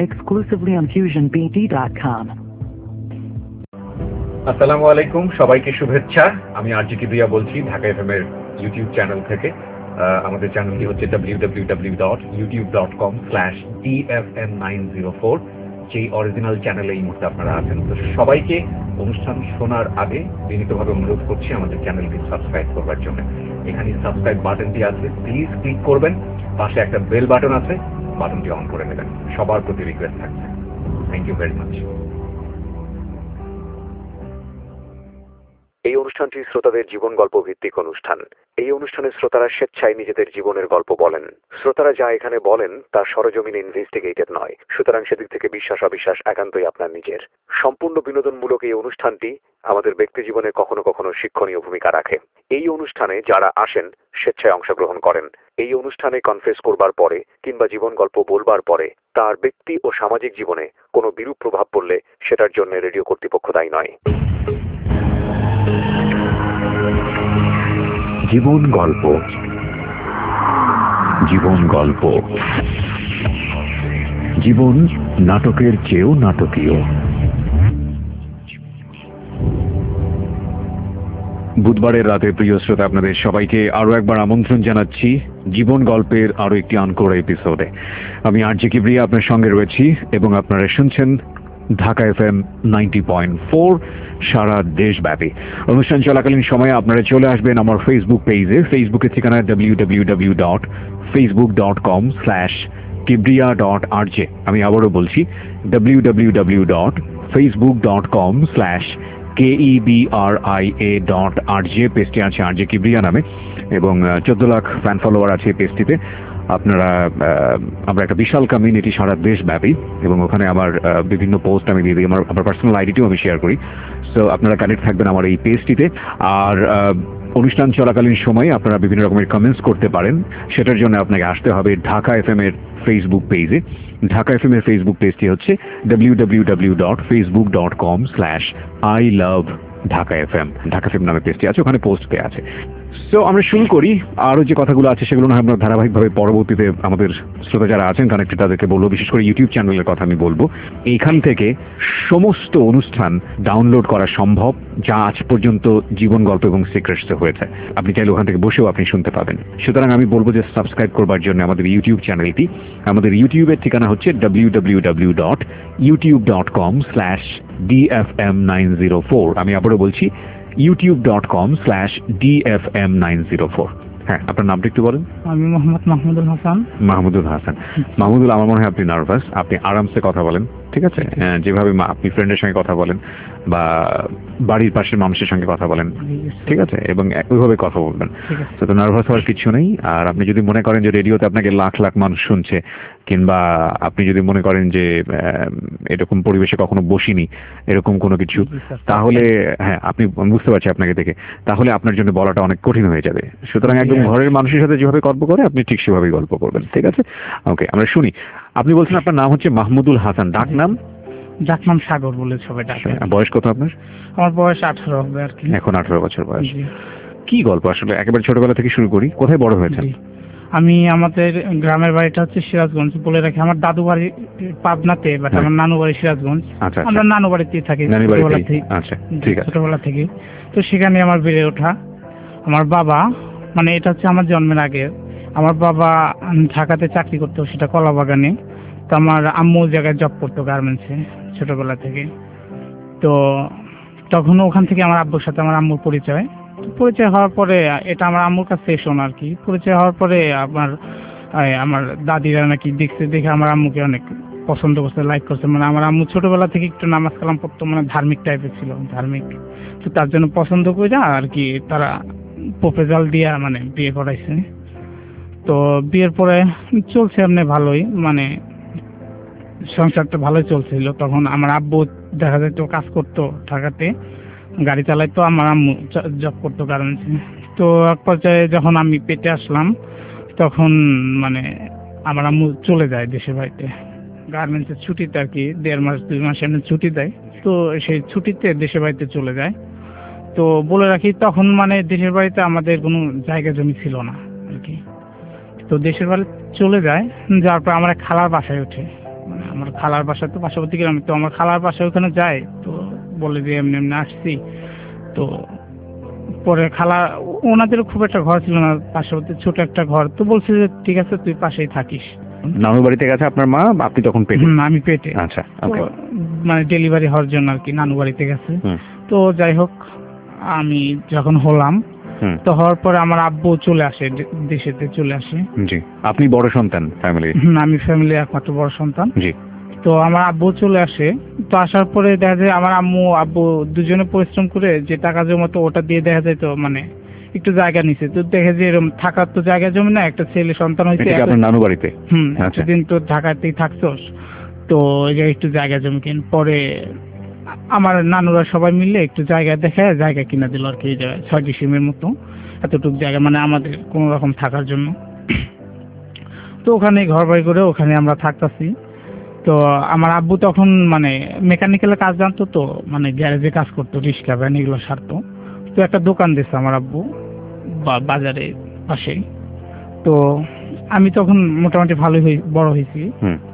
exclusively on FusionBD.com. আসসালামু আলাইকুম, সবাইকে শুভেচ্ছা। আমি আরজি কিবরিয়া বলছি ঢাকা এফএম এর ইউটিউব চ্যানেল থেকে। আমাদের চ্যানেলটি হচ্ছে www.youtube.com/dfm904, যেই অরিজিনাল চ্যানেলে এই মুহূর্তে আপনারা আছেন। তো সবাইকে অনুষ্ঠান শোনার আগে বিনীতভাবে অনুরোধ করছি আমাদের চ্যানেলটি সাবস্ক্রাইব করবার জন্য। এখানে সাবস্ক্রাইব বাটনটি আছে, প্লিজ ক্লিক করবেন। পাশে একটা বেল বাটন আছে, বাটনটি অন করে নেবেন। সবার প্রতি রিকোয়েস্ট থাকছে। Thank you very much. এই অনুষ্ঠানটি শ্রোতাদের জীবন গল্প ভিত্তিক অনুষ্ঠান। এই অনুষ্ঠানে শ্রোতারা স্বেচ্ছায় নিজেদের জীবনের গল্প বলেন। শ্রোতারা যা এখানে বলেন তা সরজমিনে ইনভেস্টিগেটেড নয়, সুতরাং সেদিক থেকে বিশ্বাস অবিশ্বাস একান্তই আপনার নিজের। সম্পূর্ণ বিনোদনমূলক এই অনুষ্ঠানটি আমাদের ব্যক্তি জীবনে কখনো কখনো শিক্ষণীয় ভূমিকা রাখে। এই অনুষ্ঠানে যারা আসেন স্বেচ্ছায় অংশগ্রহণ করেন। এই অনুষ্ঠানে কনফেস করবার পরে কিংবা জীবন গল্প বলবার পরে তার ব্যক্তি ও সামাজিক জীবনে কোনো বিরূপ প্রভাব পড়লে সেটার জন্য রেডিও কর্তৃপক্ষ দায়ী নয়। জীবন গল্প, জীবন গল্প, জীবন নাটকের চেয়েও নাটকীয়। বুধবারের রাতে প্রিয় শ্রোতা, আপনাদের সবাইকে আরো একবার আমন্ত্রণ জানাচ্ছি জীবন গল্পের আরো একটি আনকোর এপিসোডে। আমি আরজি কিবরিয়া আপনার সঙ্গে রয়েছি এবং আপনারা শুনছেন ঢাকা এফএম 90.4 সারা দেশব্যাপী। অনুষ্ঠান চলাকালীন সময়ে আপনারা চলে আসবেন আমার ফেসবুক পেজে। ফেসবুকের ঠিকানা www.facebook.com/kibriya.rj। আমি আবারও বলছি www.facebook.com/KEBRIA.RJ। পেজটি আছে আরজে কিবরিয়া নামে এবং 14 লাখ ফ্যান ফলোয়ার আছে পেজটিতে। আমরা একটা বিশাল কমিউনিটি সারা দেশব্যাপী এবং ওখানে আমার বিভিন্ন পোস্ট আমি দিয়ে দিই, আমার পার্সোনাল আইডিটিও আমি শেয়ার করি। সো আপনারা কানেক্ট থাকবেন আমার এই পেজটিতে। আর অনুষ্ঠান চলাকালীন সময়ে আপনারা বিভিন্ন রকমের কমেন্টস করতে পারেন। সেটার জন্য আপনাকে আসতে হবে ঢাকা এফএম এর ফেসবুক পেজে। ঢাকা এফএম এর ফেসবুক পেজটি হচ্ছে www.facebook.com/ILoveDhakaFM। ঢাকা এফএম নামে পেজটি আছে, ওখানে পোস্ট পেয়ে আছে। সো আমরা শুরু করি। আরও যে কথাগুলো আছে সেগুলো না আমরা ধারাবাহিকভাবে পরবর্তীতে আমাদের শ্রোতা যারা আছেন কানেক্টেড তাদেরকে বলবো, বিশেষ করে ইউটিউব চ্যানেলের কথা আমি বলবো। এইখান থেকে সমস্ত অনুষ্ঠান ডাউনলোড করা সম্ভব যা আজ পর্যন্ত জীবন গল্প এবং সিক্রেটসে হয়েছে। আপনি চাইলে ওখান থেকে বসেও আপনি শুনতে পাবেন। সুতরাং আমি বলবো যে সাবস্ক্রাইব করবার জন্য আমাদের ইউটিউব চ্যানেলটি। আমাদের ইউটিউবের ঠিকানা হচ্ছে www.youtube.com/dfm904। আমি আবারও বলছি youtube.com/dfm904। হ্যাঁ, আপনার নামটা একটু বলেন। আমি মোহাম্মদ মাহমুদুল হাসান। মাহমুদুল হাসান। মাহমুদুল, আমার মনে হয় আপনি নার্ভাস। আপনি আরামসে কথা বলেন, ঠিক আছে? যেভাবে আপনি ফ্রেন্ডের সঙ্গে কথা বলেন বা বাড়ির পাশের মানুষের সঙ্গে কথা বলেন, ঠিক আছে? এবং ওইভাবে কথা বলবেন। তো নার্ভাস হওয়ার কিছু নেই। আর আপনি যদি মনে করেন যে রেডিওতে আপনাকে লাখ লাখ মানুষ শুনছে, কিংবা আপনি যদি মনে করেন যে এরকম পরিবেশে কখনো বসিনি এরকম কোনো কিছু, তাহলে হ্যাঁ, আপনি বুঝতে পারছি আপনাকে দেখে, তাহলে আপনার জন্য বলাটা অনেক কঠিন হয়ে যাবে। সুতরাং একদম ঘরের মানুষের সাথে যেভাবে গল্প করে আপনি ঠিক সেভাবেই গল্প করবেন, ঠিক আছে? ওকে, আমরা শুনি। আপনি বলছেন আপনার নাম হচ্ছে মাহমুদুল হাসান, ডাক নাম? ডাক নাম সাগর বলে সবাই ডাকে। বয়স কত আপনার? আমার বয়স 18 হবে আর কি। এখন 18 বছর বয়স। কি গল্প আসলে একেবারে ছোটবেলা থেকে শুরু করি, কোথায় বড় হয়েছেন? আমি আমাদের গ্রামের বাড়িটা হচ্ছে সিরাজগঞ্জ। বলে রাখি আমার দাদু বাড়ি পাবনাতে, বাট আমার নানু বাড়ি সিরাজগঞ্জ। আমরা নানু বাড়িতেই থাকি ছোটবেলা থেকে। তো সেখানে আমার বেড়ে ওঠা। আমার বাবা, মানে এটা হচ্ছে আমার জন্মের আগে, আমার বাবা ঢাকাতে চাকরি করতো, সেটা কলা বাগানে। তো আমার আম্মু জায়গায় জব করতো গার্মেন্টসে ছোটবেলা থেকে। তো তখন ওখান থেকে আমার আব্বুর সাথে আমার আম্মুর পরিচয় হওয়ার পরে, এটা আমার আম্মুর কাছে শোনা আর কি। পরিচয় হওয়ার পরে আমার দাদিরা নাকি দেখে আমার আম্মুকে অনেক পছন্দ করছে, লাইক করছে। মানে আমার আম্মু ছোটবেলা থেকে একটু নামাজ কালাম পড়তো, মানে ধার্মিক টাইপের ছিল, ধার্মিক। তো তার জন্য পছন্দ করে আর কি তারা প্রপোজাল দিয়া মানে বিয়ে করাইছে। তো বিয়ের পরে চলছে এমনি ভালোই, মানে সংসারটা ভালোই চলছিল। তখন আমার আব্বু দেখা যেত কাজ করতো ঢাকাতে, গাড়ি চালাইতো, আমার আম্মু জব করতো গার্মেন্টসে। তো এক পর্যায়ে যখন আমি পেটে আসলাম তখন মানে আমার আম্মু চলে যায় দেশের বাড়িতে গার্মেন্টসের ছুটিতে আর কি। 1.5 মাস 2 মাস এমনি ছুটি দেয়। তো সেই ছুটিতে দেশের বাড়িতে চলে যায়। তো বলে রাখি তখন মানে দেশের বাড়িতে আমাদের কোনো জায়গা জমি ছিল না আর কি। তো দেশের বাড়ি চলে যায়, যাওয়ার পর আমার খালার বাসায় ওঠে। আমার খালার বাসা তো পার্শ্ববর্তী গ্রামে, তো আমার খালার বাসা ওখানে যায়, তো বলে যে এমনি এমনি আসছি। তো পরে খালা, ওনাদের খুব একটা ঘর ছিল না, পার্শ্ববর্তী ছোট একটা ঘর, তো বলছে যে ঠিক আছে তুই পাশেই থাকিস। নানুর বাড়িতে গেছে আপনার মা, আপনি তখন পেটে? আমি পেটে। আচ্ছা, মানে ডেলিভারি হওয়ার জন্য আর কি নানু বাড়িতে গেছে। তো যাই হোক, আমি যখন হলাম, তো হওয়ার পরে আমার আব্বু চলে আসে, দেশেতে চলে আসে। জি, আপনি বড় সন্তান ফ্যামিলি? আমি ফ্যামিলি একমাত্র বড় সন্তান। জি। তো আমার আব্বু চলে আসে, তো আসার পরে দেখা যায় আমার আম্মু আব্বু দুজনে পরিশ্রম করে যে টাকা জমাতো ওটা দিয়ে দেখা যায় তো মানে একটু জায়গা নিছে, তো দেখে যে এরকম থাকার তো জায়গা জমি না, একটা ছেলে সন্তান হয়েছে আপনার নানু বাড়িতে। এতদিন তো ঢাকাতেই থাকছোস, তো এই যে একটু জায়গা জমি কিন। পরে আমার নানুরা সবাই মিলে একটু জায়গা দেখে জায়গা কিনা দিল আর কি, এই জায়গায় 6 ডিসিমের মতো এতটুকু জায়গা, মানে আমাদের কোনো রকম থাকার জন্য। তো ওখানে ঘর বাড়ি করে ওখানে আমরা থাকতেছি। তো আমার আব্বু তখন মানে মেকানিক্যালের কাজ জানতো, তো মানে গ্যারেজে কাজ করতো, রিক্সা ভ্যান এগুলো সারতো। তো একটা দোকান দিচ্ছে আমার আব্বু বাজারে পাশেই। তো আমি তখন মোটামুটি ভালোই বড় হয়েছি,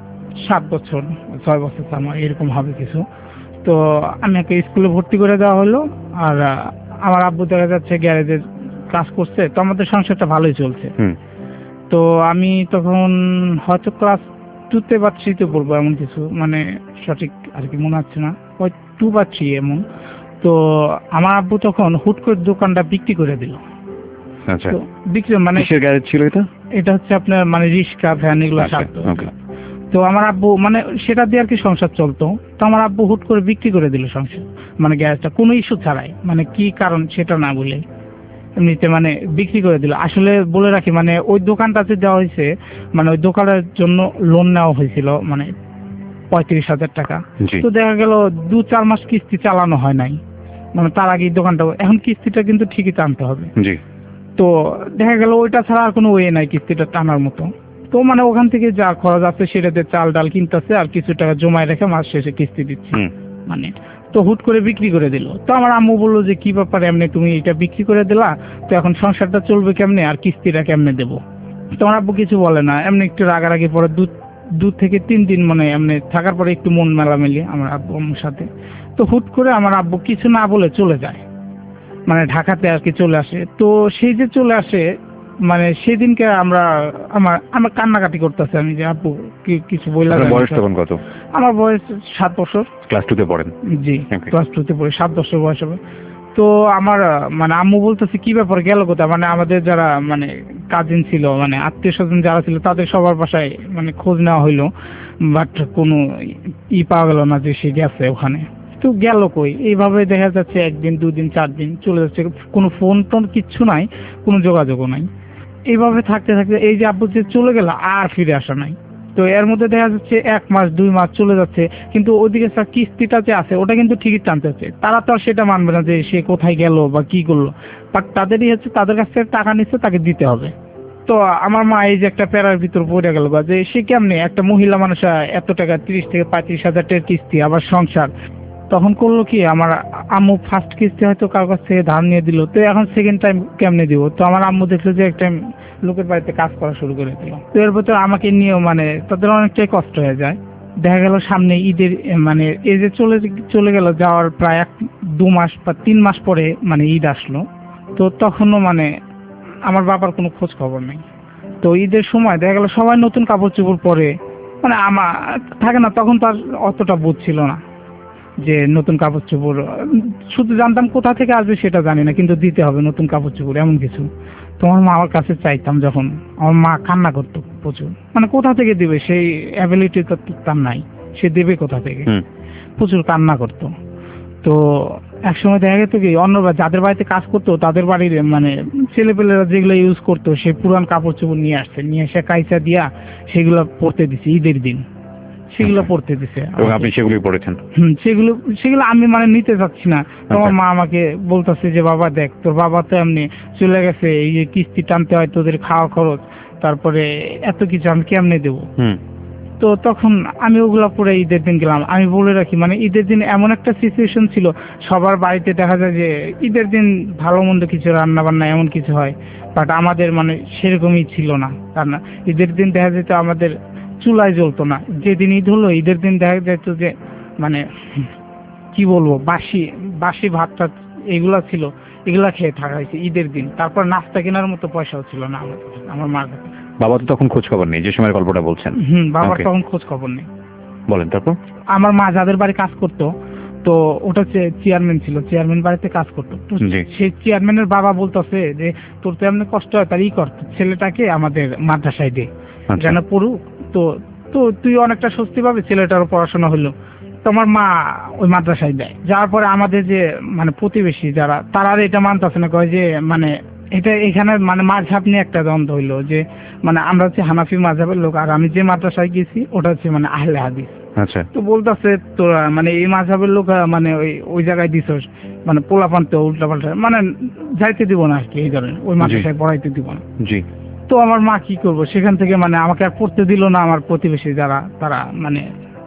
7 বছর 6 বছর আমার এরকম হবে কিছু। তো আমি একটা স্কুলে ভর্তি করে দেওয়া হলো, আর আমার আব্বু দেখা যাচ্ছে গ্যারেজের কাজ করছে, তো আমাদের সংসারটা ভালোই চলছে। তো আমি তখন হয়তো ক্লাস 2তে বা 3তে পড়বো এমন কিছু, মানে সঠিক আর কি মনে হচ্ছে না, ওই 2 বা 3 এমন। তো আমার আব্বু তখন হুট করে দোকানটা বিক্রি করে দিল। আচ্ছা, তো বিক্রি মানে কিসের গ্যারেজ ছিল এটা? এটা হচ্ছে আপনার মানে রিক্সা ভ্যান এগুলো সারতো। তো আমার আব্বু মানে সেটা দিয়ে আর কি সংসার চলতো। তো আমার আব্বু হুট করে বিক্রি করে দিল সংসার, মানে গ্যারেজটা কোনো ইস্যু ছাড়াই, মানে কি কারণ সেটা না বলে এমনিতে মানে বিক্রি করে দিল। আসলে বলে রাখি, মানে ওই দোকানটাতে দেওয়া হয়েছে, মানে ওই দোকানের জন্য লোন নেওয়া হয়েছিল মানে 35,000 টাকা। তো দেখা গেল 2-4 মাস কিস্তি চালানো হয় নাই, মানে তার আগে দোকানটা, এখন কিস্তিটা কিন্তু ঠিকই টানতে হবে। তো দেখা গেল ওইটা ছাড়া আর কোনো ওয়ে নাই কিস্তিটা টানার মতো। তো মানে ওখান থেকে যা খরচ আছে সেটাতে চাল ডাল কিনতেছে, আর কিছু টাকা জমায় রেখে মাস শেষে কিস্তি দিচ্ছে মানে। তো হুট করে বিক্রি করে দিল। তো আমার আম্মু বললো যে কি ব্যাপার, এমনি তুমি এটা বিক্রি করে দিলা, তো এখন সংসারটা চলবে কেমনে আর কিস্তিটা কেমনে দেবো? তো আমার আব্বু কিছু বলে না, এমনি একটু রাগারাগি পরে 2 থেকে 3 দিন মানে এমনি থাকার পরে একটু মন মেলামেলি আমার আব্বু আম্মুর সাথে। তো হুট করে আমার আব্বু কিছু না বলে চলে যায়, মানে ঢাকাতে আর কি চলে আসে। তো সেই যে চলে আসে, মানে সেদিনকে আমার কান্নাকাটি করতেছে, আমি যে আব্বু কিছু বললাম। বয়স তখন কত? আমার বয়স 7 বছর। ক্লাস 2তে পড়েন? জি, ক্লাস 2তে পড়ি, 7 বছর বয়স হবে। তো আমার মানে আম্মু বলতেছে কি ব্যাপার, গেল কোথায়? মানে আমাদের যারা মানে কাজিন ছিল, মানে আত্মীয় স্বজন যারা ছিল, তাদের সবার বাসায় মানে খোঁজ নেওয়া হইলো, বাট কোনো পাওয়া গেল না যে সে গেছে ওখানে। তো গেল কই? এইভাবে দেখা যাচ্ছে 1 দিন 2 দিন 4 দিন চলে যাচ্ছে, কোনো ফোন টোন কিচ্ছু নাই, কোনো যোগাযোগও নাই। এইভাবে থাকতে থাকতে এই যে আব্বু যে চলে গেল আর ফিরে আসা নাই। তো এর মধ্যে দেখা যাচ্ছে 1 মাস 2 মাস চলে যাচ্ছে, কিন্তু ওইদিকে স্যার কিস্তিটা যে আছে ওটা কিন্তু ঠিকই টানতে হচ্ছে। তারা তো আর সেটা মানবে না যে সে কোথায় গেল বা কি করলো, বাট তাদেরই হচ্ছে তাদের কাছ থেকে টাকা নিচ্ছে, তাকে দিতে হবে। তো আমার মা এই যে একটা প্যারার ভিতর পড়ে গেল, যে সে কেমনে একটা মহিলা মানুষ এত টাকা 30 থেকে 35,000 টাকার কিস্তি, আবার সংসার। তখন করলো কি, আমার আম্মু ফার্স্ট কিস্তি হয়তো কারোর কাছ থেকে ধার নিয়ে দিল, তো এখন সেকেন্ড টাইম কেমনে দিব? তো আমার আম্মু দেখলো যে একটা লোকের বাড়িতে কাজ করা শুরু করে দিল। তো এর ভিতরে আমাকে নিয়েও মানে তাদের অনেকটাই কষ্ট হয়ে যায়। দেখা গেল সামনে ঈদের মানে এই যে চলে গেল, যাওয়ার প্রায় 1-2 মাস বা 3 মাস পরে মানে ঈদ আসলো। তো তখনও মানে আমার বাবার কোনো খোঁজ খবর নেই। তো ঈদের সময় দেখা গেল সবাই নতুন কাপড় চোপড় পরে, মানে আমার থাকে না, তখন তো আর অতটা বোধ ছিল না যে নতুন কাপড় চোপড়, শুধু জানতাম কোথা থেকে আসবে সেটা জানি না, কিন্তু দিতে হবে নতুন কাপড় চোপড় এমন কিছু। তোমার মা আমার কাছে চাইতাম, যখন আমার মা কান্না করতো প্রচুর, মানে কোথা থেকে দিবে, সেই অ্যাবিলিটি তো তার নাই, সে দেবে কোথা থেকে, প্রচুর কান্না করতো। তো একসময় দেখা গেত কি, অন্যরা যাদের বাড়িতে কাজ করতো তাদের বাড়ির মানে ছেলেপেলেরা যেগুলো ইউজ করতো সেই পুরান কাপড় চোপড় নিয়ে আসছে, নিয়ে এসে কাইচা দিয়া সেগুলো পরতে দিছে ঈদের দিন, সেগুলো পড়তে দিছে। এবং আপনি সেগুলোই পড়েছেন? সেগুলো আমি মানে নিতে চাচ্ছি না। তোমার মা আমাকে বলতেছে যে বাবা দেখ, তোর বাবা তো এমনি চলে গেছে, এই যে কিস্তি টানতে হয়, তোদের খাওয়া খরচ, তারপরে এত কিছু আমি কেমনে দেবো? তো তখন আমি ওগুলা পরে ঈদের দিন গেলাম। আমি বলে রাখি, মানে ঈদের দিন এমন একটা সিচুয়েশন ছিল, সবার বাড়িতে দেখা যায় যে ঈদের দিন ভালো মন্দ কিছু রান্না বান্না এমন কিছু হয়, বাট আমাদের মানে সেরকমই ছিল না রান্না। ঈদের দিন দেখা যেত আমাদের চুলায় জ্বলতো না। যেদিন ঈদ হলো ঈদের দিন দেখা যেত যে মানে কি বলবো বাসি বাসি ভাত টাত এগুলা ছিল, এগুলা খেয়ে থাকা হয়েছে ঈদের দিন। তারপর নাস্তা কেনার মতো পয়সাও ছিল না আমার মার কাছে। বাবা তো তখন খোঁজ খবর নেই যে সময়ের গল্পটা বলছেন? বাবার তখন খোঁজ খবর নেই। বলেন তারপর। আমার মা যাদের বাড়ি কাজ করতো, তো ওটা চেয়ারম্যান ছিল, চেয়ারম্যান বাড়িতে কাজ করতো। সেই চেয়ারম্যানের বাবা বলতেছে যে তোর তো এমনি কষ্ট হয়, তার কর, ছেলেটাকে আমাদের মাদ্রাসায় দে, যেন পড়ুক, তো তো তুই অনেকটা স্বস্তি পাবে, ছেলেটারও পড়াশোনা হলো। তোমার মা ওই মাদ্রাসায় দেয়। যাওয়ার পরে আমাদের যে মানে প্রতিবেশী যারা, তারা আর এটা মানতেছে না, কয় যে মানে এটা এখানে মানে মাঝহাব নিয়ে একটা দ্বন্দ্ব হইলো যে মানে আমরা হচ্ছে হানাফি মাযহাবের লোক, আর আমি যে মাদ্রাসায় গেছি ওটা হচ্ছে মানে আহলে হাদিস। আচ্ছা। তো বলতেছে তোরা মানে এই মাযহাবের লোক মানে ওই জায়গায় দিছস, মানে পোলাপান তো উল্টাপাল্টা মানে যাইতে দিব না আর কি, এই ধরনের ওই মাদ্রাসায় পড়াইতে দিব না। জি। তো আমার মা কি করবো, সেখান থেকে মানে আমাকে আর পড়তে দিল না। আমার প্রতিবেশী যারা, তারা মানে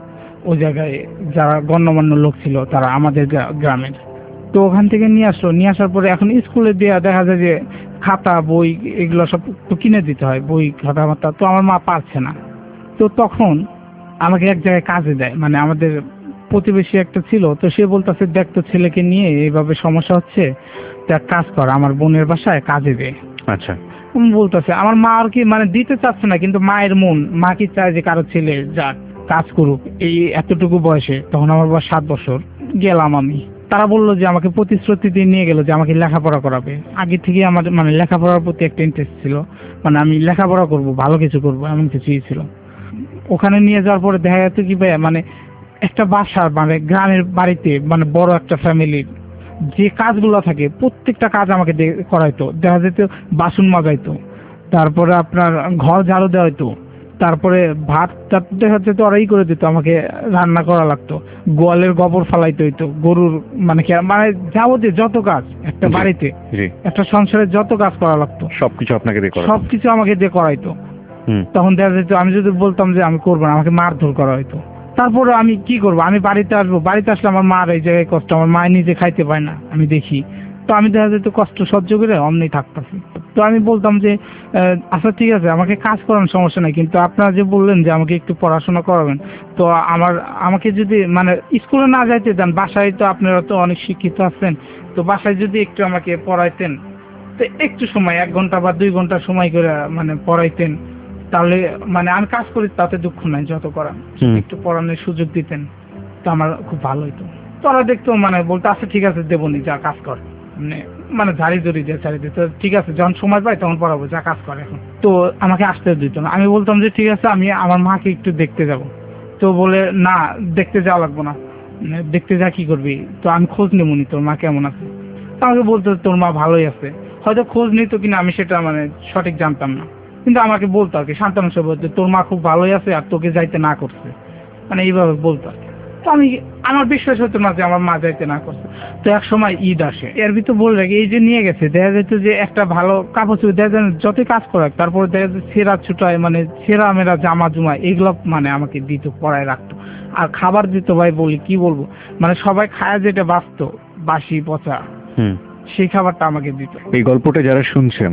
ওই জায়গায় যারা গণ্যমান্য লোক ছিল তারা আমাদের গ্রামের, তো ওখান থেকে নিয়ে আসলো। নিয়ে আসার পরে এখন স্কুলে দেওয়া দেখা যায় যে খাতা বই এগুলো সব তো কিনে দিতে হয়, বই খাতা মাতা, তো আমার মা পারছে না। তো তখন আমাকে এক জায়গায় কাজে দেয়, মানে আমাদের প্রতিবেশী একটা ছিল, তো সে বলতেছে দেখ তো ছেলেকে নিয়ে এইভাবে সমস্যা হচ্ছে, তো এক কাজ কর আমার বোনের বাসায় কাজে দে। আচ্ছা। বলতেছে আমার মা আর কি মানে দিতে চাচ্ছে না, কিন্তু মায়ের মন, মা কি চায় যে কারো ছেলে যাক কাজ করুক এই এতটুকু বয়সে। তখন আমার বয়স 7 বছর। গেলাম আমি, তারা বললো যে আমাকে প্রতিশ্রুতি দিয়ে নিয়ে গেল যে আমাকে লেখাপড়া করাবে। আগে থেকে আমার মানে লেখাপড়ার প্রতি একটা ইন্টারেস্ট ছিল, মানে আমি লেখাপড়া করব, ভালো কিছু করব, এমন কিছুই ছিল। ওখানে নিয়ে যাওয়ার পরে দেখা যেত কি ভাই, মানে একটা বাসার মানে গ্রামের বাড়িতে মানে বড় একটা ফ্যামিলির যে কাজগুলো থাকে প্রত্যেকটা কাজ আমাকে করাইতো। দেখা যেত বাসন মাজাইতো, তারপরে আপনার ঘর ঝাড়ু দেওয়া হইতো, তারপরে ভাত দেখা যেত ওরাই করে দিত, আমাকে রান্না করা লাগতো, গোয়ালের গোবর ফালাইতে হইতো, গরুর মানে মানে যাবতীয় যত কাজ একটা বাড়িতে একটা সংসারে যত কাজ করা লাগতো সবকিছু আপনাকে দিয়ে করা, সবকিছু আমাকে দিয়ে করাইতো। তখন দেখা যেত আমি যদি বলতাম যে আমি করবো না, আমাকে মারধর করা হইতো। তারপরে আমি কি করবো, আমি বাড়িতে আসবো, বাড়িতে আসলে আমার মার এই জায়গায় কষ্ট, আমার মা নিজে খাইতে পায় না, আমি দেখি। তো আমি দেখা যেত কষ্ট সহ্য করে অমনি থাকতেছি। তো আমি বলতাম যে আচ্ছা ঠিক আছে আমাকে কাজ করানোর সমস্যা নাই, কিন্তু আপনারা যে বললেন যে আমাকে একটু পড়াশোনা করাবেন, তো আমাকে যদি মানে স্কুলে না যাইতে দেন, বাসায় তো আপনারা তো অনেক শিক্ষিত আছেন, তো বাসায় যদি একটু আমাকে পড়াইতেন, তো একটু সময় 1 ঘন্টা বা 2 ঘন্টা সময় করে মানে পড়াইতেন, তাহলে মানে আমি কাজ করি তাতে দুঃখ নাই, যত করা একটু পড়ানোর সুযোগ দিতেন তো আমার খুব ভালো হইতো। তোরা দেখতো মানে বলতে আচ্ছা ঠিক আছে দেবনি, যা কাজ কর, মানে ঝাড়ি ধরি দিয়ে ছাড়ি দিত, ঠিক আছে যখন সময় পাই তখন পড়াবো, যা কাজ করে এখন। তো আমাকে আসতে দিত না। আমি বলতাম যে ঠিক আছে আমি আমার মাকে একটু দেখতে যাব। তো বলে না দেখতে যাওয়া লাগবো না, দেখতে যা কি করবি, তো আমি খোঁজ নেবনি তোর মা কেমন আছে। তো আমাকে বলতো তোর মা ভালোই আছে, হয়তো খোঁজ নিত কিনা আমি সেটা মানে সঠিক জানতাম না, কিন্তু আমাকে বলতো আর কি সান্ত্বনা সহ বলতো তোর মা খুব ভালোই আছে আর তোকে যাইতে না করছে, মানে এইভাবে বলতো আর কি। তো আমার বিশ্বাস হতো না যে আমার মা যাইতে না করছে। তো এক সময় ঈদ আসে, এর ভিতর বলে রাখি এই যে নিয়ে গেছে, দেখা যেত যে একটা ভালো কাপড় চোপড় দেখা যায় যতই কাজ করাক, তারপরে দেখা যায় ছেঁড়া ছুটায় মানে ছেঁড়া মেরা জামা জুমা এগুলো মানে আমাকে দিত, পড়ায় রাখতো। আর খাবার দিত ভাই বলি কি বলবো, মানে সবাই খায় যেটা বাঁচতো বাসি পচা সেই খাবারটা আমাকে দিত। এই গল্পটা যারা শুনছেন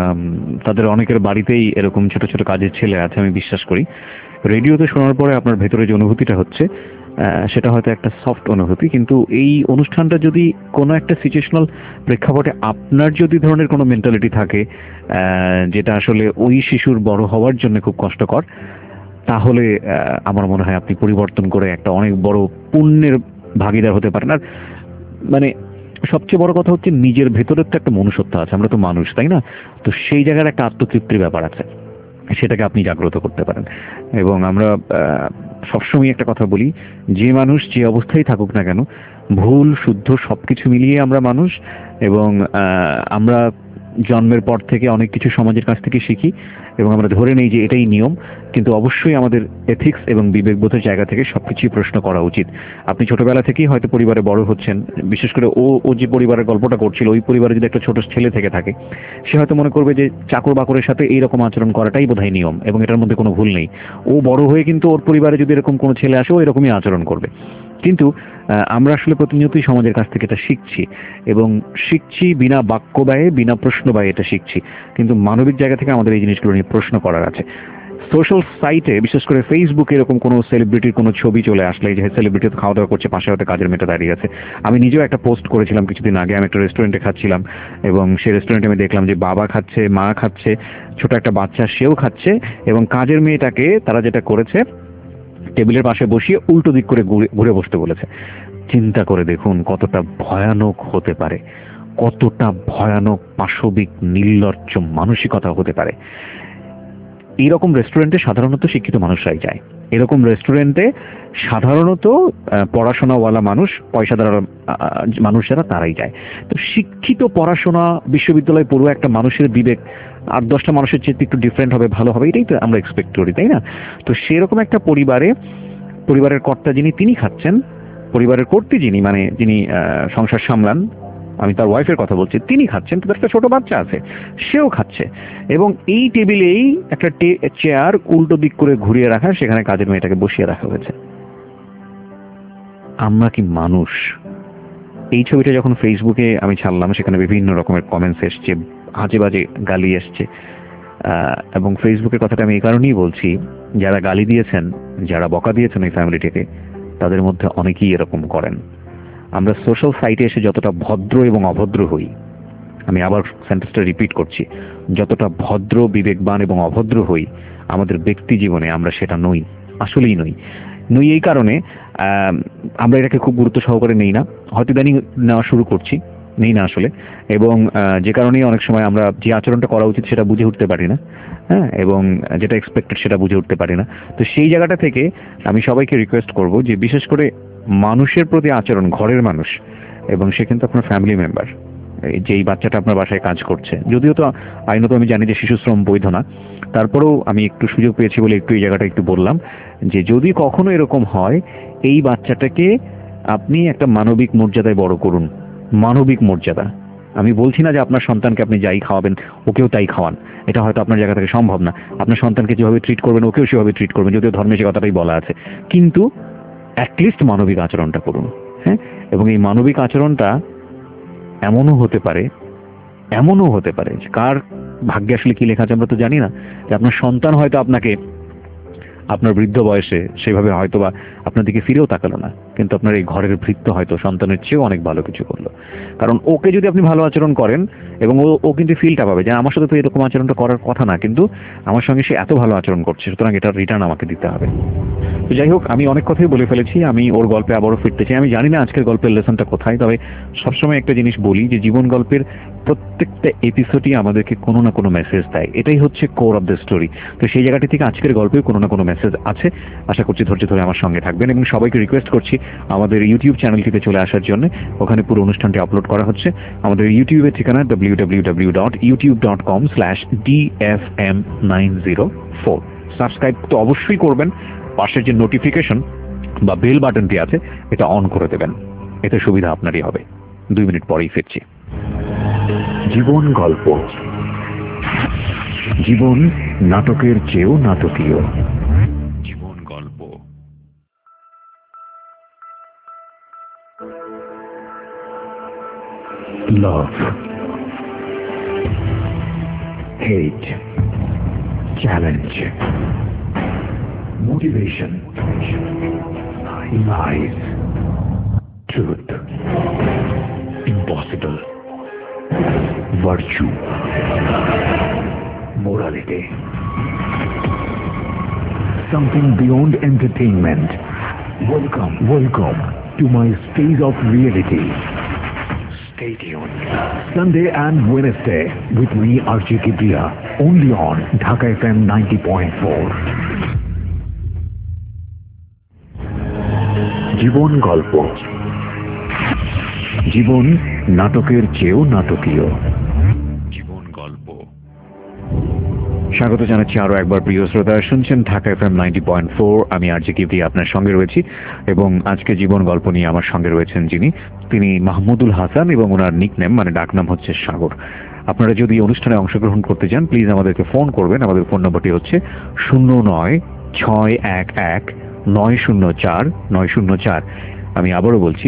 তাদের অনেকের বাড়িতেই এরকম ছোট ছোট কাজের ছেলে আছে আমি বিশ্বাস করি। রেডিওতে শোনার পরে আপনার ভেতরে যে অনুভূতিটা হচ্ছে সেটা হয়তো একটা সফট অনুভূতি, কিন্তু এই অনুষ্ঠানটা যদি কোনো একটা সিচুয়েশনাল প্রেক্ষাপটে আপনার যদি ধরনের কোনো মেন্টালিটি থাকে যেটা আসলে ওই শিশুর বড় হওয়ার জন্য খুব কষ্টকর, তাহলে আমার মনে হয় আপনি পরিবর্তন করে একটা অনেক বড় পুণ্যের ভাগীদার হতে পারেন। আর মানে সবচেয়ে বড় কথা হচ্ছে নিজের ভেতরের তো একটা মনুষ্যত্ব আছে, আমরা তো মানুষ তাই না, তো সেই জায়গার একটা আত্মতৃপ্তির ব্যাপার আছে, সেটাকে আপনি জাগ্রত করতে পারেন। এবং আমরা সবসময় একটা কথা বলি, যে মানুষ যে অবস্থায় থাকুক না কেন, ভুল শুদ্ধ সবকিছু মিলিয়ে আমরা মানুষ, এবং আমরা জন্মের পর থেকে অনেক কিছু সমাজের কাছ থেকে শিখি এবং আমরা ধরে নেই যে এটাই নিয়ম, কিন্তু অবশ্যই আমাদের এথিক্স এবং বিবেকবোধের জায়গা থেকে সবকিছুই প্রশ্ন করা উচিত। আপনি ছোটবেলা থেকেই হয়তো পরিবারে বড় হচ্ছেন, বিশেষ করে ও যে পরিবারের গল্পটা করছিল, ওই পরিবারে যদি একটা ছোট ছেলে থেকে থাকে, সে হয়তো মনে করবে যে চাকর বাকরের সাথে এইরকম আচরণ করাটাই বোধহয় নিয়ম এবং এটার মধ্যে কোনো ভুল নেই। ও বড় হয়ে কিন্তু ওর পরিবারে যদি এরকম কোনো ছেলে আসে ও এরকমই আচরণ করবে। কিন্তু আমরা আসলে প্রতিনিয়তই সমাজের কাছ থেকে এটা শিখছি, এবং শিখছি বিনা বাক্য ব্যয়ে বিনা প্রশ্ন ব্যয়ে এটা শিখছি, কিন্তু মানবিক জায়গা থেকে আমাদের এই জিনিসগুলো নিয়ে প্রশ্ন করার আছে। সোশ্যাল সাইটে বিশেষ করে ফেসবুকে এরকম কোনো সেলিব্রিটির কোনো ছবি চলে আসলে, যে সেলিব্রিটি খাওয়া দাওয়া করছে, পাশে হয়তো কাজের মেয়েটা দাঁড়িয়ে আছে। আমি নিজেও একটা পোস্ট করেছিলাম কিছুদিন আগে, আমি একটা রেস্টুরেন্টে খাচ্ছিলাম এবং সেই রেস্টুরেন্টে আমি দেখলাম যে বাবা খাচ্ছে, মা খাচ্ছে, ছোট একটা বাচ্চা সেও খাচ্ছে, এবং কাজের মেয়েটাকে তারা যেটা করেছে টেবিলের পাশে বসিয়ে উল্টো দিক করে ঘুরে বসতে বলেছে। চিন্তা করে দেখুন কতটা ভয়ানক হতে পারে, কতটা ভয়ানক পাশবিক নির্লজ্জ মানসিকতা হতে পারে। এইরকম রেস্টুরেন্টে সাধারণত শিক্ষিত মানুষরাই যায়, এরকম রেস্টুরেন্টে সাধারণত পড়াশোনাওয়ালা মানুষ, পয়সাদার মানুষ যারা, তারাই যায়। তো শিক্ষিত পড়াশোনা বিশ্ববিদ্যালয়ে পড়ুয়া একটা মানুষের বিবেক 8-10টা মানুষের চেয়ে একটু ডিফারেন্ট হবে, ভালো হবে, এটাই তো আমরা এক্সপেক্ট করি, তাই না? তো সেরকম একটা পরিবারের কর্তা যিনি, তিনি খাচ্ছেন, পরিবারের কর্ত্রী যিনি, মানে যিনি সংসার সামলান, আমি তার ওয়াইফের কথা বলছি, তিনি খাচ্ছেন, তাদের একটা ছোট বাচ্চা আছে, সেও খাচ্ছে, এবং এই টেবিলেই একটা চেয়ার উল্টো দিক করে ঘুরিয়ে রাখা, সেখানে কাজের মেয়েটাকে বসিয়ে রাখা হয়েছে। আমরা কি মানুষ? এই ছবিটা যখন ফেসবুকে আমি ছাড়লাম, সেখানে বিভিন্ন রকমের কমেন্টস এসছে, আজে বাজে গালি এসছে, এবং ফেসবুকের কথাটা আমি এই কারণেই বলছি, যারা গালি দিয়েছেন, যারা বকা দিয়েছেন এই ফ্যামিলিটিকে, তাদের মধ্যে অনেকেই এরকম করেন। আমরা সোশ্যাল সাইটে এসে যতটা ভদ্র এবং অভদ্র হই, আমি আবার সেন্টেন্সটা রিপিট করছি, যতটা ভদ্র, বিবেকবান এবং অভদ্র হই, আমাদের ব্যক্তি জীবনে আমরা সেটা নই, আসলেই নই। এই কারণে আমরা এটাকে খুব গুরুত্ব সহকারে নেই না, হয়তো ইদানিং নেওয়া শুরু করছি, নেই না আসলে, এবং যে কারণেই অনেক সময় আমরা যে আচরণটা করা উচিত সেটা বুঝে উঠতে পারি না, হ্যাঁ, এবং যেটা এক্সপেক্টেড সেটা বুঝে উঠতে পারি না। তো সেই জায়গাটা থেকে আমি সবাইকে রিকোয়েস্ট করব যে বিশেষ করে মানুষের প্রতি আচরণ, ঘরের মানুষ, এবং সে কিন্তু আপনার ফ্যামিলি মেম্বার, যেই বাচ্চাটা আপনার বাসায় কাজ করছে, যদিও তো আইনত আমি জানি যে শিশুশ্রম বৈধ না, তারপরেও আমি একটু সুযোগ পেয়েছি বলে একটু এই জায়গাটা একটু বললাম, যে যদি কখনো এরকম হয়, এই বাচ্চাটাকে আপনি একটা মানবিক মর্যাদায় বড় করুন, মানবিক মর্যাদা। আমি বলছি না যে আপনার সন্তানকে আপনি যাই খাওয়াবেন ওকেও তাই খাওয়ান, এটা হয়তো আপনার জায়গা থেকে সম্ভব না। আপনার সন্তানকে যেভাবে ট্রিট করবেন ওকেও সেভাবে ট্রিট করবেন, যদিও ধর্মে সে কথাটাই বলা আছে, কিন্তু অ্যাটলিস্ট মানবিক আচরণটা করুন, হ্যাঁ। এবং এই মানবিক আচরণটা এমনও হতে পারে কার ভাগ্যে আসলে কি লেখা আছে আমরা তো জানি না, যে আপনার সন্তান হয়তো আপনাকে আপনার বৃদ্ধ বয়সে সেভাবে হয়তো বা আপনার দিকে ফিরেও তাকালো না, কিন্তু আপনার এই ঘরের ভৃত্য হয়তো সন্তানের চেয়েও অনেক ভালো কিছু করলো। কারণ ওকে যদি আপনি ভালো আচরণ করেন, এবং ও কিন্তু ফিলটা পাবে যে আমার সাথে তো এরকম আচরণটা করার কথা না, কিন্তু আমার সঙ্গে সে এত ভালো আচরণ করছে, সুতরাং এটার রিটার্ন আমাকে দিতে হবে। তো যাই হোক, আমি অনেক কথাই বলে ফেলেছি, আমি ওর গল্পে আবারও ফিরতে চাই। আমি জানি না আজকের গল্পের লেসনটা কোথায়, তবে সবসময় একটা জিনিস বলি যে জীবন গল্পের প্রত্যেকটা এপিসোডই আমাদেরকে কোনো না কোনো মেসেজ দেয়, এটাই হচ্ছে কোর অফ দ্য স্টোরি। তো সেই জায়গাটি থেকে আজকের গল্পেও কোনো না কোনো মেসেজ আছে। আশা করছি ধৈর্য ধরে আমার সঙ্গে থাকবেন, এবং সবাইকে রিকোয়েস্ট করছি আমাদের ইউটিউব চ্যানেলটিতে চলে আসার জন্য। ওখানে পুরো অনুষ্ঠানটি আপলোড করা হচ্ছে। আমাদের ইউটিউবের ঠিকানা www.youtube.com/dfm904। সাবস্ক্রাইব তো অবশ্যই করবেন, পাশের যে নোটিফিকেশন বা বেল বাটনটি আছে এটা অন করে দেবেন, এতে সুবিধা আপনারই হবে। 2 মিনিট পরেই ফিরছি। জীবন গল্প, জীবন নাটকের চেয়েও নাটকীয়। জীবন গল্প। Love, hate, challenge, motivation, lies, truth, impossible, virtue, morality, something beyond entertainment. Welcome to my space of reality. Stay tuned. Sunday and Wednesday with me, RJ Kibriya, only on Dhaka FM 90.4. জীবন গল্প, জীবন নাটকের চেয়েও নাটকীয়। জীবন গল্প। স্বাগত জানাচ্ছি আরো একবার প্রিয় শ্রোতা, শুনছেন ঢাকা FM 90.4। আমি আরজে কিবরিয়া আপনার সঙ্গে রয়েছি, এবং আজকে জীবন গল্প নিয়ে আমার সঙ্গে রয়েছেন তিনি মাহমুদুল হাসান, এবং ওনার নিকনেম মানে ডাকনাম হচ্ছে সাগর। আপনারা যদি অনুষ্ঠানে অংশগ্রহণ করতে চান, প্লিজ আমাদেরকে ফোন করবেন। আমাদের ফোন নম্বরটি হচ্ছে 09-611-904-904। আমি আবারও বলছি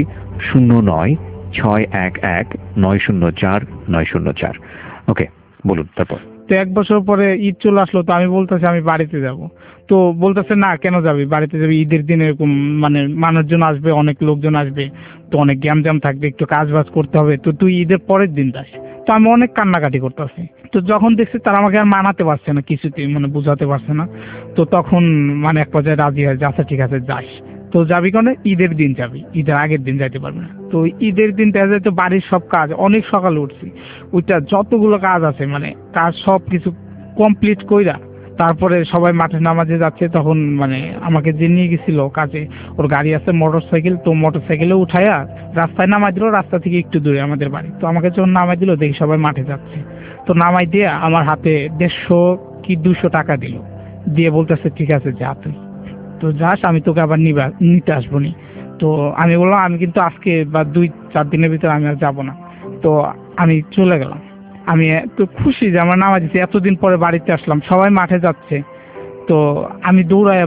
09-611-904-904। ওকে, বলুন তারপর। তো 1 বছর পরে ঈদ চলে আসলো, তো আমি বলতেছি আমি বাড়িতে যাব। তো বলতেছে না কেন যাবি, বাড়িতে যাবি, ঈদের দিন এরকম মানে মানুষজন আসবে, অনেক লোকজন আসবে, তো অনেক গ্যামজাম থাকবে, একটু কাজ বাজ করতে হবে, তো তুই ঈদের পরের দিন যাস। তো আমি অনেক কান্নাকাটি করতেছি। তো যখন দেখছি তারা আমাকে আর মানাতে পারছে না, কিছুতেই মানে বুঝাতে পারছে না, তো তখন মানে এক পর্যায়ে রাজি হয় যে আচ্ছা ঠিক আছে যাস। তো যাবি কেন, ঈদের দিন যাবি, ঈদের আগের দিন যাইতে পারবে না। তো ঈদের দিন দেখা যায় তো বাড়ির সব কাজ, অনেক সকালে উঠছি, ওইটা যতগুলো কাজ আছে মানে কাজ সব কিছু কমপ্লিট কইরা তারপরে সবাই মাঠে নামাজে যাচ্ছে, তখন মানে আমাকে যে নিয়ে গেছিল কাজে, ওর গাড়ি আছে মোটরসাইকেল, তো মোটরসাইকেলে উঠাইয়া রাস্তায় নামাই দিল, রাস্তা থেকে একটু দূরে আমাদের বাড়ি। তো আমাকে যখন নামাই দিল দেখি সবাই মাঠে যাচ্ছে, তো নামাই দিয়ে আমার হাতে 150 কি 200 টাকা দিল, দিয়ে বলতেছে ঠিক আছে যা তুই, তো যাস, আমি তোকে আবার নিতে আসবো নি। তো আমি বললাম আমি কিন্তু আজকে বা 2-4 দিনের ভিতরে আমি আর যাবো না। তো আমি চলে গেলাম। আমি তো খুশি যে আমার নামাজ দিচ্ছে, এতদিন পরে বাড়িতে আসলাম, সবাই মাঠে যাচ্ছে, তো আমি দৌড়ায়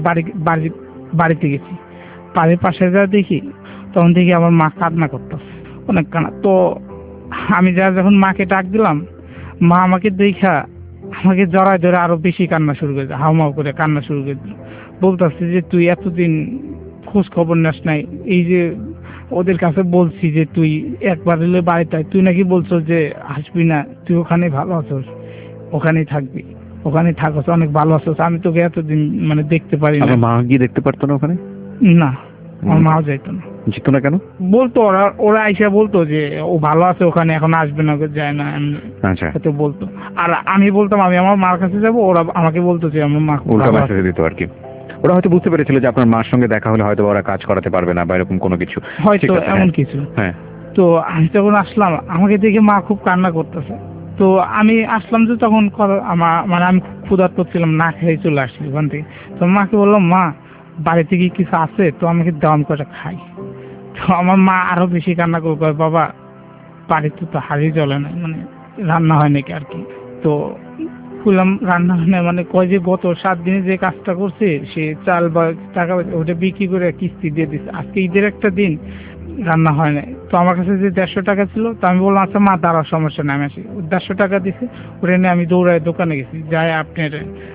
বাড়িতে গেছি। বাড়ির পাশে যা দেখি, তখন দেখি আমার মা কান্না করতেছে, অনেক কান্না। তো আমি যখন মাকে ডাক দিলাম, মা আমাকে দেখা আমাকে জড়ায় ধরে আরো বেশি কান্না শুরু করে দিল, হাউমাউ করে কান্না শুরু করে দিল, বলতেছে যে তুই এতদিন খোঁজ খবর নাস নাই, এই যে ওদের কাছে বলছি যে তুই একবার এলে বাড়িতে আয়, তুই নাকি বলছো যে আসবি না, তুই ওখানে ভালো আছোস, ওখানেই থাকবি, ওখানে থাকস, অনেক ভালো আছোস, আমি তোকে এতদিন মানে দেখতে পারি না। মা গিয়ে দেখতে পারতো না ওখানে? না, আমার মাও যাইতো না। যেত না কেন? বলতো ওরা আইসা বলতো যে ও ভালো আছে ওখানে, এখন আসবে না, যায় না, আচ্ছা তো বলতো। আর আমি বলতাম আমি আমার মার কাছে যাবো, ওরা আমাকে বলতো যে আমার মা উল্টা মেসেজ দিত আর কি। ওরা হয়তো বুঝতে পেরেছিল যে আপনার মার সঙ্গে দেখা হলে হয়তো ওরা কাজ করাতে পারবে না বা এরকম কোনো কিছু, হয়তো এমন কিছু। হ্যাঁ। তো আমি যখন আসলাম, আমাকে দেখে মা খুব কান্না করতেছে। তো আমি আসলাম যে তখন আমার মানে আমি খুব ক্ষুধার্ত ছিলাম, না খেয়ে চলে আসছি ওখান থেকে। তো মাকে বললাম মা বাড়িতে কি কিছু আছে, তো আমাকে দাও, আমি কটা খাই। তো আমার মা আরো বেশি কান্না করে, বাবা বাড়িতে তো হাড়ি জ্বলে না, মানে রান্না হয় নাকি আর কি। তো বললাম রান্না হয় না মানে, কয় যে গত 7 দিনে যে কাজটা করছে সে চাল বা টাকা ওটা বিক্রি করে কিস্তি দিয়ে দিচ্ছে, আজকে ঈদের একটা দিন রান্না হয় না। তো আমার কাছে যে 150 টাকা ছিল, তো আমি বললাম আচ্ছা মা দাঁড়াও, সমস্যা নেই, আমি আসি। 150 টাকা দিছে, ওটা নিয়ে আমি দৌড়ায় দোকানে গেছি, যাই আপনার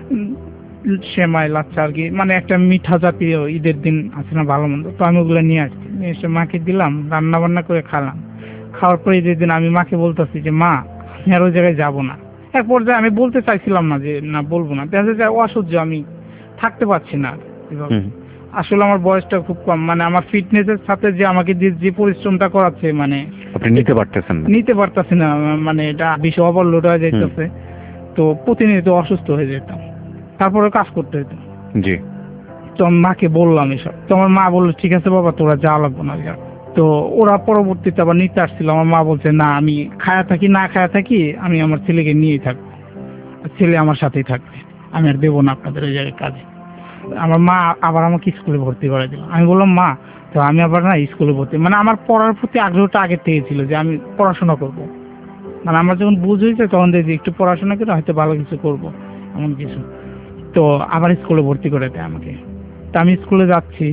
সেমাই লাচ্চা আর কি, মানে একটা মিঠা জাতীয় ঈদের দিন আছে না ভালো মন্দ, তো আমি ওগুলো নিয়ে আসছি, নিয়ে এসে মাকে দিলাম, রান্না বান্না করে খেলাম। খাওয়ার পরে ঈদের দিন আমি মাকে বলতেছি যে মা আমি আর ওই জায়গায় যাবো না। এক পর্যায়ে আমি বলতে চাইছিলাম না যে না বলবো না, দেখা যায় অসহ্য, আমি থাকতে পারছি না এভাবে। আসলে আমার বয়সটা খুব কম, মানে আমার ফিটনেসের সাথে যে আমাকে যে পরিশ্রমটা করাচ্ছে, মানে আপনি নিতে পারতেছি না, মানে এটা বেশি ওভারলোড হয়ে যাইতেছে। তো প্রতিনিয়ত অসুস্থ হয়ে যেতাম, তারপরে কাজ করতে হতো। জি। তো আমি মাকে বললাম এসব, তো আমার মা বললো ঠিক আছে বাবা তোরা যাওয়া লাগবো না। তো ওরা পরবর্তীতে আবার নিতে আসছিল, আমার মা বলছে না আমি খায়া থাকি না খায়া থাকি, আমি আমার ছেলেকে নিয়েই থাকবো, ছেলে আমার সাথেই থাকবে, আমি আর দেবো না আপনাদের ওই জায়গায় কাজে। আমার মা আবার আমাকে স্কুলে ভর্তি করে দিল। আমি বললাম মা তো আমি আবার না স্কুলে ভর্তি, মানে আমার পড়ার প্রতি আগ্রহটা আগে থেকে ছিল যে আমি পড়াশোনা করব, মানে আমার যখন বুঝ হয়েছে তখন দেখছি একটু পড়াশোনা করে হয়তো ভালো কিছু করব এমন কিছু। তো আবার স্কুলে ভর্তি করে দেয় আমাকে। তা আমি স্কুলে যাচ্ছি,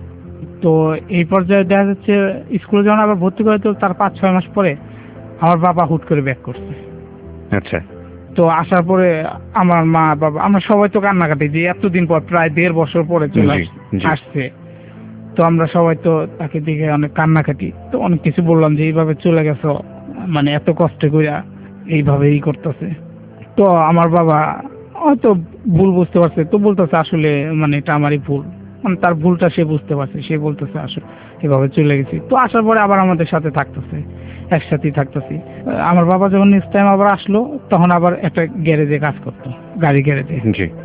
তো এই পর্যায়ে দেখা যাচ্ছে স্কুলে যখন আবার ভর্তি করে, তো তার 5-6 মাস পরে আমার বাবা হুট করে ব্যাক করছে। আচ্ছা। তো আসার পরে আমার মা বাবা আমরা সবাই তো কান্নাকাটি, যে এতদিন পর প্রায় 1.5 বছর পরে চলে আসছে, তো আমরা সবাই তো তাকে দেখে অনেক কান্নাকাটি, তো অনেক কিছু বললাম যে এইভাবে চলে গেছো, মানে এত কষ্ট করে এইভাবে করতেছে। তো আমার বাবা হয়তো ভুল বুঝতে পারছে, তো বলতেছে আসলে মানে এটা আমারই ভুল, মানে তার ভুলটা সে বুঝতে পারছে, সে বলতেছে আসলে এভাবে চলে গেছি। তো আসার পরে আবার আমাদের সাথে থাকতেছে, একসাথেই থাকতেছি। আমার বাবা যখন নেক্সট টাইম আবার আসলো, তখন আবার একটা গ্যারেজে কাজ করতো, গাড়ি গ্যারেজে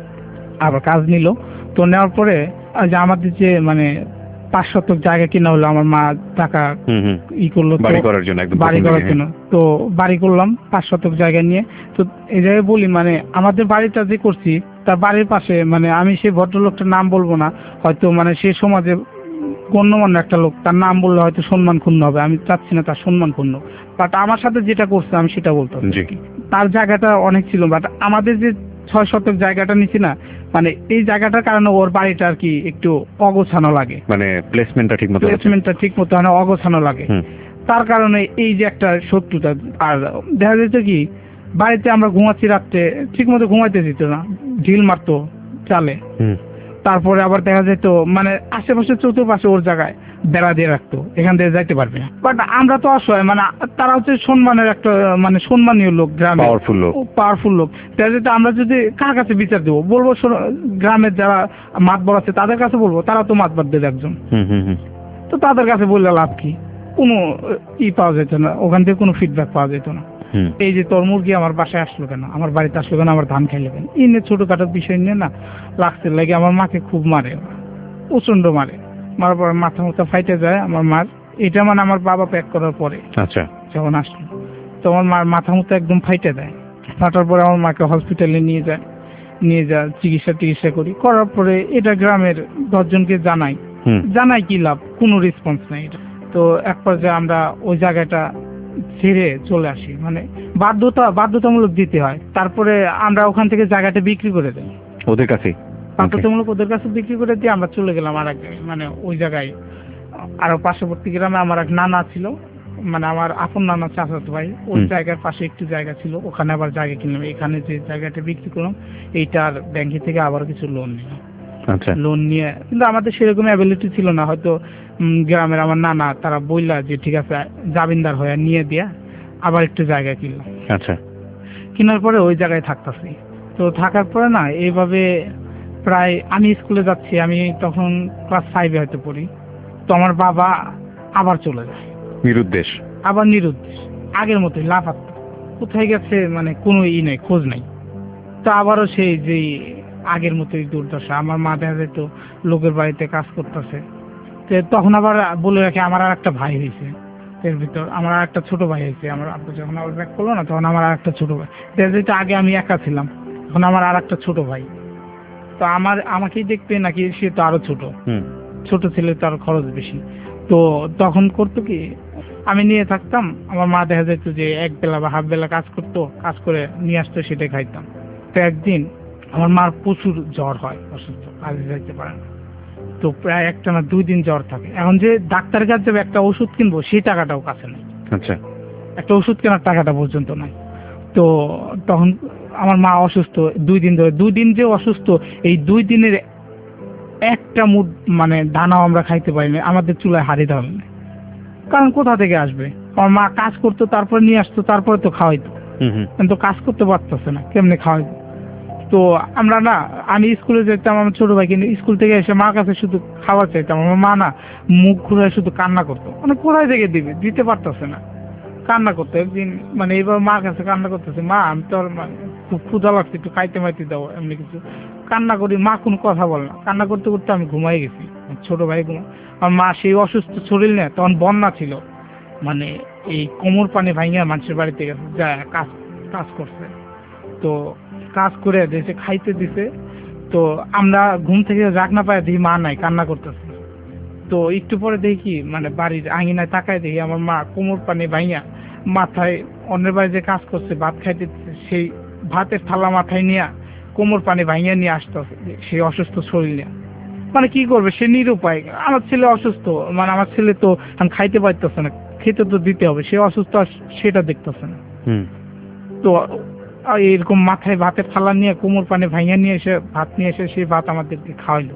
আবার কাজ নিল। তো নেওয়ার পরে যে আমাদের যে মানে 5 শতক জায়গা কিনা হলো, আমার মা টাকা করলো বাড়ি করার জন্য, তো বাড়ি করলাম 5 শতক জায়গা নিয়ে। তো এই জায়গায় বলি মানে আমাদের বাড়িটা যে করছি তার বাড়ির পাশে, মানে আমি সেই ভদ্রলোকটার নাম বলবো না, হয়তো মানে সে সমাজে গণ্যমান্য একটা লোক, তার নাম বললে হয়তো সম্মান ক্ষুণ্ণ হবে, আমি চাচ্ছি না তার সম্মান ক্ষুণ্ণ, বাট আমার সাথে যেটা করছে আমি সেটা বলতে, তার জায়গাটা অনেক ছিল, বাট আমাদের যে 6 শতক জায়গাটা নিচ্ছি না, মানে এই জায়গাটার কারণে ওর বাড়িটা আর কি একটু অগোছানো লাগে, মানে প্লেসমেন্টটা ঠিক মতো অগোছানো লাগে, তার কারণে এই যে একটা শত্রুতা। আর দেখা যেত কি বাড়িতে আমরা ঘুমাচ্ছি রাত্রে ঠিক মতো ঘুমাইতে দিত না, ঢিল মারতো চালে। তারপরে আবার দেখা যেত মানে আশেপাশে চতুর্পাশে ওর জায়গায় বেড়া দিয়ে রাখতো, এখান থেকে যাইতে পারবে না। বাট আমরা তো অসহায়, মানে তারা হচ্ছে সম্মানের একটা মানে সম্মানীয় লোক, গ্রামে পাওয়ারফুল লোক। আমরা যদি কার কাছে বিচার দেবো, বলবো গ্রামের যারা মাতবর আছে তাদের কাছে বলবো, তারা তো মাতবর দেবে একজন। তো তাদের কাছে বললে লাভ কি? কোনো পাওয়া যেত না, ওখান থেকে কোনো ফিডব্যাক পাওয়া যেত না। এই যে তোর মুরগি আমার বাসায় আসলো কেন, আমার বাড়িতে আসলো কেন, আমার ধান খাইলো কেন, এই নিয়ে ছোটখাটো বিষয় নিয়ে না লাগছে লাগে আমার মাকে খুব মারে, প্রচন্ড মারে। মারার পর মাথা মুথা ফাইটে যায় আমার মার। এটা মানে আমার বাবা প্যাক করার পরে যখন আসলো, তো আমার মার মাথা মুথা একদম ফাইটে দেয়। ফাটার পরে আমার মাকে হসপিটালে নিয়ে যায় চিকিৎসা করার পরে এটা গ্রামের 10 জনকে জানাই কি লাভ, কোনো রেসপন্স নেই। তো এক পর্যায়ে আমরা ওই জায়গাটা ছেড়ে চলে আসি, মানে বাধ্যতামূলক দিতে হয়। তারপরে আমরা ওখান থেকে জায়গাটা বিক্রি করে দেই ওদের কাছে, বাধ্যতামূলক ওদের কাছে বিক্রি করে দিয়ে আমরা চলে গেলাম আর এক মানে ওই জায়গায় আরো পার্শ্ববর্তী গ্রামে আমার এক নানা ছিল, মানে আমার আপন নানা চাচাতো ভাই, ওই জায়গার পাশে একটু জায়গা ছিল, ওখানে আবার জায়গা কিনলাম। এখানে যে জায়গাটা বিক্রি করলাম এইটার ব্যাংকে থেকে আবার কিছু লোন নিলাম। লোন নিয়ে কিন্তু আমাদের সেরকম অ্যাবিলিটি ছিল না, হয়তো গ্রামের আমার নানা তারা বললা যে ঠিক আছে জামিনদার হয়ে নিয়ে দিয়া আবার একটু জায়গা কিনলাম। কেনার পরে ওই জায়গায় থাকতেছি। তো থাকার পরে না এইভাবে প্রায় আমি স্কুলে যাচ্ছি, আমি তখন ক্লাস 5 হয়তো পড়ি। তো আমার বাবা আবার চলে যায় নিরুদ্দেশ, আগের মতোই লাফাচ্ছে, কোথায় গেছে মানে কোনো নেই, খোঁজ নাই। তো আবারও সেই যে আগের মতোই দুর্দশা। আমার মা দেখা যেত লোকের বাড়িতে কাজ করতেছে। তখন আবার বলে রাখে আমার আর একটা ভাই হয়েছে, এর ভিতর আমার আর একটা ছোট ভাই হয়েছে। আমার আব্বু যখন আবার ব্যাক করলো না, তখন আমার আর একটা ছোট ভাই, যেটা আগে আমি একা ছিলাম, এখন আমার আর একটা ছোট ভাই। তো আমাকেই দেখবে নাকি, সে তো আরো ছোট ছেলে, তো আরো খরচ বেশি। তো তখন করতো কি, আমি নিয়ে থাকতাম, আমার মা দেখা যেত যে এক বেলা বা হাফ বেলা কাজ করতো, কাজ করে নিয়ে আসতো, সেটাই খাইতাম। তো একদিন আমার মার প্রচুর জ্বর হয়, অসুস্থ, কাজে যাইতে পারে না। তো প্রায় একটানা 2 দিন জ্বর থাকে। এখন যে ডাক্তারের কাছে যাবে একটা ওষুধ কিনবো, সেই টাকাটাও কাছে নেই, একটা ওষুধ কেনার টাকাটা পর্যন্ত নাই। তো তখন আমার মা অসুস্থ 2 দিন ধরে, 2 দিন যে অসুস্থ, এই 2 দিনের একটা মানে দানাও আমরা খাইতে পারিনি, আমাদের চুলায় হাড়ি ধরে না। কারণ কোথা থেকে আসবে? আমার মা কাজ করতো, তারপরে নিয়ে আসতো, তারপরে তো খাওয়াইতো, কিন্তু কাজ করতে পারতেছে না, কেমনে খাওয়াইতো? তো আমরা না, আমি স্কুলে যেতাম, আমার ছোট ভাই কিন্তু স্কুল থেকে এসে মার কাছে শুধু খাবার চাইতাম। আমার মা না মুখ ঘুরে শুধু কান্না করতো, মানে কোথায় থেকে দিতে পারতেছে না, কান্না করতো। একদিন মানে এইবার মার কাছে কান্না করতেছে, মা আমি তো খুব ক্ষুধা লাগছে, একটু খাইতে মাইতে দাও, এমনি কিছু কান্না করি। মা কোনো কথা বল না, কান্না করতে করতে আমি ঘুমাই গেছি, ছোট ভাই ঘুমা। আর মা সেই অসুস্থ শরীর নেই, তখন বন্যা ছিল, মানে এই কোমর পানি ভাঙিয়া মানুষের বাড়িতে গেছে, যা কাজ করছে। তো কাজ করে দিয়েছে, খাইতে দিছে। তো আমরা ঘুম থেকে জাগ না পাই, দেখি মা নাই, কান্না করতেছে। তো একটু পরে দেখি মানে বাড়ির আঙিনায় তাকায় দেখি আমার মা কোমর পানি ভাঙিয়া মাথায়, অন্যের বাড়ি যে কাজ করছে ভাত খাইতে, সেই ভাতের থালা মাথায় নিয়ে কোমর পানি ভাঙিয়া নিয়ে আসতেছে, সেই অসুস্থ শরীর নিয়ে। মানে কি করবে, সে নিরুপায়। আমার ছেলে অসুস্থ, মানে আমার ছেলে তো খাইতে পারতেছে না, খেতে তো দিতে হবে, সে অসুস্থ, সেটা দেখতেছে না। তো এরকম মাথায় ভাতের থালা নিয়ে কোমর পানি ভাঙিয়া নিয়ে এসে ভাত নিয়ে এসে সেই ভাত আমাদেরকে খাওয়াইলো।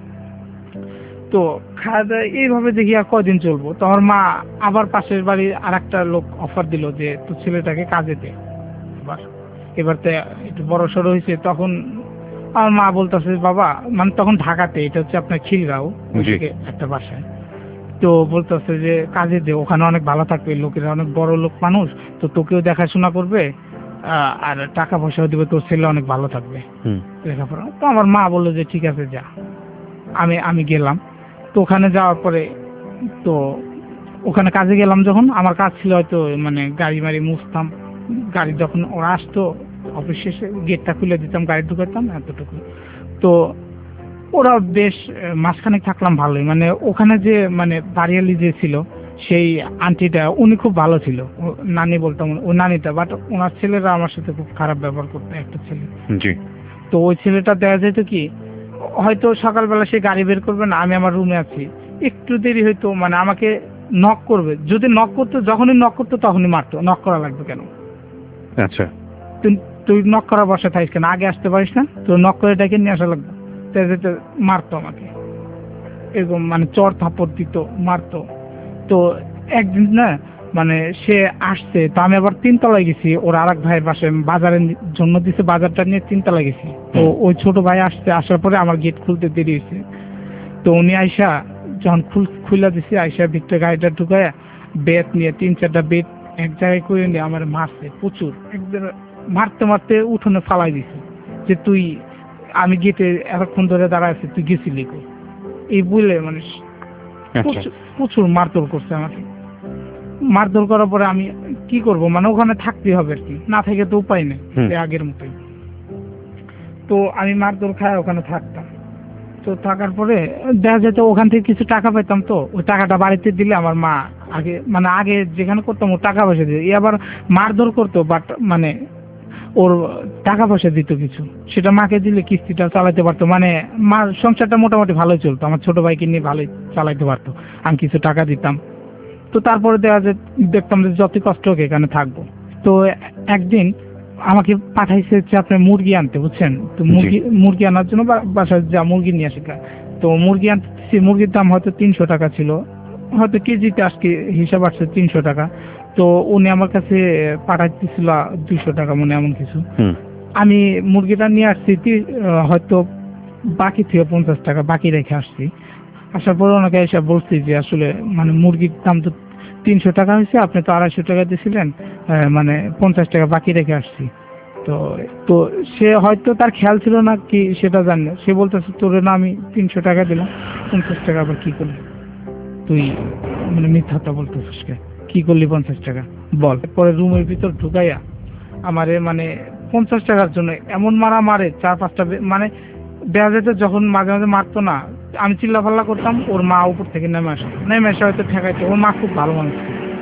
তো খাওয়া দাওয়া এইভাবে দেখি আর কয়দিন চলবো। তখন মা আবার পাশের বাড়ির আর একটা লোক অফার দিল যে তোর ছেলেটাকে কাজে দে। এবার তো একটু বড় সড়ো হয়েছে, তখন আমার মা বলতেছে বাবা, মানে তখন ঢাকাতে, এটা হচ্ছে আপনার খিলগাঁও একটা বাসায়। তো বলতেছে যে কাজে দে, ওখানে অনেক ভালো থাকবে, লোকেরা অনেক বড় লোক মানুষ, তো তোকেও দেখাশোনা করবে, আর টাকা পয়সাও দিবে, তোর ছেলে অনেক ভালো থাকবে লেখাপড়া। তো আমার মা বললো যে ঠিক আছে যা। আমি গেলাম। তো ওখানে যাওয়ার পরে, তো ওখানে কাজে গেলাম যখন, আমার কাজ ছিল হয়তো মানে গাড়ি মারি মুছতাম, গাড়ি যখন ওরা আসতো অফিস শেষে গেটটা খুলে দিতাম, গাড়ি ঢুকাতাম, এতটুকু। তো ওরা বেশ মাঝখানে থাকলাম ভালোই, মানে ওখানে যে মানে বাড়িয়ালি যে ছিল সেই আন্টিটা, উনি খুব ভালো ছিল, নানি বলতাম ও নানিটা, বাট ওনার ছেলেরা আমার সাথে খুব খারাপ ব্যবহার করতো, একটা ছেলে। তো ওই ছেলেটা দেখা যেত কি, হয়তো সকালবেলা সে গাড়ি বের করবে না, আমি আমার রুমে আছি, একটু দেরি হয়তো মানে আমাকে নক করবে, যদি নক করতো, যখনই নক করতো তখনই মারতো, নক করা লাগবে কেন। আচ্ছা। তুই নক করার বসে থাকিস কেন, আগে আসতে পারিস না? তো নক করে ডেকে নিয়ে আসা লাগবে। মারতো আমাকে এরকম, মানে চর থাপ্পড় দিত, মারতো। তো একদিন না মানে সে আসছে, তো আমি আবার 3 তলায় গেছি, ওর আরেক ভাইয়ের পাশে বাজারের জন্য দিছে, বাজারটা নিয়ে 3 তলায় গেছি। তো ওই ছোট ভাই আসছে, আসার পরে আমার গেট খুলতে দেরি হয়েছে। তো উনি আইসা যখন খুলে দিছে, আইসা ভিতরে গাড়িটা ঢুকায় বেত নিয়ে 3-4টা বেত এক জায়গায় করে নিয়ে আমার মারছে প্রচুর, একদম মারতে মারতে উঠোনে ফালাই দিছে যে তুই, আমি গেটে এতক্ষণ ধরে দাঁড়ায় আছি, তুই গেছিলি কই, এই বলে মানে প্রচুর মারধর করছে আমাকে। মারধর করার পরে আমি কি করব, মানে ওখানে থাকতে হবে আর কি, না থেকে তো উপায় নেই, আগের মতোই। তো আমি মারধর খায় ওখানে থাকতাম। তো থাকার পরে দেখা যেত ওখান থেকে কিছু টাকা পেতাম, তো ওই টাকাটা বাড়িতে দিলে আমার মা আগে যেখানে করতাম ও টাকা পয়সা দিত, আবার মারধর করতো, বাট মানে ওর টাকা পয়সা দিত কিছু, সেটা মাকে দিলে কিস্তিটা চালাইতে পারতো, মানে মার সংসারটা মোটামুটি ভালোই চলতো, আমার ছোট ভাইকে নিয়ে ভালোই চালাইতে পারতো, আমি কিছু টাকা দিতাম। তো তারপরে দেখতাম যে যত কষ্ট হোক এখানে থাকবো। তো একদিন আমাকে পাঠাইছে হচ্ছে আপনার মুরগি আনতে, বুঝছেন? তো মুরগি আনার জন্য বাসায় যা মুরগি নিয়ে আসি। তো মুরগি আনতেছি, মুরগির দাম হয়তো 300 টাকা ছিল, হয়তো কেজিতে আজকে হিসাব আসছে 300 টাকা। তো উনি আমার কাছে পাঠাইতেছিল 200 টাকা, মনে এমন কিছু। আমি মুরগিটা নিয়ে আসছি, হয়তো বাকি থেকে 50 টাকা বাকি রেখে আসছি। আসার পরে ওনাকে এসে বলছি যে আসলে মানে মুরগির দাম তো 300 টাকা হয়েছে, আপনি তো 250 টাকা দিয়েছিলেন, মানে 50 টাকা বাকি রেখে আসছি। তো সে হয়তো তার খেয়াল ছিল না কি সেটা জানি না, সে বলতেছে তোরে না আমি 300 টাকা দিলাম, 50 টাকা আবার কি করলি তুই, মানে মিথ্যাটা বলতেছিস কি করলি 50 টাকা বল। পরে রুমের ভিতর ঢুকাইয়া আমারে মানে 50 টাকার জন্য এমন মারা মারে 4-5টা, মানে দেখা যেত যখন মাঝে মাঝে মারতো না, আমি চিল্লাফাল্লা করতাম, ওর মা উপর থেকে নেমে আসে হয়তো ঠেকাইতো। ওর মা খুব ভালো মানুষ,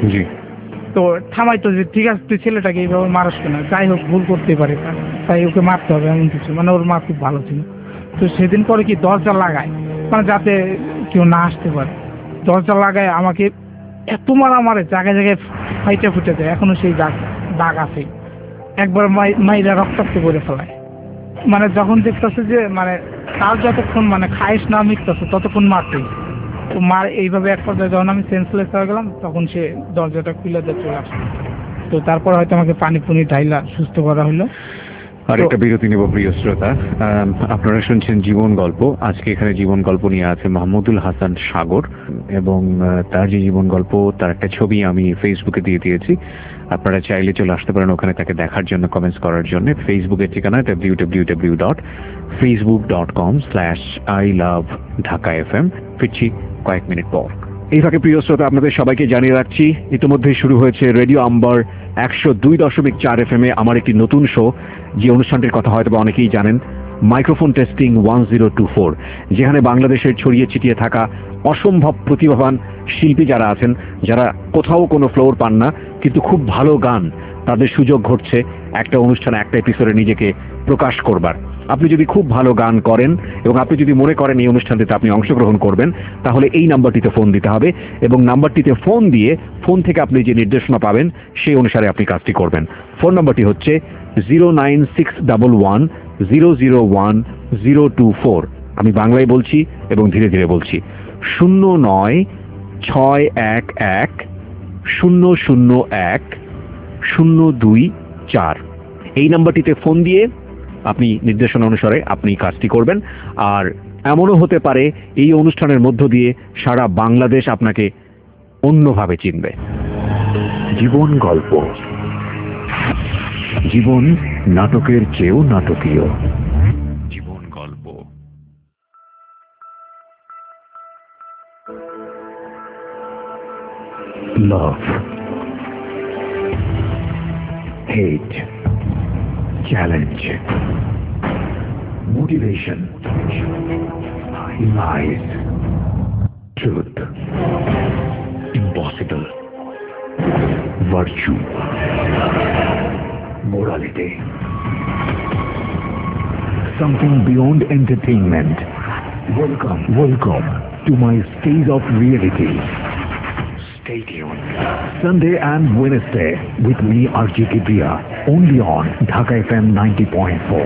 তো থামাইতো যে ঠিক আছে তুই ছেলেটাকে এইভাবে মারাস কেন, যাই হোক ভুল করতে পারে, তাই ওকে মারতে হবে এমন কিছু, মানে ওর মা খুব ভালো ছিল। তো সেদিন পরে কি দরজা লাগায়, মানে যাতে কেউ না আসতে পারে, দরজা লাগায় আমাকে এত মারে জায়গায় জায়গায় ফাইটে ফুটে যায়, এখনো সেই দাগ আছে। একবার মাইরা রক্তাক্ত করে ফেলায়, মানে যখন দেখতেছে যে মানে তার যতক্ষণ মানে খাইস না মিটতেছে ততক্ষণ মারতেই। তো মার এইভাবে এক পর্যায়ে যখন আমি সেন্সলেস হয়ে গেলাম, তখন সে দরজাটা খুলে দিয়ে চলে আসলো। তো তারপর হয়তো আমাকে পানি ঢাইলা সুস্থ করা হলো। আরেকটা বিরতি নেব প্রিয় শ্রোতা। আপনারা শুনছেন জীবন গল্প। আজকে এখানে জীবন গল্প নিয়ে আছে মাহমুদুল হাসান সাগর, এবং তার যে জীবন গল্প তার একটা ছবি আমি ফেসবুকে দিয়ে দিয়েছি। আপনারা চাইলে চলে আসতে পারেন ওখানে তাকে দেখার জন্য, কমেন্টস করার জন্য। ফেসবুকের ঠিকানা www.facebook.com/ilovedhakafm। ফিরছি কয়েক মিনিট পর। এই ফাঁকে প্রিয় শ্রোতা, আপনাদের সবাইকে জানিয়ে রাখছি ইতিমধ্যেই শুরু হয়েছে রেডিও আম্বার 102.4 FM আমার একটি নতুন শো, যে অনুষ্ঠানটির কথা হয়তো অনেকেই জানেন, মাইক্রোফোন টেস্টিং 1024, যেখানে বাংলাদেশের ছড়িয়ে ছিটিয়ে থাকা অসম্ভব প্রতিভাবান শিল্পী যারা আছেন, যারা কোথাও কোনো ফ্লোর পান না কিন্তু খুব ভালো গান, তাদের সুযোগ ঘটছে একটা অনুষ্ঠানে, একটা এপিসোডে নিজেকে প্রকাশ করবার। আপনি যদি খুব ভালো গান করেন এবং আপনি যদি মনে করেন এই অনুষ্ঠানটিতে আপনি অংশগ্রহণ করবেন, তাহলে এই নাম্বারটিতে ফোন দিতে হবে, এবং নাম্বারটিতে ফোন দিয়ে ফোন থেকে আপনি যে নির্দেশনা পাবেন সেই অনুসারে আপনি কাজটি করবেন। ফোন নাম্বারটি হচ্ছে 09611001024। আমি বাংলায় বলছি এবং ধীরে ধীরে বলছি, 09611001024। এই নাম্বারটিতে ফোন দিয়ে আপনি নির্দেশনা অনুসারে আপনি কাজটি করবেন। আর এমনও হতে পারে এই অনুষ্ঠানের মধ্য দিয়ে সারা বাংলাদেশ আপনাকে অন্যভাবে চিনবে। জীবন গল্প, জীবন নাটকের চেয়েও নাটকীয়। জীবন গল্প। Love, hate, challenge, motivation, lies, truth, impossible, virtue, morality, something beyond entertainment. Welcome to my stage of reality. Stay tuned. Sunday and Wednesday with me, RJ Kibria, only on Dhaka FM 90.4.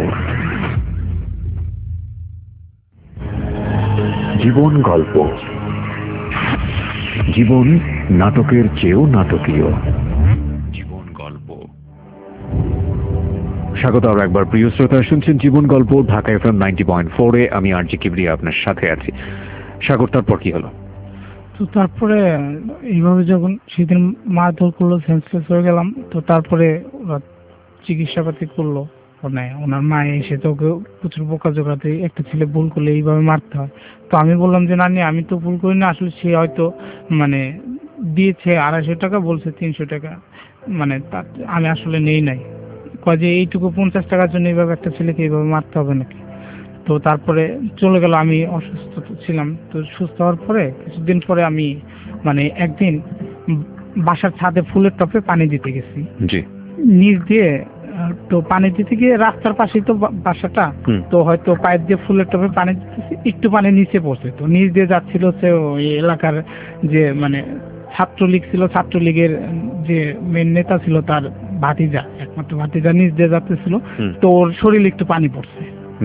জীবন গল্প, জীবন নাটকের চেয়েও নাটকীয়। জীবন গল্প। স্বাগত আর একবার প্রিয় শ্রোতা, শুনছেন জীবন গল্প ঢাকা FM 90.4-এ। আমি আরজি কিবরিয়া আপনার সাথে আছি। সাগর, তারপর কি হলো? তো তারপরে এইভাবে যখন সেদিন মারধর করলো, সেন্সলেস হয়ে গেলাম। তো তারপরে ওরা চিকিৎসাপাতি করলো, মানে ওনার মা এসে তো প্রচুর বোকা জোগাতে, একটা ছেলে ভুল করলে এইভাবে মারতে হয়। তো আমি বললাম যে নানি, আমি তো ভুল করি না, আসলে সে হয়তো মানে দিয়েছে 250 টাকা, বলছে 300 টাকা, মানে আমি আসলে নেই নাই। কয় যে এইটুকু 50 টাকার জন্য এইভাবে একটা ছেলেকে এইভাবে মারতে হবে নাকি? তো তারপরে চলে গেল। আমি অসুস্থ ছিলাম। তো সুস্থ হওয়ার পরে কিছুদিন পরে আমি মানে একদিন বাসার ছাদে ফুলের টপে পানি দিতে গেছি। নিচ দিয়ে, তো পানি দিতে গিয়ে রাস্তার পাশেই তো বাসাটা, তো হয়তো পাইপ দিয়ে ফুলের টপে পানি দিতেছি, একটু পানি নিচে পড়ছে। তো নিচ দিয়ে যাচ্ছিল হচ্ছে ওই এলাকার যে মানে ছাত্রলীগ ছিল, ছাত্রলীগের যে মেন নেতা ছিল তার ভাতিজা, একমাত্র ভাতিজা নিচ দিয়ে যাচ্ছিল। তো ওর শরীরে একটু পানি পড়ছে।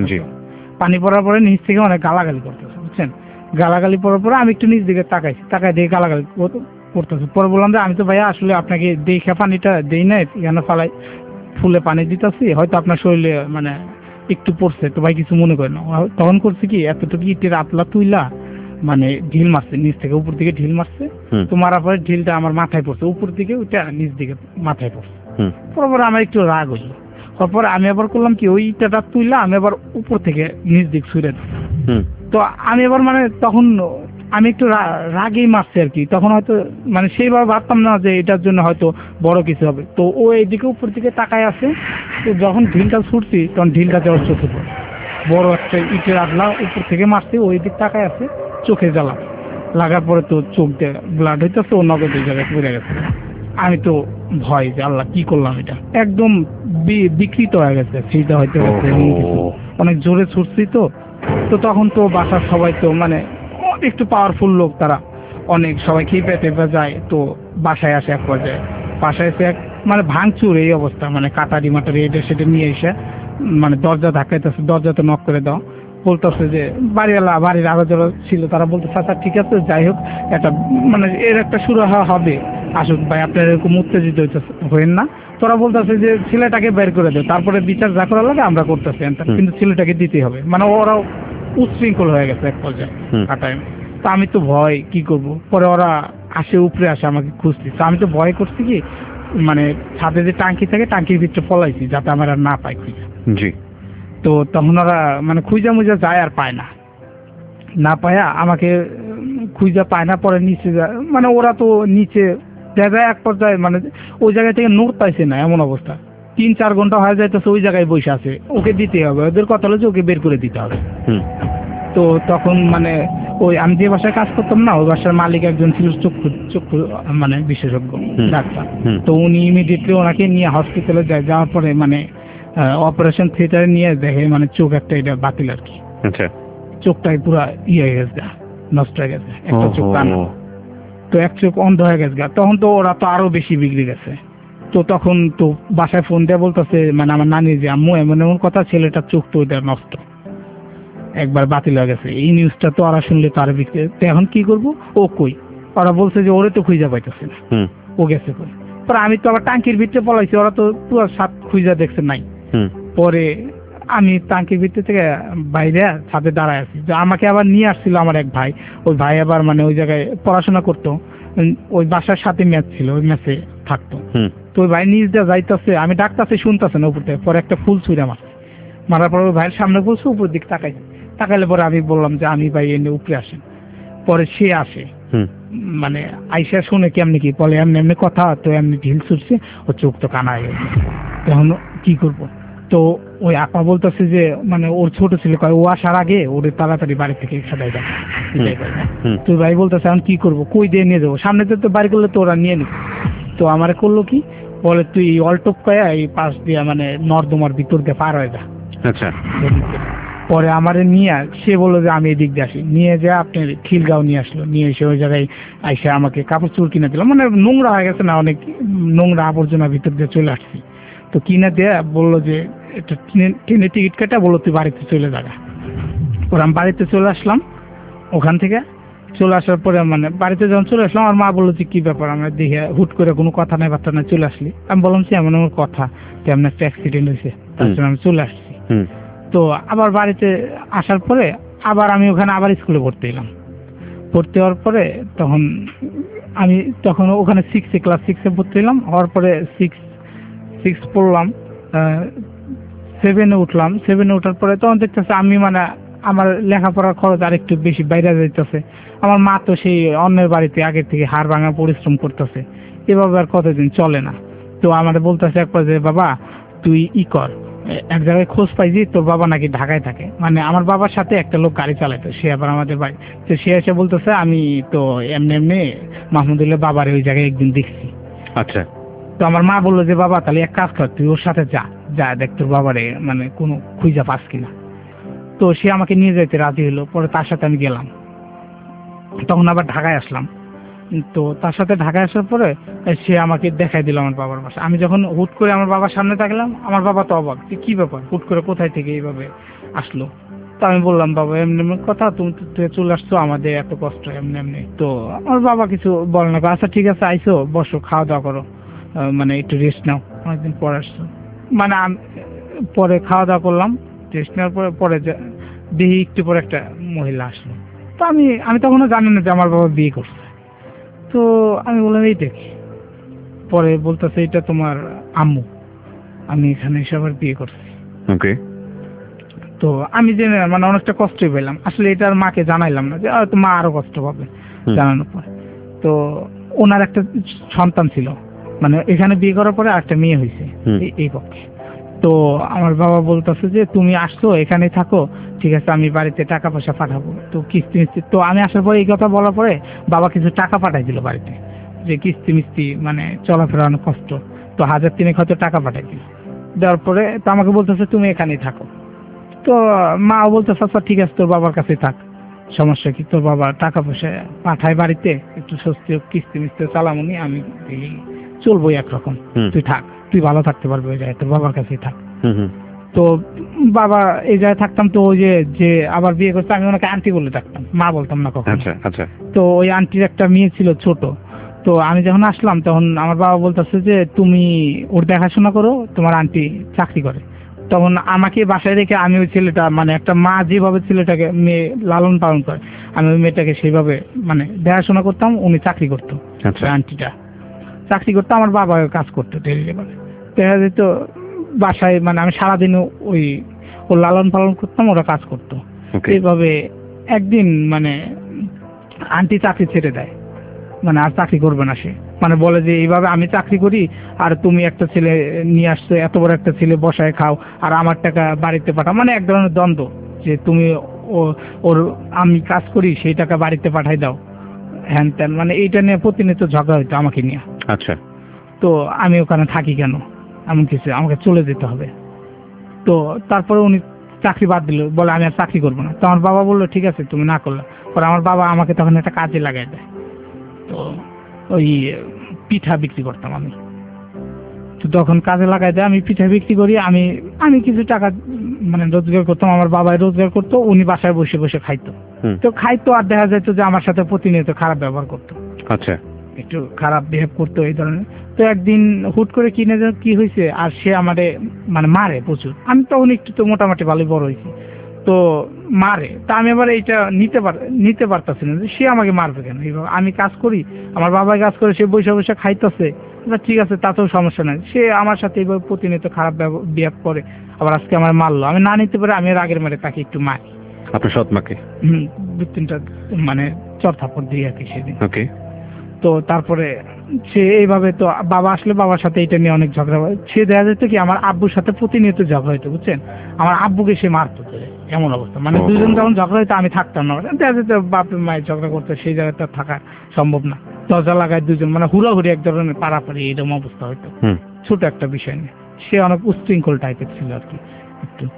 পানি পড়ার পরে নিচ থেকে অনেক গালাগালি করতেছে, বুঝছেন? গালাগালি পড়ার পরে আমি একটু নিচ দিকে তাকাইছি, তাকাই দিয়ে গালাগালি করতেছে। পরে বললাম যে আমি তো ভাইয়া আসলে আপনাকে দেখে পানিটা দেই নাই, এখানে ফালাই ফুলে পানি দিতেছি, হয়তো আপনার শরীরে মানে একটু পড়ছে, তো ভাই কিছু মনে করেন। তখন করছে কি, এতটুকু ইটের আতলা তুইলা মানে ঢিল মারছে, নিচ থেকে উপর দিকে ঢিল মারছে। তো মারার পরে ঢিলটা আমার মাথায় পড়ছে, উপর দিকে ওইটা নিচ দিকে মাথায় পড়ছে। পরে আমার একটু রাগ হইলো। তারপরে আমি আবার করলাম কি, ওই ইটাটা তুইলা আমি আবার উপর থেকে নিচ দিক ছুঁড়ে দিই। তো আমি আবার মানে তখন আমি একটু রাগেই মারছি আর কি। তখন হয়তো মানে সেইভাবে ভাবতাম না যে এটার জন্য হয়তো বড় কিছু হবে। তো ও এইদিকে উপর দিকে তাকায় আছে। তো যখন ঢিলটা ছুটছি তখন ঢিলটা যাওয়ার চোখে পড়ে, বড় একটা ইটের আদলা উপর থেকে মারছি, ওই দিক তাকায় আছে, চোখে জ্বালা লাগার পরে তো চোখ দিয়ে ব্লাড হইতেছে, ও নগদ ওই জায়গায় পড়ে গেছে। আমি তো ভয় যে আল্লাহ কি করলাম, এটা একদম বিকৃত হয়ে গেছে, সেইটা হয়তো অনেক জোরে ছুটছি। তো তখন তো বাসার সবাই তো মানে একটু পাওয়ারফুল লোক, তারা অনেক সবাই খেপে টেপে যায়। তো বাসায় আসে, এক পর্যায়ে বাসায় এসে মানে ভাঙচুর এই অবস্থা, মানে কাটারি মাটারি এটা সেটা নিয়ে এসে মানে দরজা ধাক্কাইতেছে, দরজাতে নক করে দাও, বলতেছে যে বাড়িওয়ালা, বাড়ির আরো যারা ছিল তারা বলতেছে আচ্ছা ঠিক আছে, যাই হোক, একটা মানে এর একটা শুরু হবে, আসুক ভাই, আপনার এরকম উত্তেজিত হইেন না। তোরা বলতেছে যে ছেলেটাকে বের করে দেয়, তারপরে বিচার যা করা লাগে আমরা করতেছি, কিন্তু ছেলেটাকে দিতেই হবে। মানে ওরাও উচ্ছৃঙ্খল হয়ে গেছে এক পর্যায়ে কাটায়। তো আমি তো ভয়, কি করব। পরে ওরা আসে, উপরে আসে আমাকে খুঁজতে। তো আমি তো ভয় করছি কি, মানে ছাদে যে টাঙ্কি থাকে টাঙ্কির ভিতরে পলাইছি যাতে আমার আর না পাই খুঁজে। তো তখন ওরা মানে খুঁজা মুজা যায় আর পায় না পায়া আমাকে খুঁজা পায় না। পরে নিচে যায়, মানে ওরা তো নিচে জায়গায় এক পর্যায়ে মানে ওই জায়গা থেকে নোট পাইছে না, এমন অবস্থা। 3-4 ঘন্টা হয়ে যাইতেছে ওই জায়গায় বসে আছে, ওকে দিতে হবে, ওদের কথা হলো যে ওকে বের করে দিতে হবে। তো তখন মানে ওই আমি যে বাসায় কাজ করতাম না, ওই বাসার মালিক একজন ছিল চক্ষু মানে বিশেষজ্ঞ ডাক্তার। তো উনি ইমিডিয়েটলি ওনাকে নিয়ে হসপিটালে যায়। যাওয়ার পরে মানে অপারেশন থিয়েটারে নিয়ে দেখে মানে চোখ একটা এটা বাতিল আর কি। চোখটাই পুরো হয়ে গেছে, নষ্ট হয়ে গেছে, একটা চোখ কানা। তো এক চোখ অন্ধ হয়ে গেছে। তখন তো ওরা তো আরো বেশি বিগড়ে গেছে। তো তখন তো বাসায় ফোন দিয়ে বলতেছে মানে আমার নানি যে আম্মু এমন এমন কথা, ছেলেটার চোখ তো ওইটা নষ্ট, একবার বাতিল হয়ে গেছে। এই নিউজটা তো ওরা শুনলে তো আরো বিক্রি। তো এখন কি করবো, ও কই? ওরা বলছে যে ওরে তো খুঁজা পাইতেছে না, ও গেছে কই। পরে আমি তো আবার টাঙ্কির ভিতরে পলাইছি, ওরা তো পুরো সাত খুঁজা দেখছে নাই। পরে আমি টাঙ্কির ভিতর থেকে বাইরে ছাদে দাঁড়ায় আছি, যে আমাকে আবার নিয়ে আসছিল আমার এক ভাই। ওই ভাই আবার মানে ওই জায়গায় পড়াশোনা করতো, ওই বাসার সাথে ম্যাচ ছিল, ওই ম্যাচে থাকতো। তো ওই ভাই নিজ দিয়ে যাইতেছে, আমি ডাকতেছি, শুনতেছে না উপর থেকে। পরে একটা ফুল ছুঁড়ে মারার পর ওই ভাইয়ের সামনে বলছে, উপর দিকে তাকাইলে পরে আমি বললাম যে আমি ভাই এনে উপরে আসেন। পরে সে আসে, মানে আইসা শুনে কেমনি কি বলে, এমনি এমনি কথা, তো এমনি ঢিল ছুটছে, ও চোখ তো কানা হয়ে গেছে। তখন কি করবো? তো ওই আপা বলতেছে যে মানে ওর ছোট ছিল, কয় ও আসার আগে ওরে তাড়াতাড়ি বাড়ি থেকে খেদাই দেয়। তো ভাই বলতেছে এখন কি করবো, কই দিয়ে নিয়ে যাবো, সামনে তো বাড়ি করলে তো ওরা নিয়ে নিবে। তো আমারে করলো কি, বলে তুই অল্টপ কয়া এই পাশ দিয়ে মানে নর্দমার ভিতর দিয়ে পার হয়ে যা। আচ্ছা। পরে আমারে নিয়ে সে বললো যে আমি এদিক দিয়ে আসি, নিয়ে যা আপনার খিলগাঁও নিয়ে আসলো, নিয়ে এসে ওই জায়গায় আইসে আমাকে কাপড় চোপড় কিনে দিল, মানে নোংরা হয়ে গেছে না, অনেক নোংরা আবর্জনা ভিতর দিয়ে চলে আসছি। তো কিনে দিয়ে বললো যে একটা ট্রেনের টিকিট কাটা, বললো তুই বাড়িতে চলে যাগা। ওরা আমি বাড়িতে চলে আসলাম। ওখান থেকে চলে আসার পরে মানে বাড়িতে যখন চলে আসলাম, আমার মা বললো যে কি ব্যাপার, আমরা দেখে হুট করে কোনো কথা নাই বার্তা নাই চলে আসলি। আমি বললাম যে এমন আমার কথা, তেমন একটা অ্যাক্সিডেন্ট হয়েছে, তার জন্য আমি চলে আসছি। তো আবার বাড়িতে আসার পরে আবার আমি ওখানে আবার স্কুলে ভর্তি হলাম। ভর্তি হওয়ার পরে তখন ওখানে ক্লাস 6-এ ভর্তি হলাম। হওয়ার পরে সিক্স পড়লাম, 7-এ উঠলাম। 7-এ ওঠার পরে তখন দেখতেছে আমি মানে আমার লেখাপড়ার খরচ আর একটু বেশি বাইরে যাইতেছে। আমার মা তো সেই অন্যের বাড়িতে আগের থেকে হাড় ভাঙা পরিশ্রম করতেছে, এভাবে আর কতদিন চলে না। তো আমার বলতেছে একবার যে বাবা তুই কর, এক জায়গায় খোঁজ পাইছি তোর বাবা নাকি ঢাকায় থাকে, মানে আমার বাবার সাথে একটা লোক গাড়ি চালাইতো, সে আবার আমাদের বাড়ি। তো সে এসে বলতেছে আমি তো এমনি মাহমুদুল্লাহ বাবার ওই জায়গায় একদিন দেখছি। আচ্ছা। তো আমার মা বললো যে বাবা তাহলে এক কাজ কর, তুই ওর সাথে যা দেখ তোর বাবারে মানে কোনো খুঁজা পাস কিনা। তো সে আমাকে নিয়ে যেতে রাজি হলো। পরে তার সাথে আমি গেলাম। তখন আবার ঢাকায় আসলাম। তো তার সাথে ঢাকায় আসার পরে সে আমাকে দেখাই দিল আমার বাবার বাসা। আমি যখন হুট করে আমার বাবার সামনে থাকলাম, আমার বাবা তো অবাক যে কি ব্যাপার, হুট করে কোথায় থেকে এইভাবে আসলো। তো আমি বললাম বাবা এমনি এমনি কথা, তুমি তো চলে আসছো, আমাদের এত কষ্ট এমনি এমনি। তো আমার বাবা কিছু বলে না, আচ্ছা ঠিক আছে আইসো, বসো, খাওয়া দাওয়া করো, মানে একটু রেস্ট নাও, অনেকদিন পর আসছো। মানে পরে খাওয়া দাওয়া করলাম, রেস্ট নেওয়ার পরে দেখি একটু পরে একটা মহিলা আসলো। তো আমি তখনও জানি না যে আমার বাবা বিয়ে করছে। তো আমি বললাম এইটা কি? পরে বলতেছে এটা তোমার আম্মু, আমি এখানে এসে আবার বিয়ে করছি। ওকে। তো আমি জেনে মানে অনেকটা কষ্টই পেলাম। আসলে এটা আর মাকে জানাইলাম না, যে হয়তো মা আরো কষ্ট পাবে জানানোর পরে। তো ওনার একটা সন্তান ছিল, মানে এখানে বিয়ে করার পরে একটা মেয়ে হয়েছে এই পক্ষে। তো আমার বাবা বলতেছে যে তুমি আসছো, এখানেই থাকো, ঠিক আছে আমি বাড়িতে টাকা পয়সা পাঠাবো। তো কিস্তি মিস্তি, তো আমি আসার পরে এই কথা বলার পরে বাবা কিছু টাকা পাঠাই দিল বাড়িতে, যে কিস্তি মিস্তি মানে চলাফেরা অনেক কষ্ট। তো 1,000 হয়তো টাকা পাঠাই দিল। দেওয়ার পরে তো আমাকে বলতেছে তুমি এখানেই থাকো। তো মাও বলতেছে আচ্ছা ঠিক আছে তোর বাবার কাছেই থাক, সমস্যা কি, তোর বাবা টাকা পয়সা পাঠায় বাড়িতে, একটু স্বস্তি হোক, কিস্তি মিস্তি চালামুনি, আমি চলবো একরকম, তুই থাক, তুই ভালো থাকতে পারবি ওই জায়গায়, তোর বাবার কাছেই থাক। তো বাবা এই জায়গায় থাকতাম। তো ওই যে আবার বিয়ে করতে আমি ওনাকে আন্টি বলে ডাকতাম, মা বলতাম না কখনো। আচ্ছা। তো ওই আন্টির একটা মেয়ে ছিল ছোট। তো আমি যখন আসলাম তখন আমার বাবা বলতেছে যে তুমি ওর দেখাশোনা করো, তোমার আন্টি চাকরি করে। তখন আমাকে বাসায় রেখে আমি ওই ছেলেটা মানে একটা মা যেভাবে ছেলেটাকে মেয়ে লালন পালন করে, আমি ওই মেয়েটাকে সেইভাবে মানে দেখাশোনা করতাম। উনি চাকরি করতো, আন্টিটা চাকরি করতো, আমার বাবা কাজ করতো ডেলিভারি। দেখা যেত বাসায়, মানে আমি সারাদিন ওর লালন পালন করতাম, ওরা কাজ করতো। এইভাবে একদিন মানে আন্টি চাকরি ছেড়ে দেয়, মানে আর চাকরি করবে না সে, মানে বলে যে এইভাবে আমি চাকরি করি আর তুমি একটা ছেলে নিয়ে আসছো, এত বড় একটা ছেলে বসায় খাও আর আমার টাকা বাড়িতে পাঠাও, মানে এক ধরনের দ্বন্দ্ব, যে তুমি ওর আমি কাজ করি সেই টাকা বাড়িতে পাঠাই দাও, হ্যান ত্যান, মানে এইটা নিয়ে প্রতিনিয়ত ঝগড়া হইতো আমাকে নিয়ে। আচ্ছা। তো আমি ওখানে থাকি কেন, এমন কিছু, আমাকে চলে যেতে হবে। তো তারপরে উনি চাকরি বাদ দিল, বলে আমি আর চাকরি করবো না। তো আমার বাবা বললো ঠিক আছে তুমি না করলে। পরে আমার বাবা আমাকে তখন একটা কাজে লাগাই দেয়। তো ওই পিঠা বিক্রি করতাম আমি। তো তখন কাজে লাগাই দেয়, আমি পিঠা বিক্রি করি, আমি কিছু টাকা মানে রোজগার করতাম, আমার বাবাই রোজগার করতো, উনি বাসায় বসে বসে খাইতো। তো খাইতো আর দেখা যেত যে আমার সাথে প্রতিনিয়ত খারাপ ব্যবহার করতো। আচ্ছা। একটু খারাপ বিহেভ করতো এই ধরনের। তো একদিন হুট করে কিনে যে কি হয়েছে, আর সে আমারে মানে মারে প্রচুর। আমি তখন একটু তো মোটামুটি ভালোই বড় হয়েছি, তো মারে। তা আমি এবার এইটা নিতে পারতাছি না যে সে আমাকে মারবে কেন, এইভাবে আমি কাজ করি, আমার বাবাই কাজ করে, সে বসে বসে খাইতেছে, ঠিক আছে তাতেও সমস্যা নাই, সে আমার সাথে এইভাবে প্রতিনিয়ত খারাপ বিহেভ করে। আবার আজকে আমার মারলো, আমি না নিতে পারে আমি রাগের মারে তাকে একটু মারি। আপনার সৎ মাকে? 2-3টা মানে চর থাপ্পড় দিই আর কি সেদিন। ওকে। তো তারপরে সে এইভাবে, তো বাবা আসলে বাবার সাথে এটা নিয়ে অনেক ঝগড়া হয়। সে দেখা যেত কি আমার আব্বুর সাথে প্রতিনিয়ত ঝগড়া হইতো, বুঝছেন, আমার আব্বুকে সে মারতো, এমন অবস্থা, মানে দুজন যখন ঝগড়া হইতো আমি থাকতাম না, দেখা যেত বাপের মায়ের ঝগড়া করতো, সেই জায়গায় তো থাকা সম্ভব না, দরজা লাগায় দুজন মানে হুড়াহুড়ি এক ধরনের পাড়াপাড়ি এরকম অবস্থা হইতো ছোট একটা বিষয় নিয়ে। সে অনেক উচ্ছৃঙ্খল টাইপের ছিল আর কি একটু।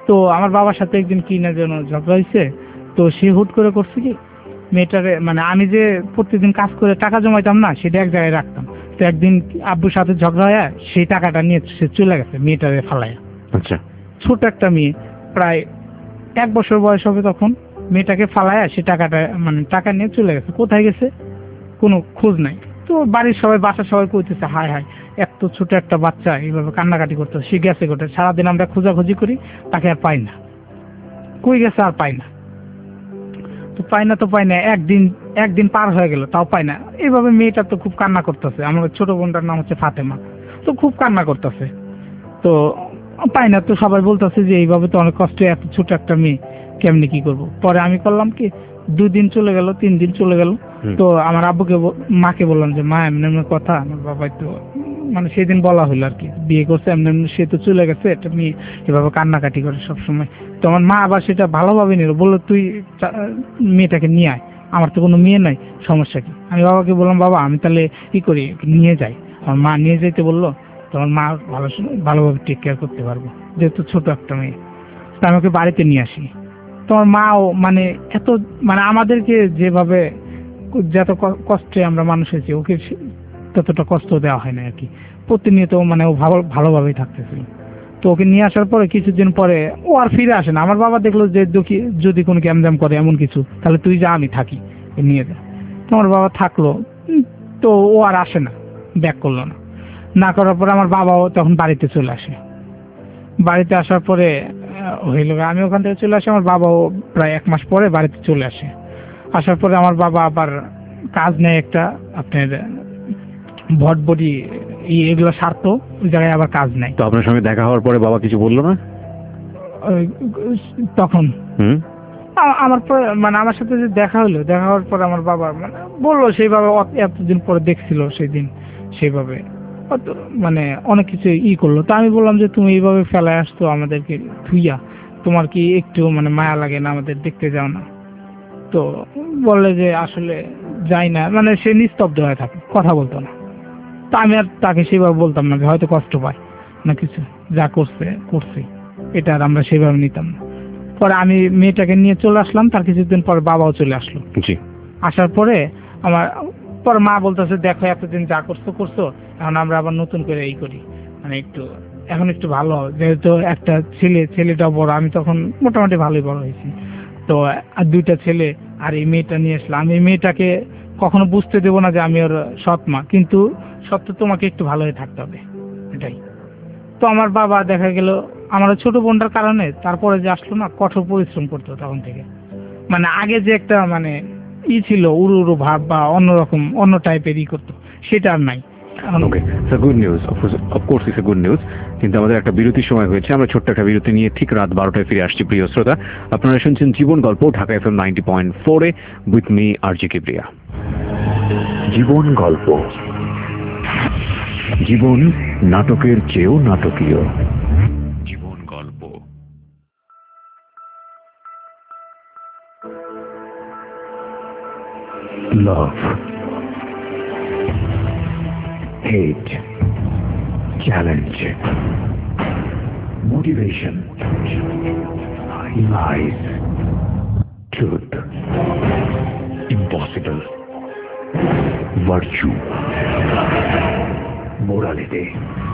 তো আমার বাবার সাথে একদিন কি না যেন ঝগড়া হয়েছে, তো সে হুট করে করছে কি মেয়েটারে, মানে আমি যে প্রতিদিন কাজ করে টাকা জমাইতাম না সেটা এক জায়গায় রাখতাম, তো একদিন আব্বুর সাথে ঝগড়া হয়ে সেই টাকাটা নিয়ে সে চলে গেছে মেয়েটারে ফালাইয়া। আচ্ছা। ছোট একটা মেয়ে, প্রায় 1 বছর বয়স হবে তখন, মেয়েটাকে ফালাইয়া সে টাকাটা মানে টাকা নিয়ে চলে গেছে। কোথায় গেছে কোনো খোঁজ নাই। তো বাড়ির সবাই, বাসার সবাই কইতেছে হায় হায়, এত ছোট একটা বাচ্চা এইভাবে কান্নাকাটি করতে, সে গেছে কোথায়? সারাদিন আমরা খোঁজাখুঁজি করি, তাকে আর পাই না, কই গেছে আর পাই না। তো পাই না, একদিন পার হয়ে গেল, তাও পাই না। এইভাবে মেয়েটা তো খুব কান্না করতেছে, আমার ছোট বোনটার নাম হচ্ছে ফাতেমা, তো খুব কান্না করতেছে। তো পাই না, তো সবাই বলতেছে যে এইভাবে তো অনেক কষ্টে, এত ছোট একটা মেয়ে কেমনি কি করব। পরে আমি করলাম কি, 2 দিন চলে গেল, 3 দিন চলে গেল। তো আমার আব্বুকে মাকে বললাম যে মা এমনি এমনি কথা, আমার বাবা তো মানে সেদিন বলা হলো আর কি, বিয়ে করছে এমনি এমনি, সে তো চলে গেছে, একটা মেয়ে এভাবে কান্নাকাটি করে সবসময়। তো আমার মা আবার সেটা ভালোভাবে নিল, বললো তুই মেয়েটাকে নিয়ে আয়, আমার তো কোনো মেয়ে নাই, সমস্যা কি? আমি বাবাকে বললাম বাবা আমি তাহলে কি করি, নিয়ে যাই। আমার মা নিয়ে যাইতে বললো, তোমার মা ভালোভাবে টেক কেয়ার করতে পারবো, যেহেতু ছোট একটা মেয়ে। তা আমাকে বাড়িতে নিয়ে আসি। তোমার মাও মানে এত মানে আমাদেরকে যেভাবে যত কষ্টে আমরা মানুষ হয়েছি, ওকে ততটা কষ্ট দেওয়া হয় না আর কি। প্রতিনিয়ত মানে ও ভালোভাবেই থাকতেছিল। তো ওকে নিয়ে আসার পরে কিছুদিন পরে ও আর ফিরে আসে না। আমার বাবা দেখলো যে যদি কোনো ক্যামজাম করে এমন কিছু, তাহলে তুই যা, আমি থাকি, নিয়ে যা। তোমার বাবা থাকলো, তো ও আর আসে না, ব্যাক করলো না। না করার পরে আমার বাবাও তখন বাড়িতে চলে আসে। বাড়িতে আসার পরে হইল আমি ওখান থেকে চলে আসি, আমার বাবাও প্রায় 1 মাস পরে বাড়িতে চলে আসে। আসার পরে আমার বাবা আবার কাজ নেয় একটা, আপনার ভটবডি এগুলো সারতো, ওই জায়গায় আবার কাজ নেয়। তো আপনার সঙ্গে দেখা হওয়ার পরে বাবা কিছু বললো না তখন? আমার মানে আমার সাথে যে দেখা হওয়ার পরে আমার বাবা মানে বললো সেইভাবে, এতদিন পরে দেখছিল সেদিন, সেইভাবে মানে অনেক কিছু করলো। তা আমি বললাম যে তুমি এইভাবে ফেলায় আসতো আমাদেরকে থুইয়া, তোমার কি একটু মানে মায়া লাগে না, আমাদের দেখতে যাও না? তো বললে যে আসলে যাই না, মানে সে নিস্তব্ধ হয়ে থাকে, কথা বলতো না। তা আমি আর তাকে সেভাবে বলতাম না যে হয়তো কষ্ট পায় না কিছু, যা করছে এটা আর আমরা সেভাবে নিতাম না। পরে আমি মেয়েটাকে নিয়ে চলে আসলাম, তার কিছুদিন পর বাবাও চলে আসলো। জি। আসার পরে আমার পর মা বলতেছে দেখো এতদিন যা করছো, এখন আমরা আবার নতুন করে করি, মানে এখন একটু ভালো, যেহেতু একটা ছেলেটাও বড়, আমি তখন মোটামুটি ভালোই বড় হয়েছি। তো আর 2টা ছেলে, আর এই মেয়েটা নিয়ে আসলাম। আমি এই মেয়েটাকে কখনো বুঝতে দেবো না যে আমি ওর সৎ মা, কিন্তু সত্য তোমাকে একটু ভালো হয়ে থাকতে হবে, এটাই। তো আমার বাবা দেখা গেল আমার ছোট বোনটার কারণে তারপরে যে আসলো না, কঠোর পরিশ্রম করতো তখন থেকে। মানে আগে যে একটা মানে ছিল উড়ু ভাব বা অন্যরকম অন্য টাইপের করতো, সেটা আর নাই। Okay, it's a good news, of course it's a good news. কিন্তু আমাদের একটা বিরতির সময় হয়েছে, আমরা ছোট্ট একটা বিরতি নিয়ে ঠিক রাত 12টায় ফিরে আসছি। প্রিয় শ্রোতা, আপনারা শুনছেন জীবন গল্প, Dhaka FM 90.4 with me RJ Kibria. জীবন গল্প, জীবন নাটকের চেয়েও নাটকীয়। জীবন গল্প। লাভ, hate, challenge, motivation, lies, truth, impossible, virtue, morality,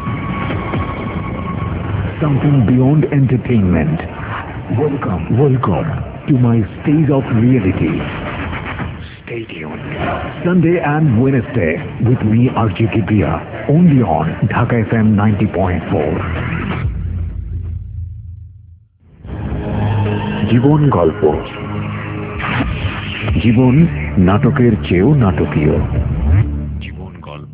something beyond entertainment. Welcome to my stage of reality. Stay tuned. Sunday and Wednesday with me RJ Kibriya, only on Dhaka FM 90.4. জীবন গল্প, জীবন নাটকের চেয়েও নাটকীয়। জীবন গল্প।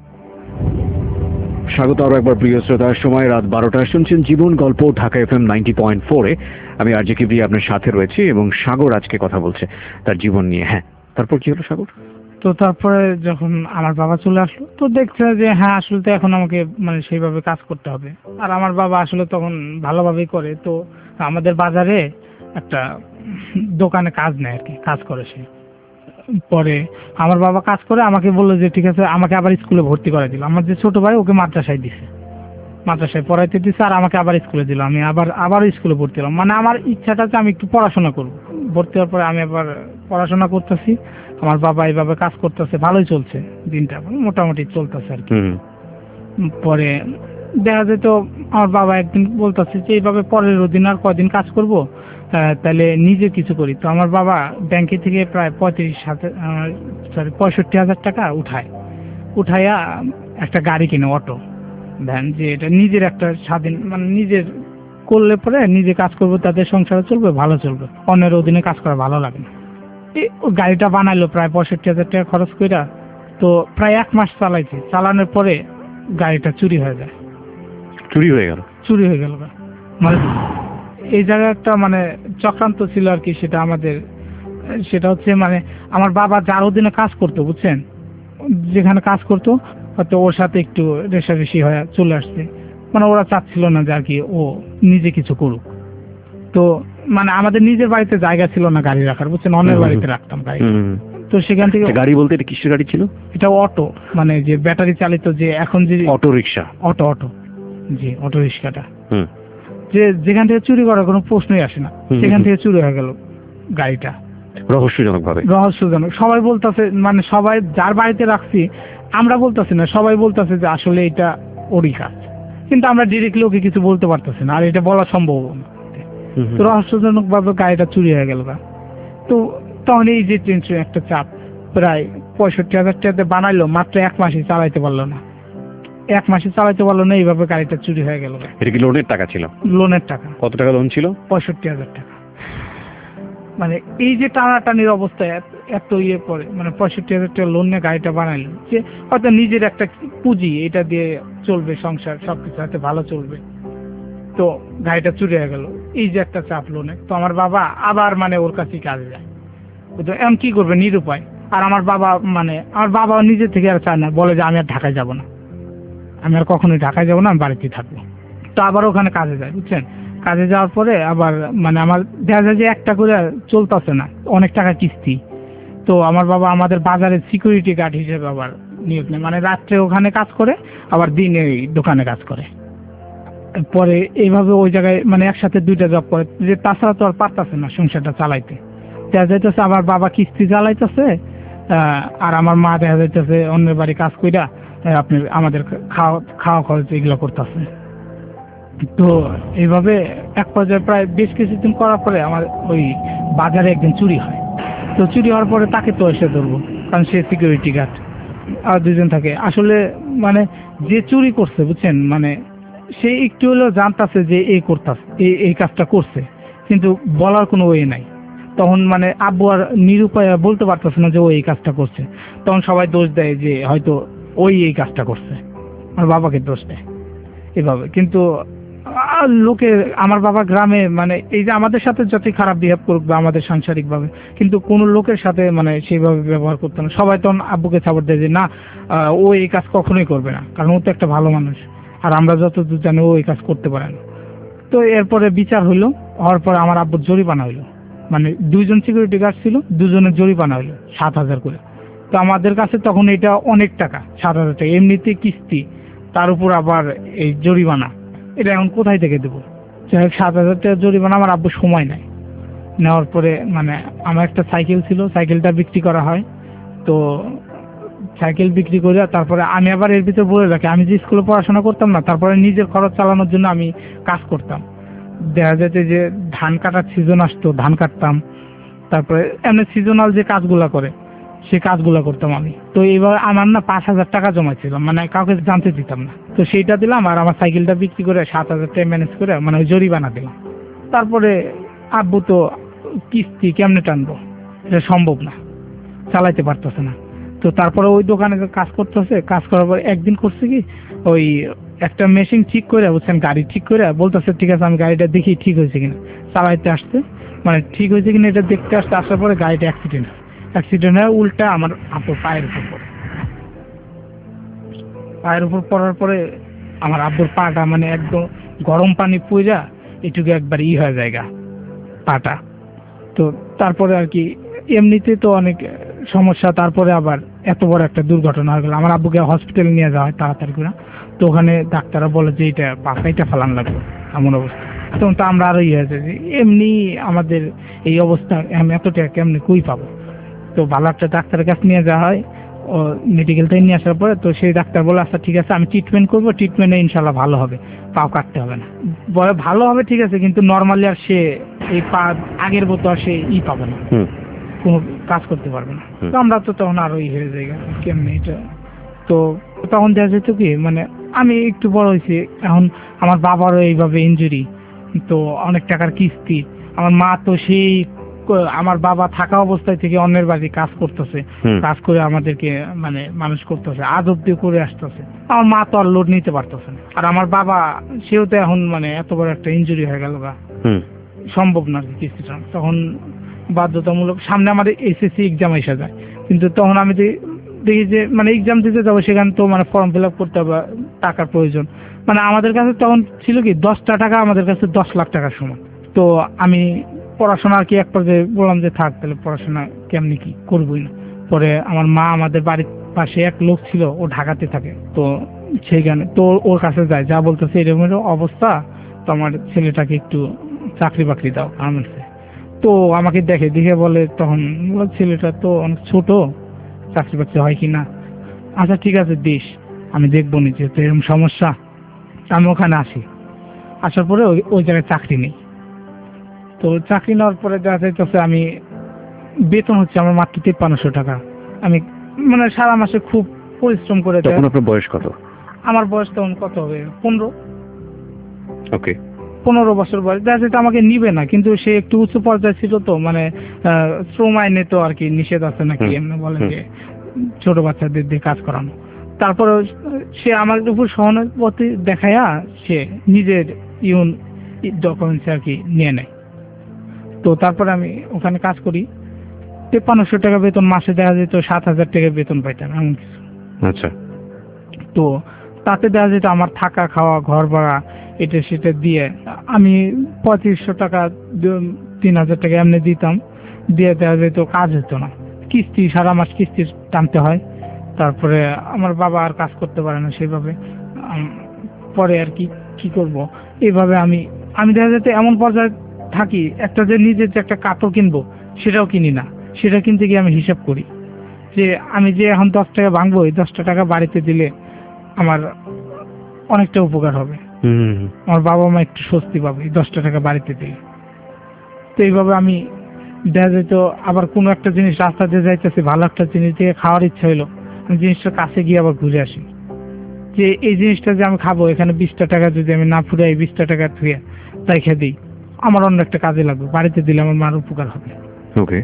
স্বাগত আরো একবার প্রিয় শ্রোতা, সময় রাত 12টা, শুনছেন জীবন গল্প ঢাকা FM 90.4-এ। আমি আরজে কিবরিয়া আপনার সাথে রয়েছি এবং সাগর আজকে কথা বলছে তার জীবন নিয়ে। হ্যাঁ, তারপর কি হলো সাগর? তো তারপরে যখন আমার বাবা চলে আসলো, তো দেখছে যে হ্যাঁ আসলে তো এখন আমাকে মানে সেইভাবে কাজ করতে হবে। আর আমার বাবা আসলে তখন ভালোভাবেই করে। তো আমাদের বাজারে একটা দোকানে কাজ নেয় আর কি, কাজ করে সে। পরে আমার বাবা কাজ করে আমাকে বললো যে ঠিক আছে, আমাকে আবার স্কুলে ভর্তি করে দিল। আমার যে ছোট ভাই, ওকে মাদ্রাসায় দিছে। মাদ্রাসায় পড়াইতে দিচ্ছে আর আমাকে আবার স্কুলে দিল, আমি আবার স্কুলে ভর্তি হলাম। মানে আমার ইচ্ছাটা যে আমি একটু পড়াশোনা করব। ভর্তি হওয়ার পরে আমি আবার পড়াশোনা করতেছি, আমার বাবা এইভাবে কাজ করতেছে, ভালোই চলছে দিনটা, মোটামুটি চলতেছে আর কি। পরে দেখা যেত আমার বাবা একদিন বলতেছে যে এইভাবে পরের দিন আর কয়দিন কাজ করব, তাহলে নিজে কিছু করি। তো আমার বাবা ব্যাংকে থেকে প্রায় 65,000 টাকা উঠাইয়া একটা গাড়ি কিনে, অটো ভ্যান, যে এটা নিজের একটা স্বাধীন, মানে নিজের করলে পরে নিজে কাজ করবো, তাদের সংসারে চলবে, ভালো চলবে, অন্যের অধীনে কাজ করা ভালো লাগে না। গাড়িটা বানাইলো প্রায় 65,000 টাকা খরচ কইরা। তো প্রায় 1 মাস চালাইছে, চালানোর পরে গাড়িটা চুরি হয়ে যায়। চুরি হয়ে গেল। মানে এই জায়গায় একটা মানে চক্রান্ত ছিল আর কি। সেটা হচ্ছে মানে আমার বাবা যার অধীনে কাজ করতো, বুঝছেন, যেখানে কাজ করতো হয়তো ওর সাথে একটু রেষারেষি হয়ে চলে আসছে। মানে ওরা চাচ্ছিল না যে আর কি ও নিজে কিছু করুক। তো মানে আমাদের নিজের বাড়িতে জায়গা ছিল না গাড়ি রাখার, বুঝছেন, অন্যের বাড়িতে রাখতাম গাড়ি। তো সেখান থেকে গাড়ি বলতে এটা কিসের গাড়ি ছিল? এটা অটো, মানে যে ব্যাটারি চালিত, যে এখন যে অটো রিক্সা। অটো জি, অটো রিক্সাটা, যে যেখান থেকে চুরি করার কোনো প্রশ্নই আসে না, সেখান থেকে চুরি হয়ে গেল গাড়িটা রহস্যজনক। সবাই বলতেছে, মানে সবাই যার বাড়িতে রাখছি আমরা বলতেছি না, সবাই বলতেছে যে আসলে এটা ওরই কাজ, কিন্তু আমরা ডিরেক্টলি ওকে কিছু বলতে পারতেছি না, আর এটা বলা সম্ভব না। তো রহস্যজনক ভাবে গাড়িটা চুরি হয়ে গেল। তো তখন এই যে টেনশন, একটা চাপ, প্রায় 65,000 টাকাতে বানাইলো, মাত্র 1 মাসই চালাইতে পারলো না। এইভাবে গাড়িটা চুরি হয়ে গেল। এটা কি লোনের টাকা ছিল? লোনের টাকা। কত টাকা লোন ছিল? 65,000 টাকা। মানে এই যে টানাটানির অবস্থায় এত করে, মানে 65,000 টাকা লোন নিয়ে গাড়িটা বানাইলো, যে হয়তো নিজের একটা পুঁজি, এটা দিয়ে চলবে সংসার, সবকিছু হাতে ভালো চলবে। তো গাড়িটা চুরি হয়ে গেল, এই যে একটা চাপ লোনে। তো আমার বাবা আবার মানে ওর কাছেই কাজে যায়। তো এমন কি করবে, নিরুপায়। আর আমার বাবা নিজে থেকে আর চায় না, বলে যে আমি আর ঢাকায় যাব না, আমি আর কখনোই ঢাকায় যাব না, আমি বাড়িতেই থাকবো। তো আবার ওখানে কাজে যায়, বুঝছেন। কাজে যাওয়ার পরে আবার মানে আমার দেখা যায় যে একটা করে চলতেছে না, অনেক টাকা কিস্তি। তো আমার বাবা আমাদের বাজারের সিকিউরিটি গার্ড হিসেবে আবার নিয়োগ নেয়, মানে রাত্রে ওখানে কাজ করে, আবার দিনে দোকানে কাজ করে। পরে এইভাবে ওই জায়গায় মানে একসাথে 2টা জব করে, যে তাছাড়া তো আর পারতেছে না সংসারটা চালাইতে। দেখা যাইতেছে আমার বাবা কিস্তি চালাইতেছে, আর আমার মা দেখা যাইতেছে অন্যের বাড়ি কাজ কইরা আপনি আমাদের খাওয়া খরচ এগুলো করতেছে। তো এইভাবে এক পর্যায়ে প্রায় বেশ কিছুদিন করার পরে আমার ওই বাজারে একদিন চুরি হয়। তো চুরি হওয়ার পরে তাকে তো এসে ধরবো, কারণ সে সিকিউরিটি গার্ড, আর 2জন থাকে। আসলে মানে যে চুরি করছে, বুঝছেন, মানে সে একটু হলেও জানতাছে যে এই কাজটা করছে, কিন্তু বলার কোনো ওয়ে নাই। তখন মানে আব্বু আর নিরুপায় বলতে পারতেছে না যে ও এই কাজটা করছে। তখন সবাই দোষ দেয় যে হয়তো ওই এই কাজটা করছে, আমার বাবাকে দোষ দেয় এভাবে। কিন্তু লোকে আমার বাবা গ্রামে মানে এই যে আমাদের সাথে যতই খারাপ বিহেভ করুক বা আমাদের সাংসারিক ভাবে, কিন্তু কোনো লোকের সাথে মানে সেইভাবে ব্যবহার করতো না। সবাই তখন আব্বুকে সাপোর্ট দেয় যে না, ও এই কাজ কখনোই করবে না, কারণ ও তো একটা ভালো মানুষ, আর আমরা যতদূর জানি ও এই কাজ করতে পারে না। তো এরপরে বিচার হইলো, হওয়ার পরে আমার আব্বুর জরিমানা হইলো, মানে 2জন সিকিউরিটি গার্ড ছিল, 2জনের জরিমানা হইলো 7,000 করে। তো আমাদের কাছে তখন এটা অনেক টাকা, 7,000 টাকা এমনিতে কিস্তি, তার উপর আবার এই জরিমানা, এটা এখন কোথায় থেকে দেবো? যাই হোক 7,000 টাকা জরিমানা, আমার আব্বু সময় নেয়। নেওয়ার পরে মানে আমার একটা সাইকেল ছিল, সাইকেলটা বিক্রি করা হয়। তো সাইকেল বিক্রি করে তারপরে আমি আবার এর ভিতরে বলে রাখি, আমি যে স্কুলে পড়াশোনা করতাম না, তারপরে নিজের খরচ চালানোর জন্য আমি কাজ করতাম। দেখা যেত যে ধান কাটার সিজন আসতো, ধান কাটতাম, তারপরে এমনি সিজনাল যে কাজগুলা করে সেই কাজগুলো করতাম আমি। তো এইবার আমার না 5,000 টাকা জমাইছিলাম, মানে কাউকে জানতে দিতাম না। তো সেইটা দিলাম, আর আমার সাইকেলটা বিক্রি করে 7,000 টাকা ম্যানেজ করে মানে ওই জরিমানা দিলাম। তারপরে আব্বু তো কিস্তি কেমনে টানবো, এটা সম্ভব না, চালাইতে পারতেছে না। তো তারপরে ওই দোকানে কাজ করতেছে, কাজ করার পর একদিন করছে কি, ওই একটা মেশিন ঠিক করে, বুঝছেন, গাড়ি ঠিক করে বলতেছে ঠিক আছে আমি গাড়িটা দেখি ঠিক হয়েছে কিনা। চালাইতে আসছে, মানে ঠিক হয়েছে কিনা এটা দেখতে আসতে, আসার পরে গাড়িটা অ্যাক্সিডেন্ট হয়ে উল্টা আমার আব্বুর পায়ের উপর পড়ে। পায়ের উপর পড়ার পরে আমার আব্বুর পাটা মানে একদম গরম পানি পুইরা এটুকু একবার হয়ে জায়গা পাটা। তো তারপরে আর কি এমনিতে তো অনেক সমস্যা, তারপরে আবার এত বড় একটা দুর্ঘটনা হয়ে গেল। আমার আব্বুকে হসপিটালে নিয়ে যাওয়া হয় তাড়াতাড়ি করে। তো ওখানে ডাক্তাররা বলে যে এটা পাকাইটা ফেলান লাগবে, এমন অবস্থা। তখন তো আমরা আরো ইয়ে হয়েছে যে এমনি আমাদের এই অবস্থা, আমি এত টাকা কেমনি কই পাবো। তো ভালো একটা ডাক্তারের কাছে নিয়ে যাওয়া হয়, ও মেডিকেল থেকে নিয়ে আসার পরে তো সেই ডাক্তার বলে আচ্ছা ঠিক আছে আমি ট্রিটমেন্ট করবো, ট্রিটমেন্টে ইনশাল্লাহ ভালো হবে, পাও কাটতে হবে না। বলে ভালো হবে ঠিক আছে, কিন্তু নর্মালি আর সে এই পা আগের মতো আর সে পাবে না, কোনো কাজ করতে পারবে না। তো আমরা তো তখন আরো হয়ে যাই কেমনি এটা। তো তখন দেখা যেত কি মানে আমি একটু বড় হয়েছি, এখন আমার বাবারও এইভাবে ইনজুরি, তো অনেক টাকার কিস্তি। আমার মা তো সেই আমার বাবা থাকা অবস্থায় থেকে অন্যের বাড়ি কাজ করতেছে, কাজ করে আমাদেরকে মানে মানুষ করতেছে, আজ অব্দি করে আসতেছে। আমার মা তো আর লোড নিতে পারতেছে না। আর আমার বাবা সেও তো এখন মানে এত বড় একটা ইনজুরি হয়ে গেল গা, সম্ভব না আর কি কিস্তিটা। তখন বাধ্যতামূলক সামনে আমাদের এসএসসি এক্সাম এসে যায়, কিন্তু তখন আমি দেখি যে মানে এক্সাম দিতে যাবো, সেখানে তো মানে ফর্ম ফিল আপ করতে হবে, টাকার প্রয়োজন। মানে আমাদের কাছে তখন ছিল কি 10টা টাকা আমাদের কাছে 10 লাখ টাকার সমান। তো আমি পড়াশোনা আর কি এক পর্যায়ে বললাম যে থাক তাহলে পড়াশোনা কেমনি কি করবোই না। পরে আমার মা, আমাদের বাড়ির পাশে এক লোক ছিল, ও ঢাকাতে থাকে, তো সেইখানে তো ওর কাছে যায়, যা বলতেছে এরকম অবস্থা, তো আমার ছেলেটাকে একটু চাকরি বাকরি দাও গার্মেন্টসে। তো আমাকে দেখে বলে তখন ছেলেটা তো অনেক ছোট, চাকরি বাকরি হয় কিনা। আচ্ছা ঠিক আছে দিস, আমি দেখবো নি, যেহেতু এরকম সমস্যা। আমি ওখানে আসি, আসার পরে ওই জায়গায় চাকরি নেই। তো চাকরি নেওয়ার পরে দেখা যাইতেছে আমি বেতন হচ্ছে আমার মাত্র 5300 টাকা। আমি মানে সারা মাসে খুব পরিশ্রম করে। তখন আপনার বয়স কত? আমার বয়স তখন কত হবে, 15। ওকে, 15 বছর বয়স। দেখা যেত আমাকে নিবে না, কিন্তু সে একটু উঁচু পর্যায়ে ছিল, তো মানে শ্রম আইনে তো আর কি নিষেধ আছে নাকি এমনি বলেন যে ছোট বাচ্চাদের দিয়ে কাজ করানো। তারপরে সে আমার উপর সহানুভূতি দেখায়া সে নিজের ডকুমেন্টস আর কি নিয়ে নেয়। তো তারপরে আমি ওখানে কাজ করি, 5300 টাকা বেতন, মাসে দেখা যেত 7000 টাকা বেতন পাইতাম এমন কিছু। আচ্ছা। তো তাতে দেখা যেত আমার থাকা খাওয়া ঘর ভাড়া এটা সেটা দিয়ে আমি 3500 টাকা 3000 টাকা এমনি দিতাম, দিয়ে দেওয়া যেত, কাজ হতো না, কিস্তি সারা মাস কিস্তি টানতে হয়। তারপরে আমার বাবা আর কাজ করতে পারে না সেইভাবে। পরে আর কি করব, এইভাবে আমি দেখা যেত এমন পর্যায়ে থাকি, একটা যে নিজের যে একটা কাপড় কিনবো সেটাও কিনি না। সেটা কিনতে গিয়ে আমি হিসাব করি যে আমি যে এখন 10 টাকা ভাঙবো, এই 10টা টাকা বাড়িতে দিলে আমার অনেকটা উপকার হবে, আমার বাবা মা একটু স্বস্তি পাবে এই 10টা টাকা বাড়িতে দিলে। তো এইভাবে আমি দেখা যেত আবার কোনো একটা জিনিস রাস্তা দিয়ে যাইতেছে, ভালো একটা জিনিস দিয়ে খাওয়ার ইচ্ছা হইলো, আমি জিনিসটার কাছে গিয়ে আবার ঘুরে আসি যে এই জিনিসটা যে আমি খাবো, এখানে 20টা টাকা যদি আমি না ফুরাই 20টা টাকা ধুয়ে রেখে দিই, আমার অন্য একটা কাজে লাগবে, বাড়িতে দিলে আমার মার উপকার হবে। ওকে।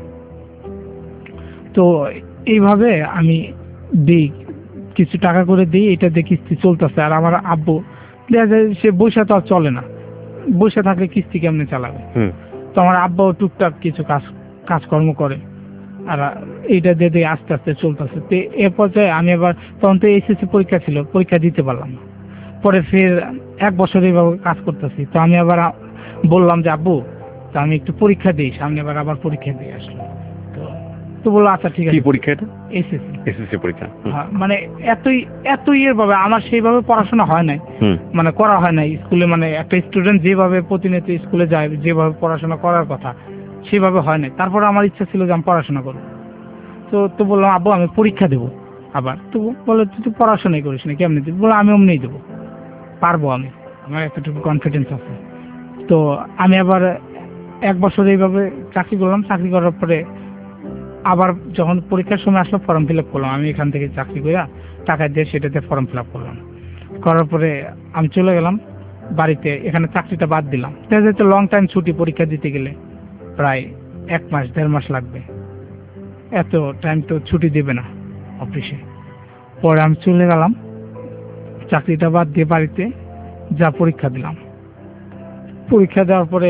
তো এইভাবে আমি দিই, কিছু টাকা করে দিই, এটা দিয়ে কিস্তি চলতেছে। আর আমার আব্বু দেখা যায় সে বসে তো আর চলে না, বসে থাকলে কিস্তি কেমনে চালাবে। তো আমার আব্বাও টুকটাক কিছু কাজকর্ম করে, আর এইটা দিয়ে আস্তে আস্তে চলতেছে। তো এ পর্যায়ে আমি আবার তখন তো এসএসসি পরীক্ষা ছিল, পরীক্ষা দিতে পারলাম না। পরে ফের 1 বছর এইভাবে কাজ করতেছি। তো আমি আবার বললাম যে আব্বু তো আমি একটু পরীক্ষা দিই, সামনে আবার পরীক্ষা দিয়ে আসলাম। তো বললো আচ্ছা ঠিক আছে। কি পরীক্ষা এটা? এসএসসি পরীক্ষা। মানে এতই ভাবে আমার সেইভাবে পড়াশোনা হয় নাই, মানে করা হয় নাই স্কুলে। মানে একটা স্টুডেন্ট যেভাবে প্রতিনিয়ত স্কুলে যায়, যেভাবে পড়াশোনা করার কথা সেভাবে হয় নাই। তারপরে আমার ইচ্ছা ছিল যে আমি পড়াশোনা করবো। তো বললাম আব্বু আমি পরীক্ষা দেবো আবার। তো বলে তুই পড়াশোনাই করিস না, কেমনি দেবো? বলে আমি অমনিই দেবো, পারবো, আমার এতটুকু কনফিডেন্স আছে। তো আমি আবার 1 বছর এইভাবে চাকরি করলাম। চাকরি করার পরে আবার যখন পরীক্ষার সময় আসলো ফর্ম ফিল আপ করলাম। আমি এখান থেকে চাকরি করে টাকা দিয়ে সেটাতে ফর্ম ফিল আপ করলাম। করার পরে আমি চলে গেলাম বাড়িতে, এখানে চাকরিটা বাদ দিলাম। দেখা যেত লং টাইম ছুটি, পরীক্ষা দিতে গেলে প্রায় 1 মাস 1.5 মাস লাগবে, এত টাইম তো ছুটি দেবে না অফিসে। পরে আমি চলে গেলাম চাকরিটা বাদ দিয়ে বাড়িতে যা পরীক্ষা দিলাম। পরীক্ষা দেওয়ার পরে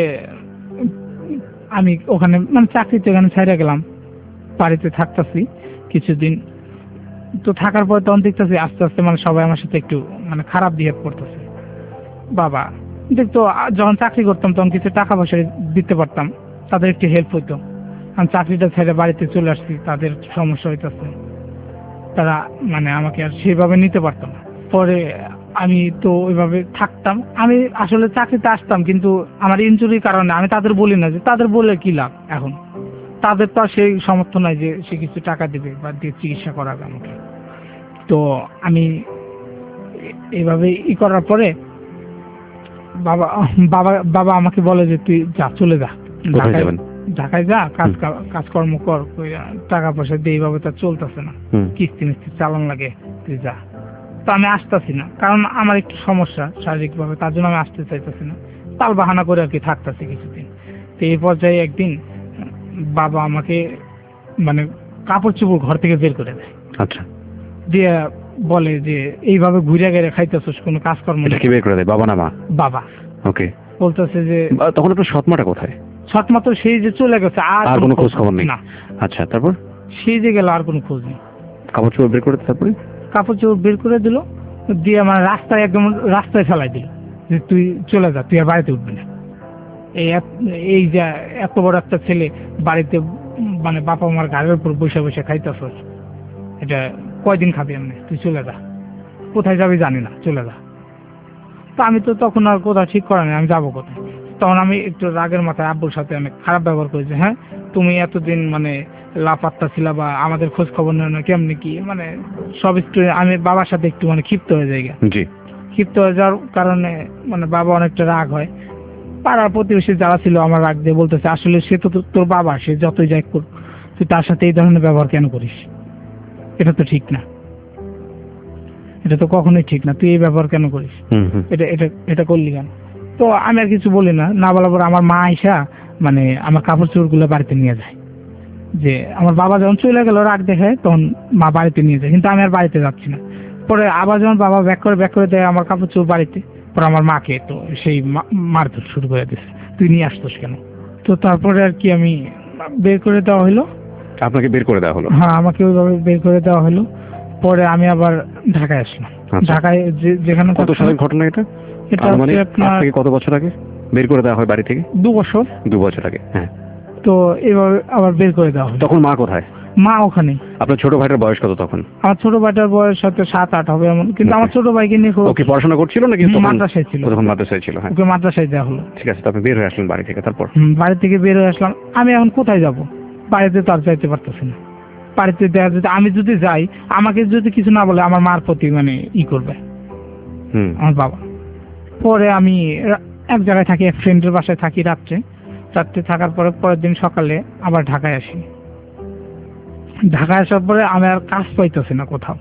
আমি ওখানে মানে চাকরিতে এখানে ছেড়ে গেলাম, বাড়িতে থাকতেছি কিছুদিন। তো থাকার পর তখন দেখতেছি আস্তে আস্তে মানে সবাই আমার সাথে একটু মানে খারাপ বিহেভ করতেছে। বাবা দেখতো যখন চাকরি করতাম তখন কিছু টাকা পয়সা দিতে পারতাম, তাদের একটু হেল্প হইতো। আমি চাকরিটা ছেড়ে বাড়িতে চলে আসছি, তাদের সমস্যা হইতেছে, তারা মানে আমাকে আর সেভাবে নিতে পারতো না। পরে আমি তো ওইভাবে থাকতাম, আমি আসলে চাকরিতে আসতাম, কিন্তু আমার ইনজুরির কারণে আমি তাদের বলি না, যে তাদের বলে কি লাভ, এখন তাদের তো আর সেই সামর্থ্য নাই যে সে কিছু টাকা দেবে বা দিয়ে চিকিৎসা করাবে আমাকে। তো আমি এইভাবে করার পরে বাবা বাবা বাবা আমাকে বলে যে তুই যা, চলে যা, ঢাকায় যা, কাজকর্ম কর, টাকা পয়সা দিয়ে এইভাবে তার চলতেছে না, কিস্তি মিস্তি চালান লাগে, তুই যা। তো আমি আসতেছি না, কারণ আমার একটু সমস্যা শারীরিকভাবে, তার জন্য আমি আসতে চাইতেছি না, তাল বাহানা করে আর কি থাকতেছি কিছুদিন। তো এই পর্যায়ে একদিন বাবা আমাকে মানে কাপড় চোপড় ঘর থেকে বের করে দেয়। আচ্ছা। দিয়ে বলে যে এইভাবে ঘুরে গেড়ে খাইতেছিস, কোনো কাজকর্ম। এটা কি বের করে দেয়, বাবা না মা? বাবা। ওকে। বলতেছে যে তখন আপনার সৎমাটা কোথায়? সৎমা তো সেই যে চলে গেছে, আর কোনো খোঁজ খবর নেই? না। আচ্ছা, তারপর? সেই যে গেল, আর কোনো খোঁজ নেই। কাপড় চোপড় বের করে তারপরে? কাপড় চোপড় বের করে দিল, দিয়ে আমার রাস্তায়, একদম রাস্তায় ফেলাই দিল যে তুই চলে যা, তুই আর বাড়িতে উঠবি না। এই যে এত বড় একটা ছেলে বাড়িতে, মানে বাবা মার গাড়ির উপর বসে বসে খাইতেছস, এটা কয়দিন খাবি এমনি, তুই চলে যা, কোথায় যাবি জানি না, চলে যা। তো আমি তো তখন আর কোথাও ঠিক করা নেই, আমি যাবো কোথায়। তখন আমি একটু রাগের মাথায় আব্বুর সাথে অনেক খারাপ ব্যবহার করেছি। হ্যাঁ, তুমি এতদিন মানে লাপাত্তা ছিল, বা আমাদের খোঁজ খবর নেয় না, কেমনি কি, মানে সব একটু আমি বাবার সাথে একটু মানে ক্ষিপ্ত হয়ে যাই। জি। ক্ষিপ্ত হয়ে যাওয়ার কারণে মানে বাবা অনেকটা রাগ হয়। পাড়ার প্রতিবেশী যারা ছিল আমার রাগ দিয়ে বলতেছে, আসলে সে তো তোর বাবা, সে যতই যাই করুক, তুই তার সাথে এই ধরনের ব্যবহার কেন করিস? এটা তো ঠিক না, এটা তো কখনোই ঠিক না, তুই এই ব্যবহার কেন করিস? এটা এটা এটা করলি কেন? তো আমি আর কিছু বলি না। না বলার পর আমার মা আইসা মানে আমার কাপড় চোপড়গুলো বাড়িতে নিয়ে যায়। যে আমার বাবা যখন চলে গেল রাগ দেখায়, তখন মা বাড়িতে নিয়ে যায়, কিন্তু আমি আর বাড়িতে যাচ্ছি না। পরে আবার যখন বাবা ব্যাক করে দেয় আমার কাপড় চোপড় বাড়িতে, পরে আমার মাকে তো সেই মারধর শুরু করে দিয়েছে, তুই নিয়ে আসতোস কেন? তো তারপরে আর কি আমি বের করে দেওয়া হলো। আপনাকে বের করে দেওয়া হলো? হ্যাঁ, আমাকে ওইভাবে বের করে দেওয়া হলো। পরে আমি আবার ঢাকায় আসলাম। ঢাকায় যেখানে। কত সালের ঘটনা এটা? এটা হচ্ছে আপনার কত বছর আগে বের করে দেওয়া হয় বাড়ি থেকে? 2 বছর। 2 বছর আগে। হ্যাঁ। তো এভাবে আবার বের করে দেওয়া হয়। তখন মা কোথায়? মা ওখানে। আপনার ছোট ভাইটার বয়স কত তখন? আমার ছোট ভাইটার বয়স হয়তো 7-8 হবে এমন, কিন্তু আমার ছোট ভাইকে নিয়ে ওকে পড়াশোনা করছিল নাকি? মাদ্রাসায় ছিল। তখন মাদ্রাসায় ছিল। হ্যাঁ, ওকে মাদ্রাসায় দেওয়া হলো। ঠিক আছে, আপনি বের হয়ে আসলেন বাড়ি থেকে। তারপর? বাড়ি থেকে বের হয়ে আসলাম। আমি এখন কোথায় যাব? বাড়িতে তো আর যাইতে পারতেছি না। বাড়িতে দেখা যেতে আমি যদি যাই, আমাকে যদি কিছু না বলে আমার মার প্রতি মানে করবে আমার বাবা। পরে আমি এক জায়গায় থাকি, এক ফ্রেন্ডের বাসায় থাকি রাত্রে থাকার পরে পরের দিন সকালে আবার ঢাকায় আসি। ঢাকায় আসার পরে আমি আর কাজ পাইতেছি না কোথাও,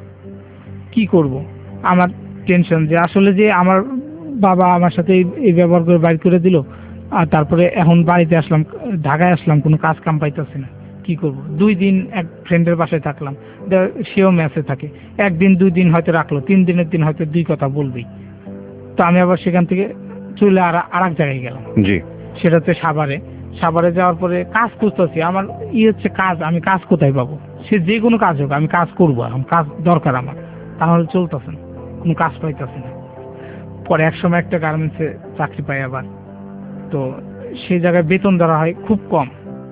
কি করব? আমার টেনশন যে আসলে যে আমার বাবা আমার সাথে এই ব্যবহার করে বাইর করে দিল, আর তারপরে এখন বাড়িতে আসলাম, ঢাকায় আসলাম, কোনো কাজ কাম পাইতেছি না, কি করব? 2 দিন এক ফ্রেন্ডের বাসায় থাকলাম, সেও মেসে থাকে। 1 দিন 2 দিন হয়তো রাখলো, 3 দিনের দিন হয়তো 2 কথা বলবেই। তো আমি আবার সেখান থেকে চলে আর এক জায়গায় গেলাম। জি। সেটা হচ্ছে সাভারে যাওয়ার পরে কাজ খুঁজতেছি। আমার হচ্ছে কাজ, আমি কাজ কোথায় পাবো? সে যে কোনো কাজ হোক আমি কাজ করবো, এখন কাজ দরকার আমার, তাহলে চলতেছে না, কোনো কাজ পাইতেছে না। পরে একসময় একটা গার্মেন্টসে চাকরি পাই আবার। তো সেই জায়গায় বেতন ধরা হয় খুব কম,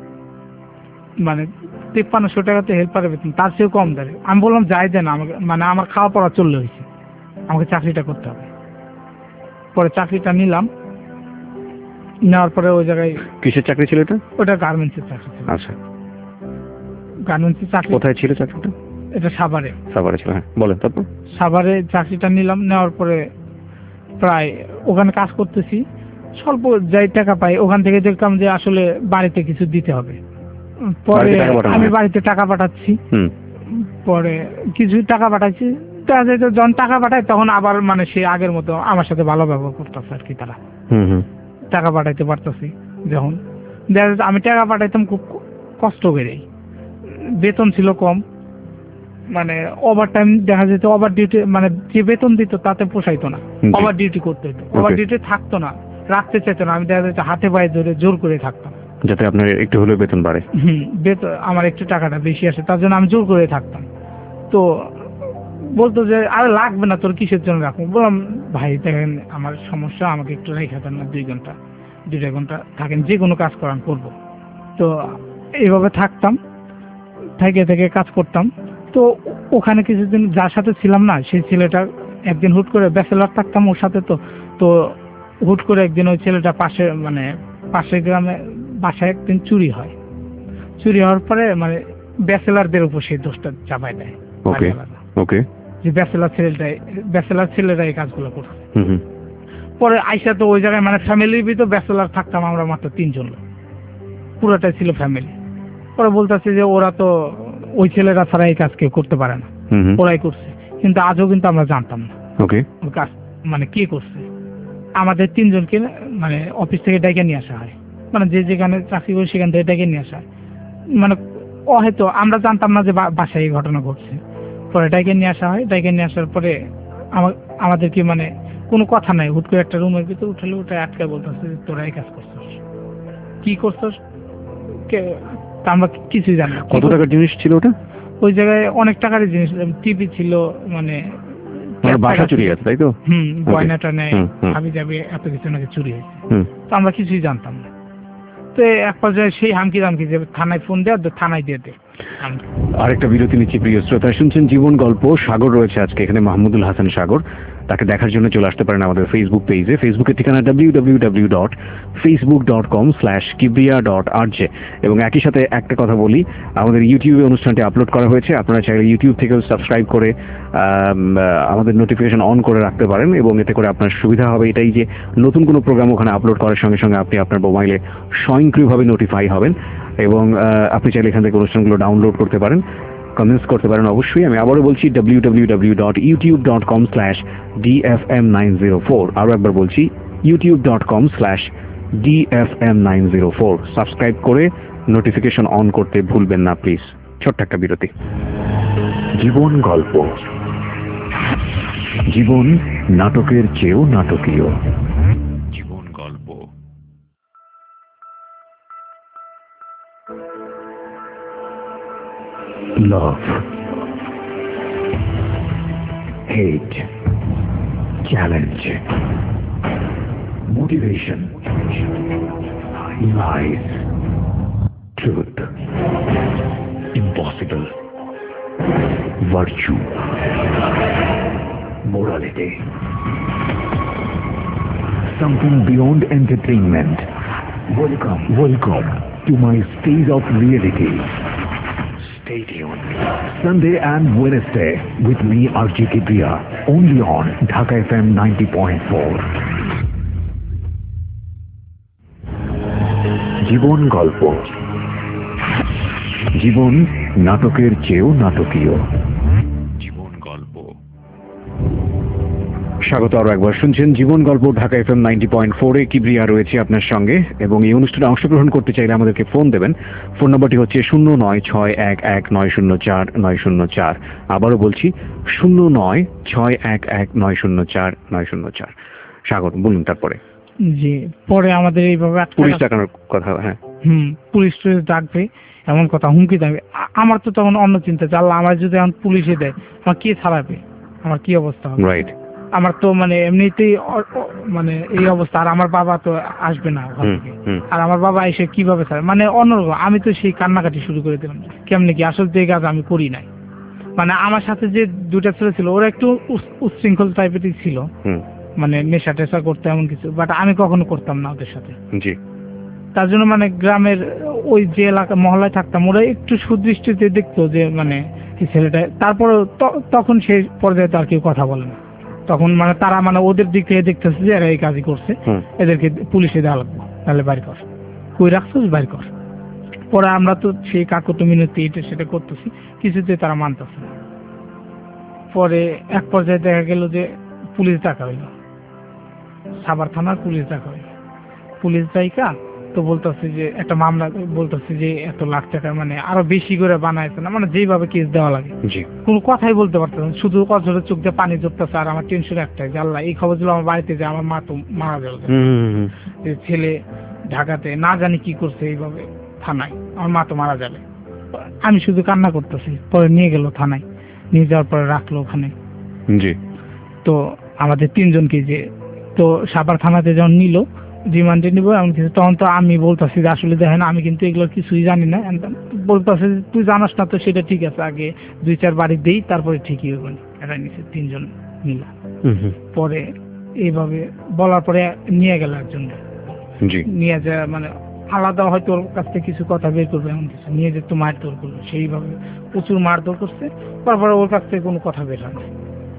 মানে 5300 টাকাতে হেল্পারের বেতন, তার চেয়েও কম ধরে। আমি বললাম যাই দেন, আমাকে মানে আমার খাওয়া পড়া চললে হয়েছে, আমাকে চাকরিটা করতে হবে। পরে চাকরিটা নিলাম। নেওয়ার পরে ওই জায়গায়। কিসের চাকরি ছিল এটা? ওটা গার্মেন্টসের চাকরি ছিল। আচ্ছা, গার্মেন্টসের চাকরি। কোথায় ছিল চাকরিটা? এটা সাভারে ছিল। হ্যাঁ, বলেন। তারপর? সাভারে চাকরিটা নিলাম। নেওয়ার পরে প্রায় ওখানে কাজ করতেছি, স্বল্প যাই টাকা পাই, ওখান থেকে দেখতাম যে আসলে বাড়িতে কিছু দিতে হবে। পরে আমি বাড়িতে টাকা পাঠাচ্ছি, পরে কিছু টাকা পাঠাচ্ছি, যখন টাকা পাঠায় তখন আবার মানে সে আগের মতো আমার সাথে ভালো ব্যবহার করতেছে আর কি। তারা টাকা পাঠাইতে পারতেছি যখন, দেখা যাচ্ছে আমি টাকা পাঠাইতাম খুব কষ্ট করে, বেতন ছিল কম, মানে ওভার টাইম দেখা যেত, ওভার ডিউটি, মানে যে বেতন দিত তাতে পোষাইতো না, ওভার ডিউটি করতে হতো, ওভার ডিউটি থাকতো না, রাখতে চাইতো না। আমি দেখা যেত হাতে পায়ে ধরে জোর করে থাকতাম যাতে আপনার একটু হলেও বেতন বাড়ে। বেতন আমার একটু টাকাটা বেশি আসে, তার জন্য আমি জোর করে থাকতাম। তো বলতো যে আরে লাগবে না, তোর কিসের জন্য রাখবো? বললাম ভাই দেখেন আমার সমস্যা, আমাকে একটু রেখে দেন না, 2 ঘন্টা 2.5 ঘন্টা থাকেন, যে কোনো কাজ করান করবো। তো এইভাবে থাকতাম, থেকে থেকে কাজ করতাম। তো ওখানে কিছুদিন যার সাথে ছিলাম না, সেই ছেলেটা একদিন হুট করে, ব্যাচেলার থাকতাম ওর সাথে, তো হুট করে একদিন ওই ছেলেটা পাশের গ্রামে বাসায় একদিন চুরি হয়। চুরি হওয়ার পরে মানে ব্যাচেলারদের উপর সেই দোষটা চাপাই দেয় যে ব্যাচেলার ছেলেরা এই কাজগুলো করছে। পরে আইসা তো ওই জায়গায় মানে ফ্যামিলির ভিতর ব্যাচেলার থাকতাম আমরা মাত্র 3 জন লোক, পুরোটাই ছিল ফ্যামিলি। পরে বলতেছে যে ওরা তো ওই ছেলেরা ছাড়া এই কাজ কেউ করতে পারে না, ওরাই করছে। কিন্তু আজও কিন্তু আমরা জানতাম না ওই কাজ মানে কে করছে। আমাদের 3 জনকে মানে অফিস থেকে ডেকে নিয়ে আসা হয়, মানে যে যেখানে চাকরি করে সেখান থেকে ডেকে নিয়ে আসা হয়। মানে হয়তো আমরা জানতাম না যে বাসায় এই ঘটনা ঘটছে। পরে ডেকে নিয়ে আসা হয়, ডেকে নিয়ে আসার পরে আমাদেরকে মানে কোনো কথা নাই, হুট করে একটা রুমের ভিতরে উঠে আটকে বলতেছে যে তোরা এই কাজ করছিস, কি করছিস, তা আমরা কিছুই জানি না। কত টাকার জিনিস ছিল ওটা? ওই জায়গায় অনেক টাকারই জিনিস, টিভি ছিল, মানে বাসা চুরি গেছে, তাই তো? গয়নাটা নেয়, হাবি যাবে, এত কিছু নাকি চুরি হয়েছে। তো আমরা কিছুই জানতাম না। তো এক পর্যায়ে সেই হামকি দামকি যে থানায় ফোন দেওয়া, থানায় দিয়ে দে। আরেকটা বিরতি নিচ্ছি প্রিয় শ্রোতা, শুনছেন জীবন গল্প। সাগর রয়েছে আজকে এখানে, মাহমুদুল হাসান সাগর। তাকে দেখার জন্য চলে আসতে পারেন আমাদের ফেসবুক পেজে। ফেসবুকের ঠিকানা www.facebook.com/kibriya.rj। এবং একই সাথে একটা কথা বলি, আমাদের ইউটিউবে অনুষ্ঠানটি আপলোড করা হয়েছে। আপনারা চাইলে ইউটিউব থেকেও সাবস্ক্রাইব করে আমাদের নোটিফিকেশন অন করে রাখতে পারেন, এবং এতে করে আপনার সুবিধা হবে এটাই যে নতুন কোনো প্রোগ্রাম ওখানে আপলোড করার সঙ্গে সঙ্গে আপনি আপনার মোবাইলে স্বয়ংক্রিয়ভাবে নোটিফাই হবেন। এবং আপনি চাইলে এখান থেকে অনুষ্ঠানগুলো ডাউনলোড করতে পারেন, কমেন্টস করতে পারেন অবশ্যই। আমি আবারও বলছি www.youtube.com/dfm904। আরও একবার বলছি youtube.com/dfm904। সাবস্ক্রাইব করে নোটিফিকেশন অন করতে ভুলবেন না প্লিজ। ছোট্ট একটা বিরতি। জীবন গল্প, জীবন নাটকের চেয়েও নাটকীয়। জীবন গল্প। Love, hate, challenge, motivation, lies, truth, impossible, virtue, morality, something beyond entertainment. Welcome to my stage of reality. Stay tuned. Sunday and Wednesday with me, RJ Kibriya, only on Dhaka FM 90.4. জীবন গল্প, জীবন নাটকের চেয়েও নাটকীয়। জীবন গল্প। স্বাগত আরো একবার, শুনছেন জীবন গল্প ঢাকা FM 90.4-এ। কিবরিয়া রয়েছে আপনার সঙ্গে, এবং এই অনুষ্ঠানে অংশগ্রহণ করতে চাইলে আমাদেরকে ফোন দেবেন। ফোন নম্বরটি হচ্ছে 09611904। আবারও বলছি 09611904। স্বাগত, বলুন তারপরে। জি, পরে আমাদের এইভাবে পুলিশ ডাকানোর কথা। হ্যাঁ, পুলিশ ডাকবে এমন কথা, হুমকি দেবে। আমার তো তখন অন্য চিন্তা, আল্লাহ আমার যদি এখন পুলিশে দেয়, আমার কে ছাড়াবে, আমার কি অবস্থা হবে। রাইট। আমার তো মানে এমনিতেই মানে এই অবস্থা, আর আমার বাবা তো আসবে না ঘর থেকে, আর আমার বাবা এসে কিভাবে ছাড়ে, মানে অন্যরকম। আমি তো সেই কান্নাকাটি শুরু করে দিলাম, কেমনি কি, আসলে যে কাজ আমি করি নাই। মানে আমার সাথে যে 2টা ছেলে ছিল, ওরা একটু উচ্ছৃঙ্খল টাইপেরই ছিল, মানে নেশা টেশা করতে এমন কিছু, বাট আমি কখনো করতাম না ওদের সাথে। জি। তার জন্য মানে গ্রামের ওই যে এলাকা মহল্লায় থাকতাম, ওরা একটু সুদৃষ্টিতে দেখতো যে মানে এই ছেলেটা। তারপরে তখন সেই পর্যায়ে তো আর কেউ কথা বলে না। তখন মানে তারা মানে ওদের দিক থেকে দেখতেছে যে এরা এই কাজই করছে, এদেরকে পুলিশে দেওয়া লাগবে, তাহলে বাইর কর, কই রাখছিস বাইর কর। পরে আমরা তো সেই কাকত মিনতি এটা সেটা করতেছি, কিছুতে তারা মানতেছে না। পরে এক পর্যায়ে দেখা গেল যে পুলিশ ডাকা হইল, সাভার থানার পুলিশ ডাকা হইল। পুলিশ যাইকা তো বলতেছে যে একটা মামলা, বলতেছে যে এত লাখ টাকা মানে আরো বেশি করে বানাইছে না, মানে যেইভাবে কেস দেওয়া লাগে কোনো কথাই বলতে পারতেছে না, শুধু কজরের চোখ দিয়ে পানি ঝরতেছে। আর আমার টেনশন একটাই যে আল্লাহ, এই খবর ছিল আমার বাড়িতে যে আমার মা তো মারা গেল, যে ছেলে ঢাকাতে না জানি কি করছে এইভাবে থানায়, আমার মা তো মারা যাবে। আমি শুধু কান্না করতেছি। পরে নিয়ে গেল থানায়, নিয়ে যাওয়ার পরে রাখলো ওখানে। তো আমাদের 3 জনকে যে তো সাভার থানাতে যখন নিল, রিমান্ডে নিবো এমন কিছু। তখন তো আমি বলতেছি যে আসলে দেখেন আমি কিন্তু এগুলো কিছুই জানি না। বলতেছে তুই জানাস না তো সেটা ঠিক আছে, আগে 2-4 বাড়ি দেই তারপরে ঠিকই হবে। এটা নিচে 3 জন মিলা। পরে এইভাবে বলার পরে নিয়ে গেল একজন, নিয়ে যা মানে আলাদা হয়তো ওর কাছ থেকে কিছু কথা বের করবে এমন কিছু, নিয়ে যেত মারধর করলো। সেইভাবে প্রচুর মারধর করছে। তারপরে ওর কাছ থেকে কোনো কথা বের হয় না।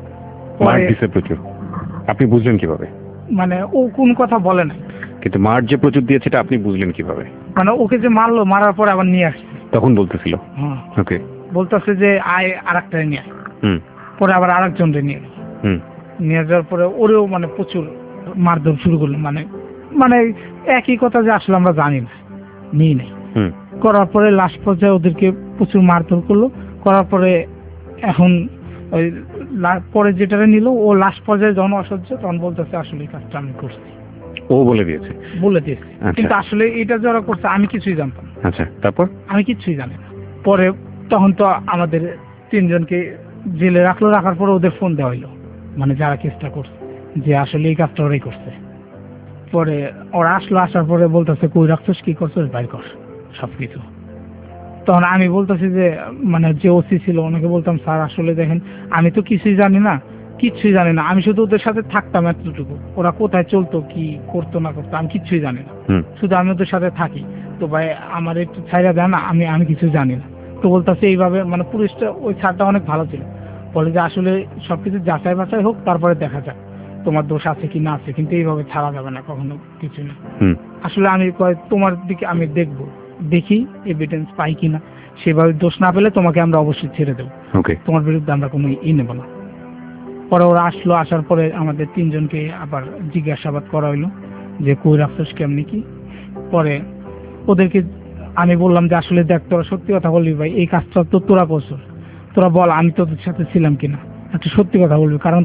প্রচুর। আপনি বুঝলেন কিভাবে? মানে ও কোন কথা বলে না, কিন্তু মার যে প্রচুর দিয়েছে এটা আপনি বুঝলেন কিভাবে? মানে ওকে যে মারলো, মারার পরে আবার নিয়ে আসছে। তখন বলতেছিল ওকে, বলতেছে যে আয় আরেকটা নিয়ে আয়। পরে আবার আরেকজন নিয়ে নিয়ে যাওয়ার পরে ওরেও মানে প্রচুর মারধর শুরু করলো। মানে মানে একই কথা যে আসলে আমরা জানি না, নিই নাই। করার পরে লাস্ট পর্যায়ে ওদেরকে প্রচুর মারধর করলো। করার পরে এখন ওই পরে যেটা নিল ও লাস্ট পর্যায়ে যখন অসহ্য তখন বলতেছে আসলে এই কাজটা আমি করছি। ও বলে দিয়েছে? বলে দিয়েছে, কিন্তু আসলে এটা যারা করছে আমি কিছুই জানতাম না। আচ্ছা, তারপর? আমি কিছুই জানি না। পরে তখন তো আমাদের 3 জনকে জেলে রাখলো। রাখার পরে ওদের ফোন দেওয়া হইলো, মানে যারা কেসটা করছে, যে আসলে এই কাজটা ওরাই করছে। পরে ওরা আসলো, আসার পরে বলতেছে কই রাখছিস, কি করছিস, বাইর কর সবকিছু। তখন আমি বলতেছি যে মানে যে ওসি ছিল ওনাকে বলতাম স্যার আসলে দেখেন আমি তো কিছুই জানি না, কিচ্ছুই জানি না, আমি শুধু ওদের সাথে থাকতাম এতটুকু, ওরা কোথায় চলতো কি করতো না করতো আমি কিচ্ছুই জানি না, শুধু আমি ওদের সাথে থাকি। তো ভাই আমার একটু ছাইরা দেয় না, আমি কিছু জানি না। তো বলতেছে এইভাবে, মানে পুলিশটা ওই স্যারটা অনেক ভালো ছিল, বলে যে আসলে সবকিছু যাচাই বাছাই হোক তারপরে দেখা যাক তোমার দোষ আছে কি না আছে, কিন্তু এইভাবে ছাড়া যাবে না কখনো কিছু না। আসলে আমি তোমার দিকে আমি দেখবো, দেখি এভিডেন্স পাই কিনা, সেভাবে দোষ না পেলে তোমাকে আমরা অবশ্যই ছেড়ে দেবো, তোমার বিরুদ্ধে আমরা কোনো নেবো না। পরে ওরা আসলো, আসার পরে আমাদের 3 জনকে আবার জিজ্ঞাসাবাদ করা হইলো যে কই রাখছিস কেমনি কি। পরে ওদেরকে আমি বললাম যে আসলে দেখ তোরা সত্যি কথা বলবি ভাই, এই কাজটা তো তোরা করছিস, তোরা বল আমি তোদের সাথে ছিলাম কিনা, একটা সত্যি কথা বলবি, কারণ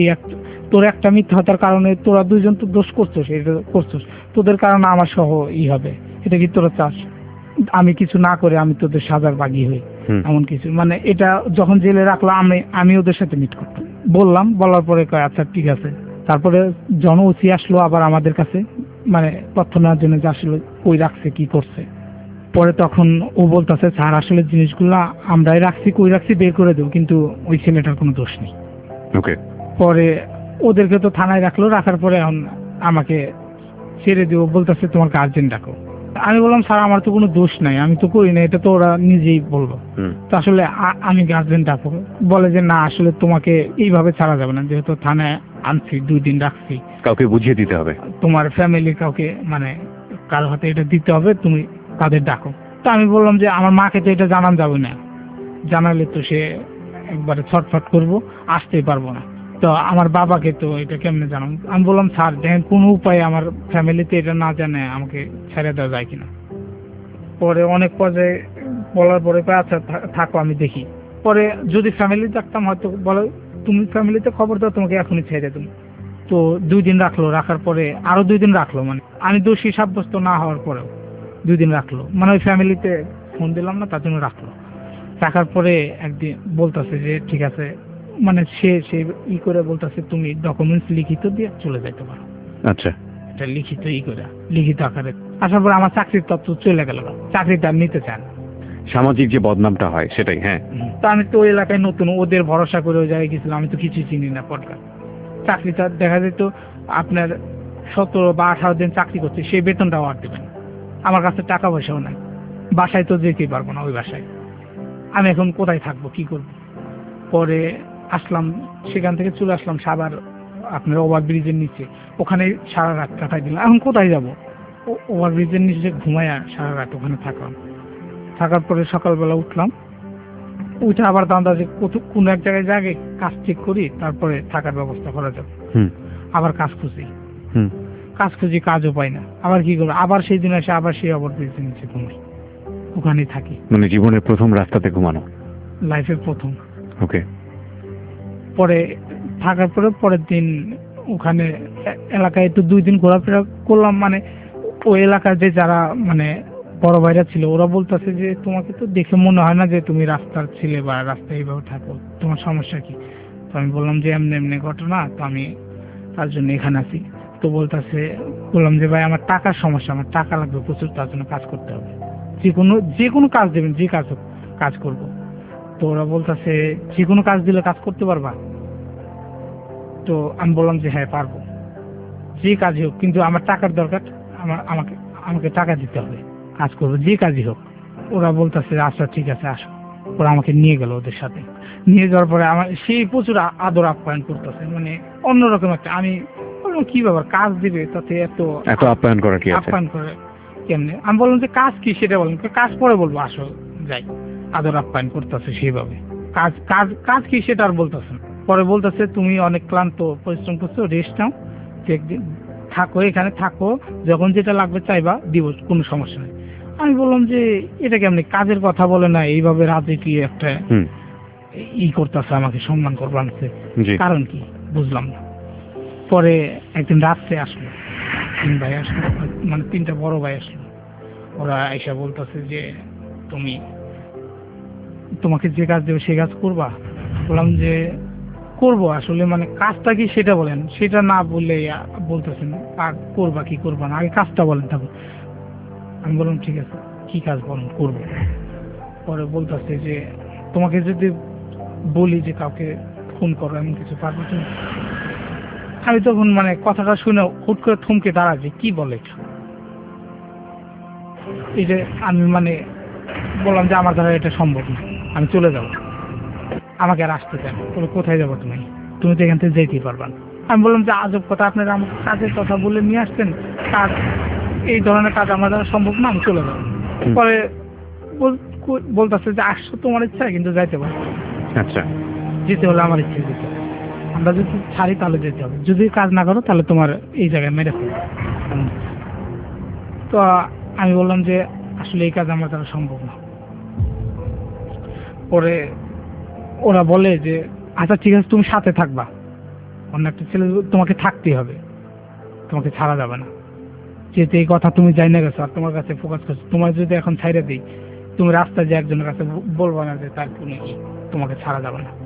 তোর একটা মিথ্যাতার কারণে তোরা 2 জন তো দোষ করছিস, এটা করছিস, তোদের কারণে আমার সহ হবে, এটা কি তোরা চাস আমি কিছু না করে আমি তোদের সাজার বাগী হই এমন কিছু? মানে এটা যখন জেলে রাখলো আমি ওদের সাথে মিট করতাম, বললাম, বলার পরে কয় আচ্ছা ঠিক আছে। তারপরে জন ওসি আসলো আবার আমাদের কাছে, মানে তথ্য নেওয়ার জন্য যে আসলে কই রাখছে কি করছে। পরে তখন ও বলতেছে স্যার আসলে জিনিসগুলো আমরাই রাখছি, কই রাখছি বের করে দেবো, কিন্তু ওই ছেলেটার কোনো দোষ নেই। পরে ওদেরকে তো থানায় রাখলো, রাখার পরে এখন আমাকে ছেড়ে দেবো, বলতেছে তোমার গার্জেন ডাকো। আমি বললাম স্যার আমার তো কোনো দোষ নাই, আমি তো করি না, এটা তো ওরা নিজেই বলবো, তো আসলে আমি গার্জেন ডাকবো। বলে যে না আসলে তোমাকে এইভাবে ছাড়া যাবে না, যেহেতু থানায় আনছি 2 দিন রাখছি, কাউকে বুঝিয়ে দিতে হবে, তোমার ফ্যামিলির কাউকে মানে কারো হাতে এটা দিতে হবে, তুমি তাদের ডাকো। তো আমি বললাম যে আমার মাকে তো এটা জানান যাবে না, জানালে তো সে একবারে ছটফট করবো, আসতেই পারবো না, তো আমার বাবাকে তো এটা কেমনে জানাবো। আমি বললাম স্যার দেখেন কোনো উপায়ে আমার ফ্যামিলিতে এটা না জানে আমাকে ছেড়ে দেওয়া যায় কিনা। পরে অনেক পর্যায়ে বলার পরে আচ্ছা থাকো আমি দেখি। পরে যদি ফ্যামিলি ডাকতাম হয়তো বলে তুমি ফ্যামিলিতে খবর দাও, তোমাকে এখনই ছেড়ে দেবো। তো 2 দিন রাখলো, রাখার পরে আরো 2 দিন রাখলো, মানে আমি দোষী সাব্যস্ত না হওয়ার পরেও 2 দিন রাখলো, মানে ওই ফ্যামিলিতে ফোন দিলাম না তার জন্য রাখলো। রাখার পরে একদিন বলতেছে যে ঠিক আছে, মানে সে করে বলতেছে তুমি ডকুমেন্টস লিখিত দিয়ে চলে যাইতে পারো। আচ্ছা, এটা লিখিত করে লিখিত আকারে। আসার পরে আমার চাকরির তথ্য চলে গেল, চাকরিটা নিতে চান, সামাজিক যে বদনামটা হয় সেটাই। হ্যাঁ, তো আমি তো ওই এলাকায় নতুন, ওদের ভরসা করে ওই জায়গায় গেছিলাম, আমি তো কিছুই চিনি না পটকা। চাকরিটা দেখা যেত আপনার 17 বা 18 দিন চাকরি করছে, সেই বেতনটাও আর দেবেন, আমার কাছে টাকা পয়সাও নাই, বাসায় তো যেতেই পারবো না, ওই বাসায় আমি এখন কোথায় থাকবো কি করবো। পরে আসলাম, সেখান থেকে চলে আসলাম সাভার আপনার ওভারব্রিজের নিচে, ওখানে সারা রাত কাটাই দিলাম। এখন কোথায় যাব, ওভারব্রিজের নিচে ঘুমাইয়া সারা রাত ওখানে থাকলাম। থাকার পরে সকালবেলা উঠলাম, উঠে আবার দান্দা যে কোন এক জায়গায় যাগে কাজ ঠিক করি, তারপরে থাকার ব্যবস্থা করা যাবে। আবার কাজ খুঁজি, কাজও পাই না, আবার কি করবো, আবার সেই দিন এসে আবার সেই ওভারব্রিজের নিচে ঘুমাই, ওখানেই থাকি। মানে জীবনের প্রথম রাস্তাতে ঘুমানো, লাইফের প্রথম। ওকে। পরে থাকার পরে পরের দিন ওখানে এলাকায় একটু 2 দিন ঘোরাফেরা করলাম, মানে ওই এলাকার যে যারা মানে বড় ভাইরা ছিল ওরা বলতেছে যে তোমাকে তো দেখে মনে হয় না যে তুমি রাস্তার ছিলে বা রাস্তায় এইভাবে থাকো, তোমার সমস্যা কি? তো আমি বললাম যে এমনি এমনি ঘটনা, তো আমি তার জন্য এখানে আছি। তো বলতেছে, বললাম যে ভাই আমার টাকার সমস্যা, আমার টাকা লাগবে প্রচুর, তার জন্য কাজ করতে হবে, যে কোনো কাজ দেবেন, যে কাজ হোক কাজ করব। তো ওরা বলতেছে যে কোনো কাজ দিলে কাজ করতে পারবা? তো আমি বললাম যে হ্যাঁ পারবো, যে কাজই হোক, কিন্তু আমার টাকার দরকার, আমাকে আমাকে টাকা দিতে হবে, কাজ করবো যে কাজই হোক। ওরা বলতেছে আচ্ছা ঠিক আছে আসো। ওরা আমাকে নিয়ে গেল ওদের সাথে। নিয়ে যাওয়ার পরে আমার সেই প্রচুর আদর আপ্যায়ন করতেছে, মানে অন্যরকম একটা। আমি বললাম কি ব্যাপার, কাজ দিবে তাতে এত আপ্যায়ন করা কি আছে? আপ্যায়ন করে কেমনে? আমি বললাম যে কাজ কি সেটা বলেন। কাজ পরে বলবো, আসো যাই। আদর আপ্যায়ন করতেছে সেইভাবে। কাজ কাজ কাজ কি সেটা আর বলতেছে না। পরে বলতেছে তুমি অনেক ক্লান্ত পরিশ্রম করছো, রেস্ট নাও, একদিন থাকো, এখানে থাকো, যখন যেটা লাগবে চাইবা দিব, কোনো সমস্যা নেই। আমি বললাম যে এটা কেমনি কাজের কথা বলে না, এইভাবে রাজকীয় একটা করতেছে, আমাকে সম্মান করবার কারণ কি বুঝলাম না। পরে একদিন রাত্রে আসলো, 3 ভাই আসলো, মানে 3টা বড় ভাই আসলো। ওরা এসে বলতেছে যে তোমাকে যে কাজ দেবে সেই কাজ করবা? বললাম যে করবো, আসলে মানে কাজটা কি সেটা বলেন। সেটা না বললে বলতেছেন আর করবা কি করবা না, আগে কাজটা বলেন তারপর। আমি বললাম ঠিক আছে কি কাজ বলেন, করবো। পরে বলতেছে যে তোমাকে যদি বলি যে কাউকে ফোন করো এমন কিছু পারবো তুমি? আমি তখন মানে কথাটা শুনে হুট করে থমকে দাঁড়াচ্ছি, কি বলে এটা। এই যে আমি মানে বললাম যে আমার দ্বারা এটা সম্ভব না, আমি চলে যাবো, আমাকে আর আসতে চান। বলে কোথায় যাবো তুমি? তুমি তো এখান থেকে যেতেই পারবা না। আমি বললাম যে আজব কথা, আপনারা আমাকে কাজের কথা বলে নিয়ে আসছেন, কাজ এই ধরনের কাজ আমার দ্বারা সম্ভব না, আমি চলে যাবো। পরে বলতেছে যে আসছো তোমার ইচ্ছা, কিন্তু যাইতে পারবো। আচ্ছা, যেতে হলে আমার ইচ্ছে যেতে হবে, আমরা যদি ছাড়ি তাহলে যেতে হবে, যদি কাজ না করো তাহলে তোমার এই জায়গায় মেরে ফেলবে। তো আমি বললাম যে আসলে এই কাজ আমার দ্বারা সম্ভব না। পরে ওরা বলে যে আচ্ছা ঠিক আছে তুমি সাথে থাকবা, অন্য একটা ছেলে, তোমাকে থাকতেই হবে, তোমাকে ছাড়া যাবে না। যেহেতু এই কথা তুমি যাই না গেছো আর তোমার কাছে ফোকাস করছো, তোমার যদি এখন ছাইড়া দিই, তুমি রাস্তায় যে একজনের কাছে বলবা না যে তার কোনো তোমাকে ছাড়া যাবে না।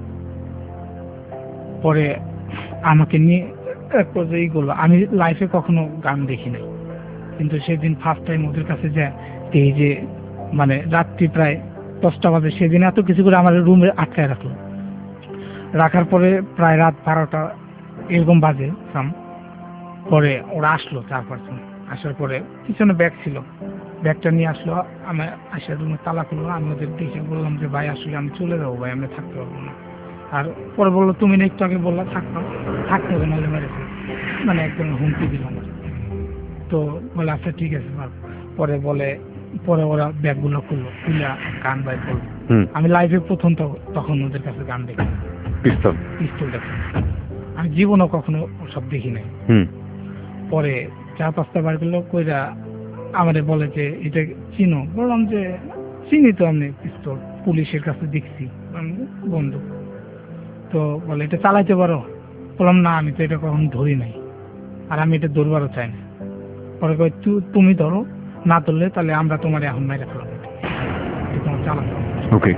পরে আমাকে নিয়ে এক পর্যায়ে ই করলো। আমি লাইফে কখনো গান দেখি নাই, কিন্তু সেদিন ফার্স্ট টাইম ওদের কাছে যায়, এই যে মানে রাত্রি প্রায় 10টা বাজে, সেদিন এত কিছু করে আমার রুমে আটকায় রাখলো। রাখার পরে প্রায় রাত 12টা এরকম বাজে। পরে ওরা আসলো 4-5 জন। আসার পরে পিছনে ব্যাগ ছিল, ব্যাগটা নিয়ে আসলো, আমি আসার রুমে তালা খুললো। আমি ওদের দেখে বললাম যে ভাই আসলে আমি চলে যাবো ভাই, আমি থাকতে পারবো না। আর পরে বললো তুমি না একটু আগে বললা থাকতে হবে নাহলে মেরে ফেলবে, মানে একদম হুমকি দিল আমার। তো বলে আচ্ছা ঠিক আছে। পরে ওরা ব্যাগগুলো খুললো, খুলে গান বাই করলো। আমি লাইভে প্রথম তখন ওদের কাছে গান দেখি, পিস্তল দেখি। আমি জীবনও কখনো সব দেখি নাই। পরে 4-5টা বার করলো, কইরা আমারে বলে যে এটা চিনো? বললাম যে চিনি তো, আমি পিস্তল পুলিশের কাছে দেখছি বন্দুক। তো বলে এটা চালাইতে পারো? বললাম না, আমি তো এটা কখনো ধরি নাই, আর আমি এটা ধরবারও চাই না। পরে কই তুমি ধরো, না ধরলে তাহলে আমরা তোমার এখন মেরে ফেলাবো, তোমার চালাতে হবে। ওকে।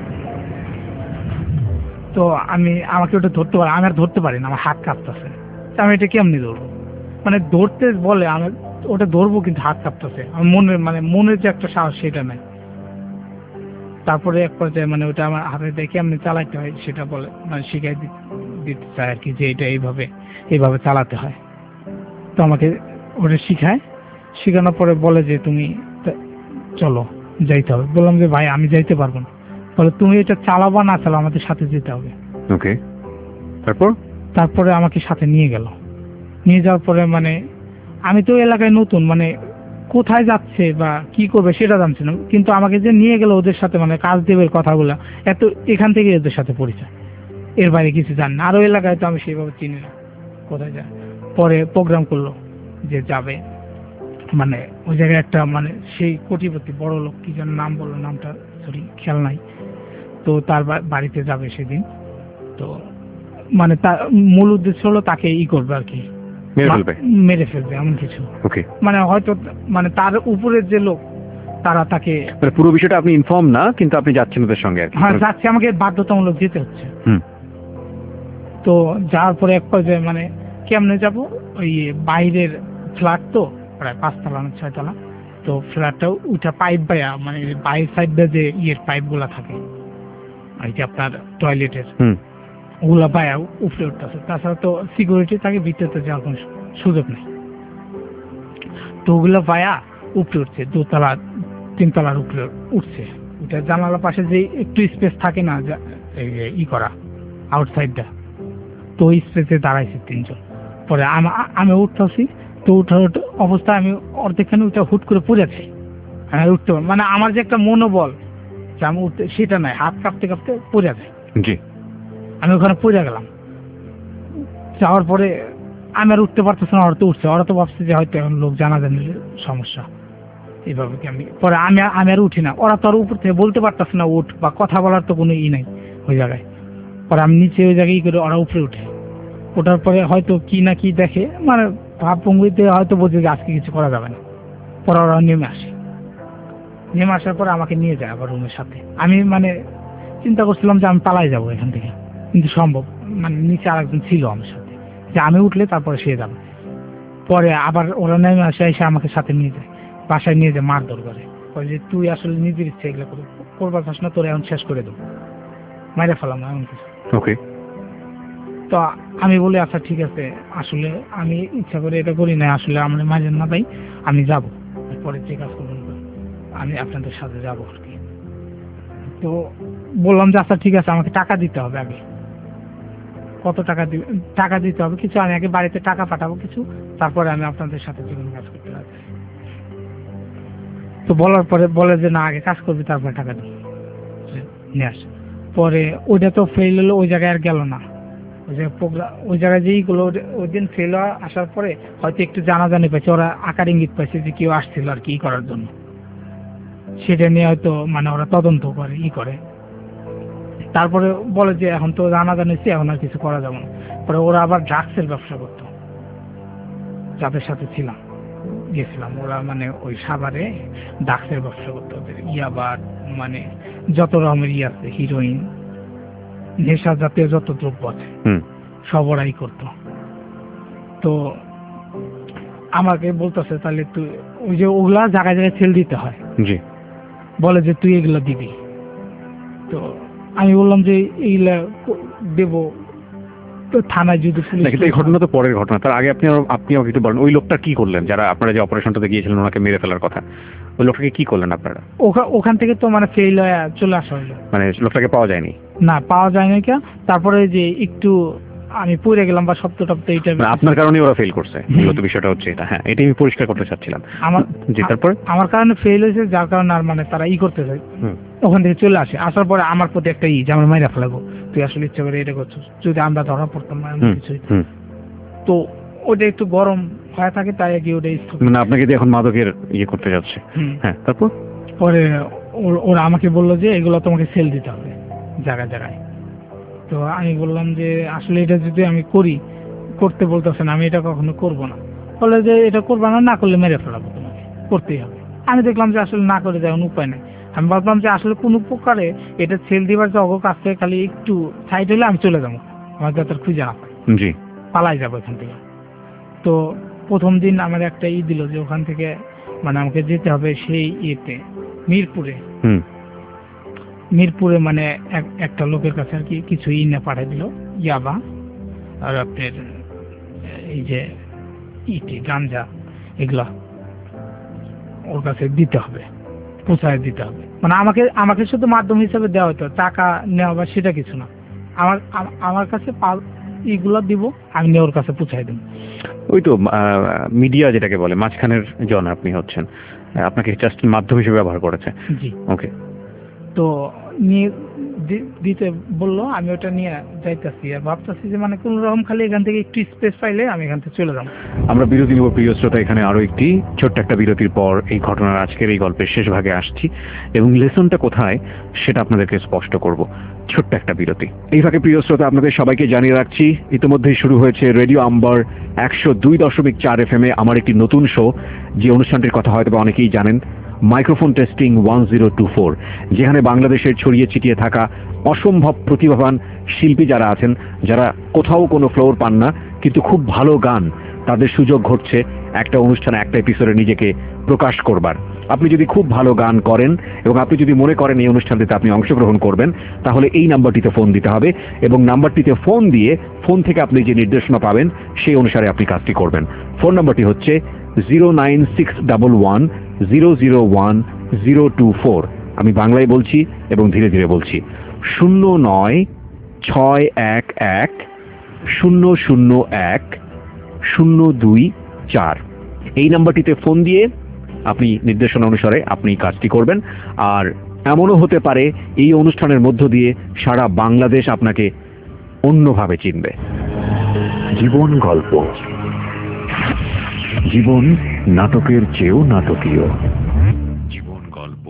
তো আমাকে ওটা ধরতে পারি, আমি আর ধরতে পারি না, আমার হাত কাঁপতেছে। আমি এটা কেমনি ধরবো? মানে ধরতে বলে আমি ওটা ধরবো, কিন্তু হাত কাঁপতেছে। আমার মনের যে একটা সাহস সেটা নাই। তারপরে এক পর্যায়ে মানে ওটা আমার হাতে দেখে আমি চালাতে হয় সেটা বলে, মানে শিখাই দিতে চায় আর কি, যে এটা এইভাবে চালাতে হয়। তো আমাকে ওটা শেখানোর পরে বলে যে তুমি চলো যাইতে হবে। বললাম যে ভাই আমি যাইতে পারবো না। বলে তুমি এটা চালাবা না চালাও, আমাদের সাথে যেতে হবে। ওকে। তারপরে আমাকে সাথে নিয়ে গেল। নিয়ে যাওয়ার পরে মানে আমি তো এলাকায় নতুন, মানে কোথায় যাচ্ছে বা কি করবে সেটা জানছি না, কিন্তু আমাকে যে নিয়ে গেল ওদের সাথে, মানে কাজ দেবের কথাগুলো এত, এখান থেকে ওদের সাথে পরিচয়, এর বাইরে কিছু জানি না। আরো এলাকায় তো আমি সেইভাবে চিনি না কোথায় যায়। পরে প্রোগ্রাম করলো যে যাবে, মানে ওই জায়গায় একটা মানে সেই কোটিপতি বড় লোক, কি যেন নাম বললো, নামটা সরি খেয়াল নাই। তো তার বাড়িতে যাবে সেদিন। তো মানে তার মূল উদ্দেশ্য হলো তাকে করবে আর কি, মেরে ফেলবে এমন কিছু। মানে হয়তো মানে তার উপরের যে লোক তারা তাকে, পুরো বিষয়টা আপনি ইনফর্ম না, কিন্তু আপনি যাচ্ছেন ওদের সঙ্গে। হ্যাঁ যাচ্ছে, আমাকে বাধ্যতামূলক যেতে হচ্ছে। তো যাওয়ার পরে এক পর্যায়ে মানে কেমনে যাব, ওই বাইরের ফ্ল্যাট তো প্রায় 5 তলা না 6 তলা, তো ফ্ল্যাটটা ওইটা পাইপ বাইয়া মানে বাইরের সাইডে যে পাইপ গুলা থাকে এই যে আপনার টয়লেটের ওগুলা বাইয়া উপরে উঠতেছে। তাছাড়া তো সিকিউরিটি থাকে, ভিতরে তো যাওয়ার কোনো সুযোগ নেই। তো ওগুলা বাইয়া উপরে উঠছে, 2 তলা 3 তলার উপরে উঠছে। ওইটা জানালার পাশে যে একটু স্পেস থাকে না ই করা আউটসাইডটা, তো ওই স্পেসে দাঁড়াইছে 3 জন। পরে আমি উঠতেছি, তো উঠার অবস্থায় আমি অর্ধেকখানে ওইটা হুট করে পড়েছি, আমি উঠতে পারি মানে আমার যে একটা মনোবল যে আমি উঠতে সেটা নাই, হাত কাঁপতে কাঁপতে পড়ে যায়। আমি ওখানে পড়ে গেলাম। যাওয়ার পরে আমি আর উঠতে পারতেছি না, ওরা তো উঠছে, ওরা তো ভাবছে যে হয়তো এখন লোক জানা জানি সমস্যা এইভাবে কি আমি। পরে আমি আর উঠি না, ওরা তো আর উপর থেকে বলতে পারতেছে না উঠ, বা কথা বলার তো কোনো নাই ওই জায়গায়। পরে আমি নিচে ওই জায়গায় করে ওরা উপরে উঠে, ওঠার পরে হয়তো কি না কি দেখে মানে ভাবভঙ্গিতে হয়তো বোঝে যে আজকে কিছু করা যাবে না। পরে ওরা নেমে আসে, নেমে আসার পরে আমাকে নিয়ে যায় আবার রুমের সাথে। আমি মানে চিন্তা করছিলাম যে আমি পালাই যাবো এখান থেকে, কিন্তু সম্ভব মানে নিচে আরেকজন ছিল আমার সাথে, যে আমি উঠলে তারপরে সে যাবে। পরে আবার ওরা নেমে আসে, এসে আমাকে সাথে নিয়ে যায়, বাসায় নিয়ে যায় মারধর করে, যে তুই আসলে নিজের ইচ্ছে এগুলো করবার চাস না, তোর এখন শেষ করে দেবো, মাইরে ফেলাম এমন কিছু। তো আমি বলি আচ্ছা ঠিক আছে, আসলে আমি ইচ্ছা করে এটা করি না, আসলে আমার মাঝে না তাই আমি যাব, পরে যে কাজ করবেন আমি আপনাদের সাথে যাবো আর কি। তো বললাম যে আচ্ছা ঠিক আছে, আমাকে টাকা দিতে হবে আগে। কত টাকা টাকা দিতে হবে কিছু, আমি আগে বাড়িতে টাকা পাঠাবো কিছু, তারপরে আমি আপনাদের সাথে যে কোনো কাজ করতে পারি। তো বলার পরে বলে যে না আগে কাজ করবি তারপরে টাকা দিই, নিয়ে আসে। পরে ওইটা তো ফেল হলো, ওই জায়গায় আর গেল না। ওই জায়গায় যেইগুলো ওই দিন ফেল আসার পরে হয়তো একটু জানাজানি পাইছে, ওরা আকার ইঙ্গিত পাইছে যে কেউ আসছিল আর কি করার জন্য, সেটা নিয়ে হয়তো মানে ওরা তদন্ত করে করে। তারপরে বলে যে এখন তো জানাজানি হচ্ছে, এখন আর কিছু করা যাবে না। পরে ওরা আবার ড্রাগসের ব্যবসা করতো, যাদের সাথে ছিলাম গেছিলাম, ওরা মানে ওই সাভারে ড্রাগসের ব্যবসা করতো, ইয়াবার মানে যত রকমের আছে, হিরোইন, নেশা জাতীয় যত দ্রব্য আছে সব ওরাই করতো। তো আমাকে বলতেছে তাহলে তুই ওই যে ওগুলা জায়গায় জায়গায় সেল দিতে হয়, বলে যে তুই এগুলা দিবি। তো আমি বললাম যে এইগুলা দেবো, তো থানায় যদি এই ঘটনা তো পরের ঘটনা, তার আগে আপনি আমাকে একটু বলেন ওই লোকটা কি করলেন, যারা আপনারা যে অপারেশনটাতে গিয়েছিলেন ওনাকে মেরে ফেলার কথা, ওই লোকটাকে কি করলেন আপনারা? ওখান থেকে তো মানে ফেল হয়ে চলে আসা হলো, মানে লোকটাকে পাওয়া যায়নি? না পাওয়া যায়নি। কে তারপরে যে একটু আমি পড়ে গেলাম বা শব্দ টব্দ এইটা আপনার কারণে ওরা ফেল করছে, মূলত বিষয়টা হচ্ছে এটা। হ্যাঁ, এটাই আমি পরিষ্কার করতে চাচ্ছিলাম। তারপরে আমার কারণে ফেল হয়েছে, যার কারণে আর মানে তারা করতে চায়, ওখান থেকে চলে আসে। আসার পরে আমার প্রতি একটা যে আমার মাইরা ফেলাবো, তুই আসলে ইচ্ছা করে এটা করছিস, যদি আমরা ধরা পড়তাম কিছু। তো ওটা একটু গরম হয়ে থাকে, তাই কি ওটা মানে আপনাকে এখন মাদকের করতে যাচ্ছে। হ্যাঁ, তারপর পরে ওরা আমাকে বললো যে এগুলো তোমাকে সেল দিতে হবে জায়গায় জায়গায়। তো আমি বললাম যে আসলে এটা যদি আমি করতে বলতেছেন, আমি এটা কখনো করবো না। বলে যে এটা করবো না করলে মেরে ফেলাবো, তোমাকে করতেই হবে। আমি দেখলাম যে আসলে না করে যাওয়ার উপায় নেই। আমি ভাবলাম যে আসলে কোনো প্রকারে এটা সেল দিবার যে অগ কাছ থেকে খালি একটু সাইড হলে আমি চলে যাবো, আমার যাতে খুঁজে না পাই, পালাই যাবো এখান থেকে। তো প্রথম দিন আমার একটা দিল যে ওখান থেকে মানে আমাকে যেতে হবে সেই মিরপুরে মানে একটা লোকের কাছে আর কি কিছু না পাঠিয়ে দিল, ইয়াবা আর আপনার এই যে গাঞ্জা, এগুলা ওর কাছে দিতে হবে, পৌঁছায় দিতে হবে। মানে আমাকে শুধু মাধ্যম হিসাবে দেওয়া হতো, টাকা নেওয়া বা সেটা কিছু না। আমার কাছে এইগুলা দিব, আমি নিয়ে ওর কাছে পৌঁছায় দেব। ওই তো মিডিয়া যেটাকে বলে মাঝখানের জন আপনি হচ্ছেন, আপনাকে জাস্ট মাধ্যম হিসেবে ব্যবহার করেছে। জি, ওকে। তো নিয়ে দিতে বললো, আমি ওটা নিয়ে যাইতেছি আর ভাবতেছি যে মানে কোন রকম খালি এখান থেকে একটু স্পেস পাইলে আমি এখান থেকে চলে যাবো। আমরা বিরতি নিব প্রিয় শ্রোতা, এখানে আরো একটি ছোট্ট একটা বিরতির পর এই ঘটনার আজকের এই গল্পের শেষ ভাগে আসছি এবং লেসনটা কোথায় সেটা আপনাদেরকে স্পষ্ট করব। ছোট্ট একটা বিরতি। এই ফাঁকে প্রিয় শ্রোতা আপনাদের সবাইকে জানিয়ে রাখছি, ইতিমধ্যেই শুরু হয়েছে রেডিও আম্বার 102.4 FM এ আমার একটি নতুন শো, যে অনুষ্ঠানটির কথা হয়তো অনেকেই জানেন, মাইক্রোফোন টেস্টিং 1024, যেখানে বাংলাদেশের ছড়িয়ে ছিটিয়ে থাকা অসম্ভব প্রতিভাবান শিল্পী যারা আছেন, যারা কোথাও কোনো ফ্লোর পান না, কিন্তু খুব ভালো গান, তাদের সুযোগ ঘটছে একটা অনুষ্ঠানে একটা এপিসোডে নিজেকে প্রকাশ করবার। আপনি যদি খুব ভালো গান করেন এবং আপনি যদি মনে করেন এই অনুষ্ঠানটিতে আপনি অংশগ্রহণ করবেন, তাহলে এই নাম্বারটিতে ফোন দিতে হবে এবং নাম্বারটিতে ফোন দিয়ে ফোন থেকে আপনি যে নির্দেশনা পাবেন সেই অনুসারে আপনি কাজটি করবেন। ফোন নাম্বারটি হচ্ছে 09611001024। আমি বাংলায় বলছি এবং ধীরে ধীরে বলছি, 09611001-024। এই নাম্বারটিতে ফোন দিয়ে আপনি নির্দেশনা অনুসারে আপনি কাজটি করবেন। আর এমনও হতে পারে এই অনুষ্ঠানের মধ্য দিয়ে সারা বাংলাদেশ আপনাকে অন্যভাবে চিনবে। জীবন গল্প, জীবন নাটকের চেয়েও নাটকীয়। জীবন গল্প।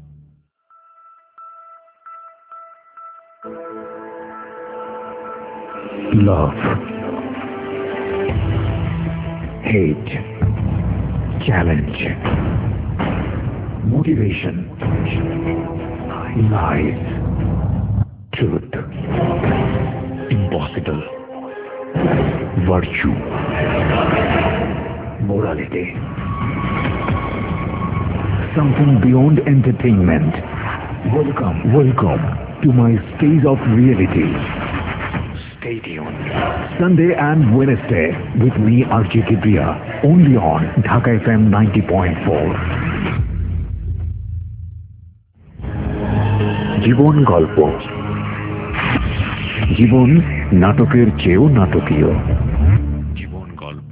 Love, hate, challenge, motivation, lies, truth, impossible, virtue, morality, something beyond entertainment. Welcome to my space of reality. Stay tuned. Sunday and Wednesday with me, RJ Kibriya, only on Dhaka FM 90.4. জীবন গল্প, জীবন নাটকের চেয়েও নাটকীয়। জীবন গল্প।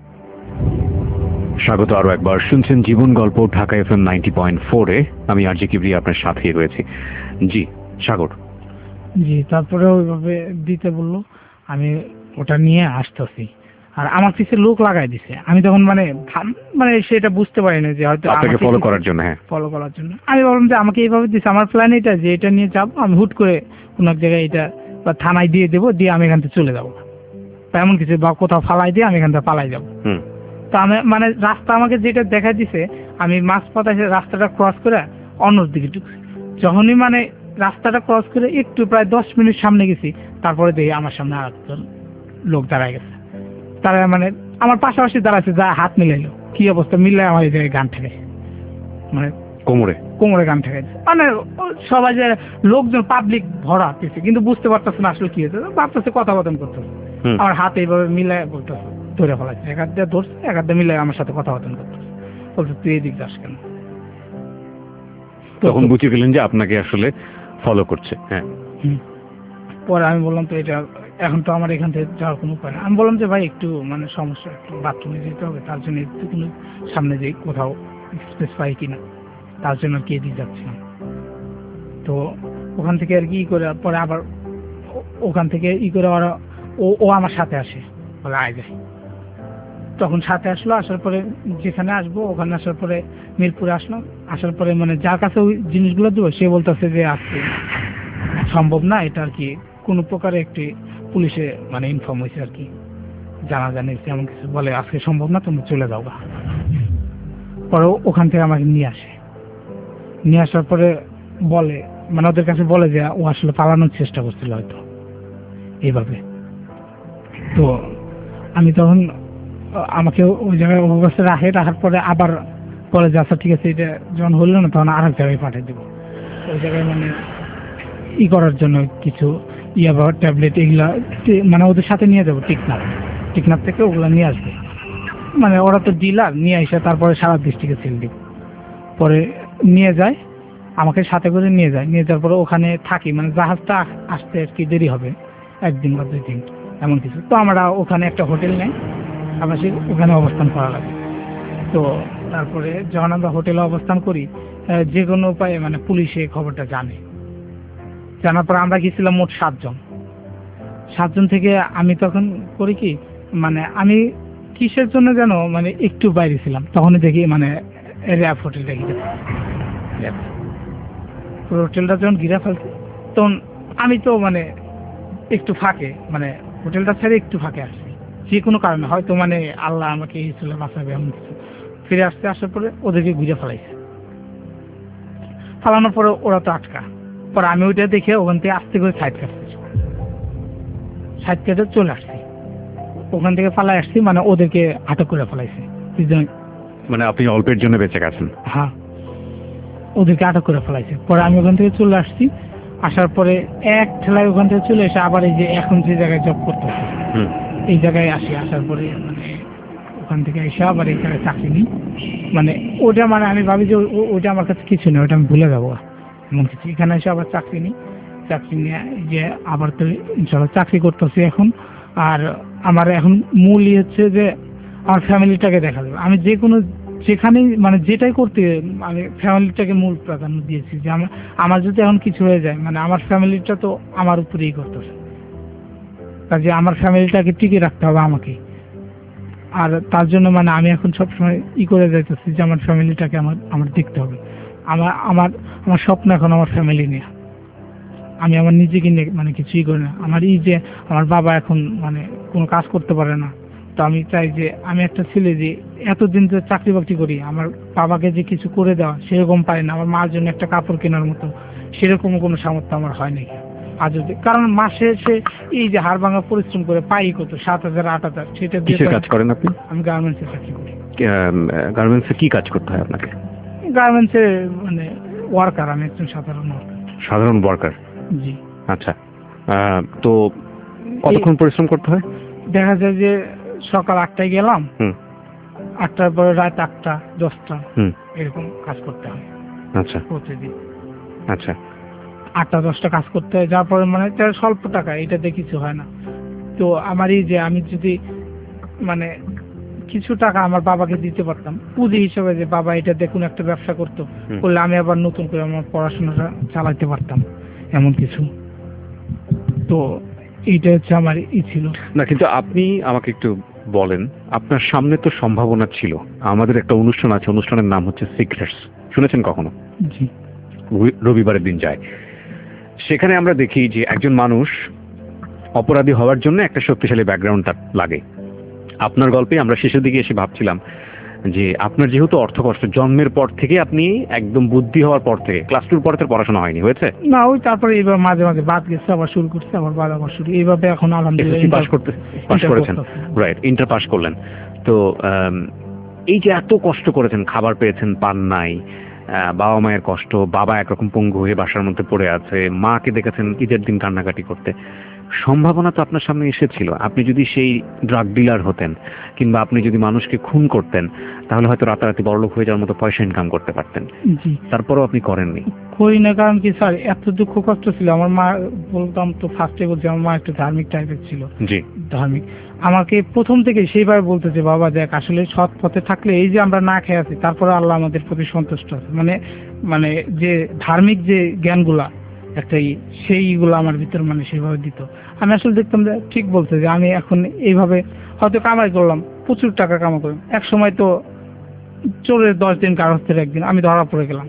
স্বাগত আরো একবার, শুনছেন জীবন গল্প ঢাকা FM 90.4-এ। আমি RJ কিবরিয়া আপনার সাথেই রয়েছি। জি সাগর। জি, তারপরে ওইভাবে দিতে বললো, আমি ওটা নিয়ে আসতেছি, আর আমার পিছে লোক লাগাই দিছে। আমি তখন মানে সেটা বুঝতে পারিনি যে হয়তো আপনাকে ফলো করার জন্য। হ্যাঁ, ফলো করার জন্য। আমি বললাম যে আমাকে এইভাবে দিছে, আমার প্ল্যান এটা যে এটা নিয়ে যাবো, আমি হুট করে কোনো এক জায়গায় এটা বা থানায় দিয়ে দেবো, দিয়ে আমি এখান থেকে চলে যাবো, বা এমন কিছু, বা কোথাও ফালাই দিয়ে আমি এখান থেকে পালাই যাবো। তো আমি মানে রাস্তা আমাকে যেটা দেখা দিছে, আমি মাঝপথে রাস্তাটা ক্রস করে অন্য দিকে ঢুকছি। যখনই মানে রাস্তাটা ক্রস করে একটু প্রায় 10 মিনিট সামনে গেছি, তারপরে দেখি আমার সামনে আরেকজন লোক দাঁড়ায় গেছে। তারা মানে আমার পাশাপাশি দাঁড়াচ্ছে, যা হাত মিলাইলো, কি অবস্থা মিললে আমার এই জায়গায় গান ঠেকাই, মানে কোমরে গান ঠেকাইছে। মানে সবাই যে লোকজন পাবলিক ভরা পেয়েছে, কিন্তু বুঝতে পারতেছে না আসলে কি হয়েছে, ভাবতেছে কথাবার্তা করতেছে। আমার হাত এইভাবে মিলাই বলতেছে, ধরে ফেলাচ্ছে, এক হাত দিয়ে ধরছে, এক হাত দিয়ে মিলাই আমার সাথে কথাবার্তা করতেছে, বলছে তুই এদিক যাস কেন। তখন বুঝে গেলেন যে আপনাকে আসলে ফলো করছে। হ্যাঁ, পরে আমি বললাম তো এটা এখন তো আমার এখান থেকে যাওয়ার কোনো উপায় না। আমি বললাম যে ভাই একটু মানে সমস্যা, একটু বাথরুমে যেতে হবে, তার জন্য একটু কোনো সামনে যেই কোথাও স্পেস পাই কিনা, তার জন্য আর কি এদিকে যাচ্ছিলাম। তো ওখান থেকে আর কি করে পরে আবার ওখান থেকে করে ওরা ও আমার সাথে আসে, বলে আয় যাই। তখন সাথে আসলো, আসার পরে যেখানে আসবো ওখানে আসার পরে মিরপুরে আসলাম। আসার পরে মানে যার কাছে ওই জিনিসগুলো দেবো সে বলতেছে যে আজকে সম্ভব না, এটা আর কি কোনো প্রকারে একটি পুলিশে মানে ইনফর্ম হয়েছে আর কি, জানা জানিয়েছে এমন কিছু, বলে আজকে সম্ভব না, তুমি চলে যাও। পরে ওখান থেকে আমাকে নিয়ে আসে, নিয়ে আসার পরে বলে মানে ওদের কাছে বলে যে ও আসলে পালানোর চেষ্টা করছিল হয়তো এইভাবে। তো আমি তখন আমাকে ওই জায়গায় অবস্থা রাখার পরে আবার বলে যে আচ্ছা ঠিক আছে, এটা যখন হলো না তখন আর এক জায়গায় পাঠিয়ে দেবো, ওই জায়গায় মানে করার জন্য কিছু ইয়াবা ট্যাবলেট এগুলা মানে ওদের সাথে নিয়ে যাবো, টিকনাপ থেকে ওগুলো নিয়ে আসবে। মানে ওরা তো ডিলার, নিয়ে এসে তারপরে সারা ডিস্ট্রিক্টে সেল দিব। পরে নিয়ে যায়, আমাকে সাথে করে নিয়ে যায়, নিয়ে যাওয়ার পরে ওখানে থাকি, মানে জাহাজটা আসতে আর কি দেরি হবে 1 দিন বা 2 দিন এমন কিছু। তো আমরা ওখানে একটা হোটেল নেই, আমরা ওখানে অবস্থান করা লাগে। তো তারপরে যখন আমরা হোটেলে অবস্থান করি, যে কোনো উপায়ে মানে পুলিশে খবরটা জানার পর আমরা গেছিলাম মোট 7 জন থেকে। আমি তখন করি কি, মানে আমি কিসের জন্য যেন মানে একটু বাইরে ছিলাম, তখনই দেখি মানে র্যাব হোটেলটা ঘিরে হোটেলটা যখন ঘিরে ফেলছে, তখন আমি তো মানে একটু ফাঁকে, মানে হোটেলটা ছেড়ে একটু ফাঁকে আসছি যে কোনো কারণে, হয়তো মানে আল্লাহ আমাকে এই ছিল বাঁচাবে এমন কিছু। ফিরে আসার পরে ওদেরকে ঘুরে ফালানোর পরে ওরা তো আটকা। পরে আমি ওইটা দেখে ওখান থেকে আস্তে করে সাইড কেটে চলে আসছি। ওখান থেকে পালাই আসছি, মানে ওদেরকে আটক করে ফেলাইছে। মানে আপনি অল্পের জন্য বেঁচে গেছেন? হ্যাঁ, ওদেরকে আটক করে ফেলাইছে। পরে আমি ওখান থেকে চলে আসছি, আসার পরে এক ঠেলায় ওখান থেকে চলে এসে আবার এই যে এখন যে জায়গায় জব করতেছি এই জায়গায় আসি। আসার পরে মানে ওখান থেকে এসে আবার এই জায়গায় চাকরি নিই। মানে ওটা মানে আমি ভাবি যে ওইটা আমার কাছে কিছু নেই, ওটা আমি ভুলে যাবো এমন কিছু। এখানে এসে আবার চাকরি নিই, চাকরি নিয়ে যে আবার তো ইনশাল্লাহ চাকরি করতেছি এখন। আর আমার এখন মূলই হচ্ছে যে আমার ফ্যামিলিটাকে দেখা যাবে। আমি যে কোনো যেখানেই মানে যেটাই করতে আমি ফ্যামিলিটাকে মূল প্রাধান্য দিয়েছি, যে আমার যদি এখন কিছু হয়ে যায় মানে আমার ফ্যামিলিটা তো আমার উপরেই করতেছে, কাজে আমার ফ্যামিলিটাকে টিকে রাখতে হবে আমাকে। আর তার জন্য মানে আমি এখন সবসময় করে যাইতেছি যে আমার ফ্যামিলিটাকে আমার দেখতে হবে। আমার স্বপ্ন এখন আমার ফ্যামিলি নিয়ে। আমি আমার নিজেকে নিয়ে মানে কিছুই করি না। আমার এই যে আমার বাবা এখন মানে কোনো কাজ করতে পারে না, তো আমি চাই যে আমি একটা ছেলে যে এতদিন তো চাকরি বাকরি করি, আমার বাবাকে যে কিছু করে দেওয়া সেরকম পারি না। আমার মার জন্য একটা কাপড় কেনার মতো সেরকম কোনো সামর্থ্য আমার হয় নাকি আজ অব্দি। কারণ মাসে সে এই যে হাড় ভাঙা পরিশ্রম করে পাই কত 7,000 8,000, সেটা দিয়ে কাজ করেন আপনি? আমি গার্মেন্টসে চাকরি করি। গার্মেন্টসে কি কাজ করতে হয় আপনাকে? গার্মেন্টসে মানে ওয়ার্কার, আমি একজন সাধারণ ওয়ার্কার। জি। আচ্ছা, তো কতক্ষণ পরিশ্রম করতে হয়? দেখা যায় যে সকাল 8টায় গেলাম, 8টার পরে রাত 8টা 10টা এরকম কাজ করতে হয়। আচ্ছা, প্রতিদিন। আচ্ছা, 8টা 10টা কাজ করতে হয়, যার পরে মানে স্বল্প টাকা, এটাতে কিছু হয় না। তো আমার এই যে আমি যদি মানে কিছু টাকা আমার বাবাকে দিতে পারতাম পুঁজি হিসেবে, যে বাবা এটা দেখুন একটা ব্যবসা করতো, করলে আমি আবার নতুন করে আমার পড়াশোনাটা চালাতে পারতাম এমন কিছু। তো এইটা হচ্ছে আমার ছিল না। কিন্তু আপনি আমাকে একটু বলেন, আপনার সামনে তো সম্ভাবনা ছিল। আমাদের একটা অনুষ্ঠান আছে, অনুষ্ঠানের নাম হচ্ছে সিক্রেটস, শুনেছেন কখনো? জি। রবিবারের দিন যায়, সেখানে আমরা দেখি যে একজন মানুষ অপরাধী হওয়ার জন্য একটা শক্তিশালী ব্যাকগ্রাউন্ড তার লাগে। আপনার গল্পে আমরা শেষের দিকে এসে ভাবছিলাম যে আপনার যেহেতু অর্থ কষ্ট জন্মের পর থেকে, আপনি একদম বুদ্ধি হওয়ার পর থেকে ক্লাস 2 পর থেকে পড়াশোনা হয়নি, হয়েছে না? ওই তারপরে এইবার মাঝে মাঝে বাদ গেছে, আবার শুরু করছে, আবার বাদ আবার শুরু, এইভাবে এখন আলহামদুলিল্লাহ পাস করেছেন। রাইট, ইন্টার পাস করলেন। তো এই যে এত কষ্ট করেছেন, খাবার পেয়েছেন, পান নাই, বাবা মায়ের কষ্ট, বাবা একরকম পঙ্গু হয়ে বাসার মধ্যে পড়ে আছে, মাকে দেখেছেন ঈদের দিন কান্নাকাটি করতে, সম্ভাবনা তো আপনার সামনে এসেছিল। আপনি যদি সেই ড্রাগ ডিলার হতেন কিংবা আপনি যদি মানুষকে খুন করতেন, তাহলে হয়তো রাতারাতি বড়লোক হয়ে যাওয়ার মতো পয়সা ইনকাম করতে পারতেন। তারপরও আপনি করেননি। করি না, কারণ কি স্যার, এত দুঃখ কষ্ট ছিল। আমার মা, বলতাম তো ফার্স্টে বলছি, আমার মা একটু ধার্মিক টাইপের ছিল। জি। ধার্মিক আমাকে প্রথম থেকে সেইভাবে বলতে যে বাবা দেখ, আসলে সৎ পথে থাকলে এই যে আমরা না খেয়ে আছি, তারপরে আল্লাহ আমাদের প্রতি সন্তুষ্ট আছে। মানে যে ধার্মিক যে জ্ঞানগুলা একটা সেইগুলো আমার ভিতর মানে সেভাবে দিত। আমি আসলে দেখতাম যে ঠিক বলছে, যে আমি এখন এইভাবে হয়তো কামাই করলাম, প্রচুর টাকা কামাই করলাম, এক সময় তো চোরের 10 দিন কারো হচ্ছে একদিন আমি ধরা পড়ে গেলাম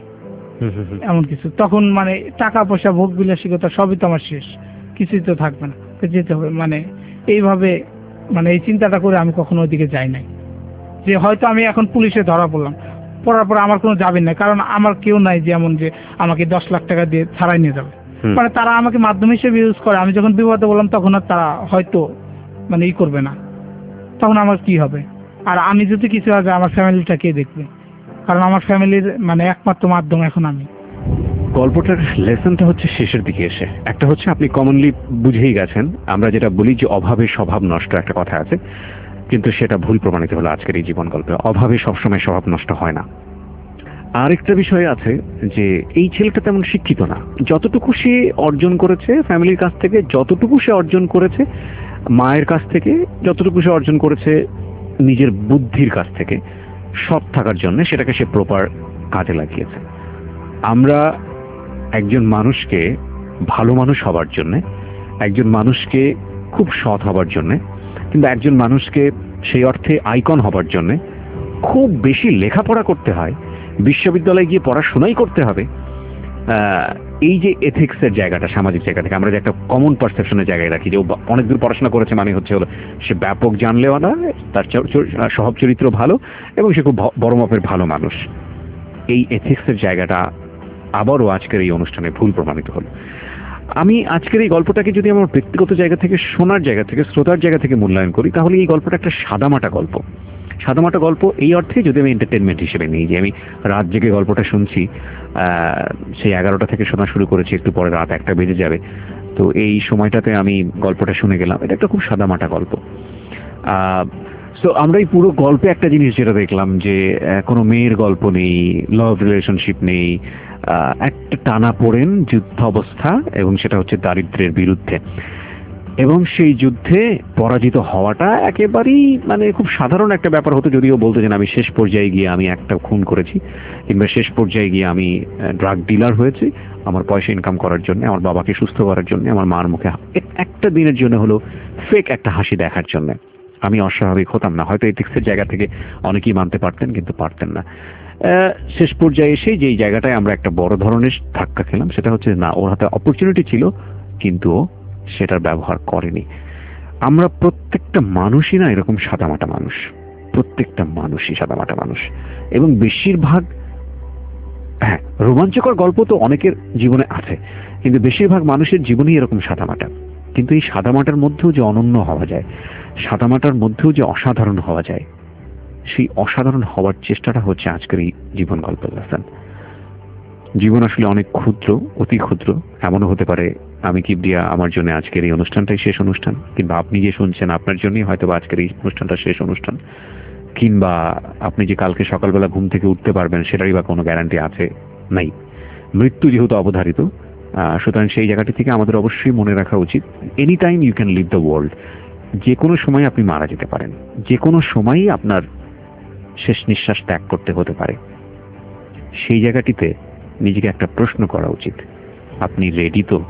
এমন কিছু। তখন মানে টাকা পয়সা ভোগ বিলাসিকতা সবই তো আমার শেষ, কিছুই তো থাকবে না, তো যেতে হবে। মানে এইভাবে মানে এই চিন্তাটা করে আমি কখনো ওইদিকে যাই নাই, যে হয়তো আমি এখন পুলিশে ধরা পড়লাম, পড়ার পর আমার কোনো যাবেন না, কারণ আমার কেউ নাই যেমন যে আমাকে 10 লাখ টাকা দিয়ে ছাড়াই নিয়ে যাবে। মানে তারা আমাকে মাধ্যম হিসেবে ইউজ করে। আমি যখন বিপদে বললাম তখন আর তারা হয়তো মানে করবে না, তখন আমার কি হবে? আর আমি যদি কিছু হবে আমার ফ্যামিলিটা কে দেখবে? কারণ আমার ফ্যামিলির মানে একমাত্র মাধ্যম এখন আমি। গল্পটার লেসনটা হচ্ছে শেষের দিকে এসে। একটা হচ্ছে আপনি কমনলি বুঝেই গেছেন, আমরা যেটা বলি যে অভাবে স্বভাব নষ্ট, একটা কথা আছে, কিন্তু সেটা ভুল প্রমাণিত হলো আজকের এই জীবন গল্পে। অভাবে সবসময় স্বভাব নষ্ট হয় না। আরেকটা বিষয় আছে যে এই ছেলেটা তেমন শিক্ষিত না। যতটুকু সে অর্জন করেছে ফ্যামিলির কাছ থেকে, যতটুকু সে অর্জন করেছে মায়ের কাছ থেকে, যতটুকু সে অর্জন করেছে নিজের বুদ্ধির কাছ থেকে, সৎ থাকার জন্য সেটাকে সে প্রপার কাজে লাগিয়েছে। আমরা একজন মানুষকে ভালো মানুষ হবার জন্যে, একজন মানুষকে খুব সৎ হবার জন্যে, কিংবা একজন মানুষকে সেই অর্থে আইকন হবার জন্যে খুব বেশি লেখাপড়া করতে হয়, বিশ্ববিদ্যালয়ে গিয়ে পড়াশোনাই করতে হবে। এই যে এথিক্সের জায়গাটা, সামাজিক জায়গা থেকে আমরা যে একটা কমন পারসেপশনের জায়গায় রাখি যে ও অনেক দূর পড়াশোনা করেছে মানে হচ্ছে হলো সে ব্যাপক জানলেও না, তার স্বভাব চরিত্র ভালো এবং সে খুব বড় মাপের ভালো মানুষ। এই এথিক্সের জায়গাটা আবারও আজকের এই অনুষ্ঠানে ভুল প্রমাণিত হলো। আমি আজকের এই গল্পটাকে যদি আমার ব্যক্তিগত জায়গা থেকে, শোনার জায়গা থেকে, শ্রোতার জায়গা থেকে মূল্যায়ন করি, তাহলে এই গল্পটা একটা সাদামাটা গল্প। সাদামাটা গল্প এই অর্থে, যদি আমি এন্টারটেনমেন্ট হিসেবে নিই, যে আমি রাত জেগে গল্পটা শুনছি, সেই 11টা থেকে শোনা শুরু করেছি, একটু পরে রাত 1টা বেজে যাবে, তো এই সময়টাতে আমি গল্পটা শুনে গেলাম, এটা একটা খুব সাদামাটা গল্প। তো আমরা এই পুরো গল্পে একটা জিনিস যেটা দেখলাম, যে কোনো মেয়ের গল্প নেই, লাভ রিলেশনশিপ নেই, একটা টানাপোড়েন যুদ্ধ অবস্থা, এবং সেটা হচ্ছে দারিদ্র্যের বিরুদ্ধে। এবং সেই যুদ্ধে পরাজিত হওয়াটা একেবারেই মানে খুব সাধারণ একটা ব্যাপার হতো, যদিও বলতে যেন আমি শেষ পর্যায়ে গিয়ে আমি একটা খুন করেছি, কিংবা শেষ পর্যায়ে গিয়ে আমি ড্রাগ ডিলার হয়েছি আমার পয়সা ইনকাম করার জন্য, আমার বাবাকে সুস্থ করার জন্য, আমার মার মুখে একটা দিনের জন্য হলো ফেক একটা হাসি দেখার জন্য আমি অস্বাভাবিক হতাম না। হয়তো এথিক্সের জায়গা থেকে অনেকেই মানতে পারতেন, কিন্তু পারতেন না। শেষ পর্যায়ে এসে যেই জায়গাটায় আমরা একটা বড় ধরনের ধাক্কা খেলাম, সেটা হচ্ছে না, ওর হাতে অপরচুনিটি ছিল কিন্তু ও সেটার ব্যবহার করেনি। আমরা প্রত্যেকটা মানুষই না এরকম সাদামাটা মানুষ, প্রত্যেকটা মানুষই সাদামাটা মানুষ। এবং বেশিরভাগ, হ্যাঁ, রোমাঞ্চকর গল্প তো অনেকের জীবনে আছে, কিন্তু বেশিরভাগ মানুষের জীবনেই এরকম সাদামাটা। কিন্তু এই সাদামাটার মধ্যেও যে অনন্য হওয়া যায়, সাদামাটার মধ্যেও যে অসাধারণ হওয়া যায়, সেই অসাধারণ হওয়ার চেষ্টাটা হচ্ছে আজকের এই জীবন গল্প লেসন। জীবন আসলে অনেক ক্ষুদ্র, অতি ক্ষুদ্র। এমনও হতে পারে আমি কিবরিয়া, আমার জন্য আজকের এই অনুষ্ঠানটাই শেষ অনুষ্ঠান, কিংবা আপনি যে শুনছেন আপনার জন্যই হয়তো আজকের এই অনুষ্ঠানটা শেষ অনুষ্ঠান, কিংবা আপনি যে কালকে সকালবেলা ঘুম থেকে উঠতে পারবেন সেটারই বা কোনো গ্যারান্টি আছে নাই। মৃত্যু যেহেতু অবধারিত, সুতরাং সেই জায়গাটি থেকে আমাদের অবশ্যই মনে রাখা উচিত, any time you can leave the world. যে কোনো সময় আপনি মারা যেতে পারেন, যে কোনো সময়ই আপনার শেষ নিঃশ্বাস ত্যাগ করতে হতে পারে। সেই জায়গাটিতে নিজেকে একটা প্রশ্ন করা উচিত, আপনি রেডি তো?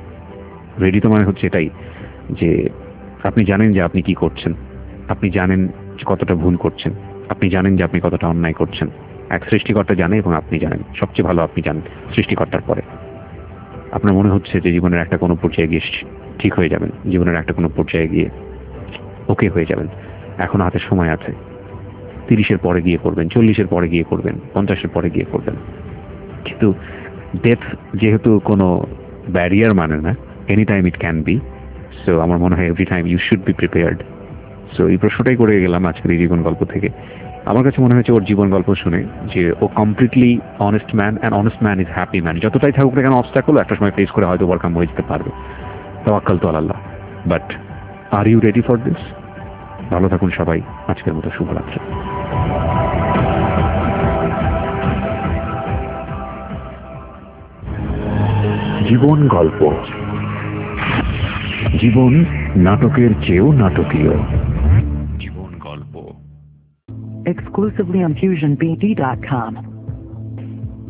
রেডি তো মানে হচ্ছে এটাই যে আপনি জানেন যে আপনি কি করছেন, আপনি জানেন যে কতটা ভুল করছেন, আপনি জানেন যে আপনি কতটা অন্যায় করছেন। এক সৃষ্টিকর্তা জানে এবং আপনি জানেন, সবচেয়ে ভালো আপনি জানেন সৃষ্টিকর্তার পরে। আপনার মনে হচ্ছে যে জীবনের একটা কোনো পর্যায়ে গিয়ে ঠিক হয়ে যাবেন, জীবনের একটা কোনো পর্যায়ে গিয়ে ওকে হয়ে যাবেন। এখনো হাতে সময় আছে, 30-এর পরে গিয়ে করবেন, 40-এর পরে গিয়ে করবেন, 50-এর পরে গিয়ে করবেন। কিন্তু ডেথ যেহেতু কোনো ব্যারিয়ার মানে না, any time it can be. So আমার মনে হয় every time you should be prepared. So এই প্রশ্নটাই করে গেলাম আজকের এই জীবন গল্প থেকে। আমার কাছে মনে হয়েছে ওর জীবন গল্প শুনে যে ও completely honest man, and honest man is happy man. যতটাই থাকুক না কেন অবস্টাকল একটা সময় ফেস করে হয়তো ওভারকাম হয়ে যেতে পারবে, তাওয়াক্কাল তো আল্লাহ। But are you ready for this? ভালো থাকুন সবাই, আজকের মতো শুভরাত্রি। জীবন গল্প, জীবন নাটকের চেয়েও নাটকীয়। জীবন গল্প exclusively on FusionBD.com.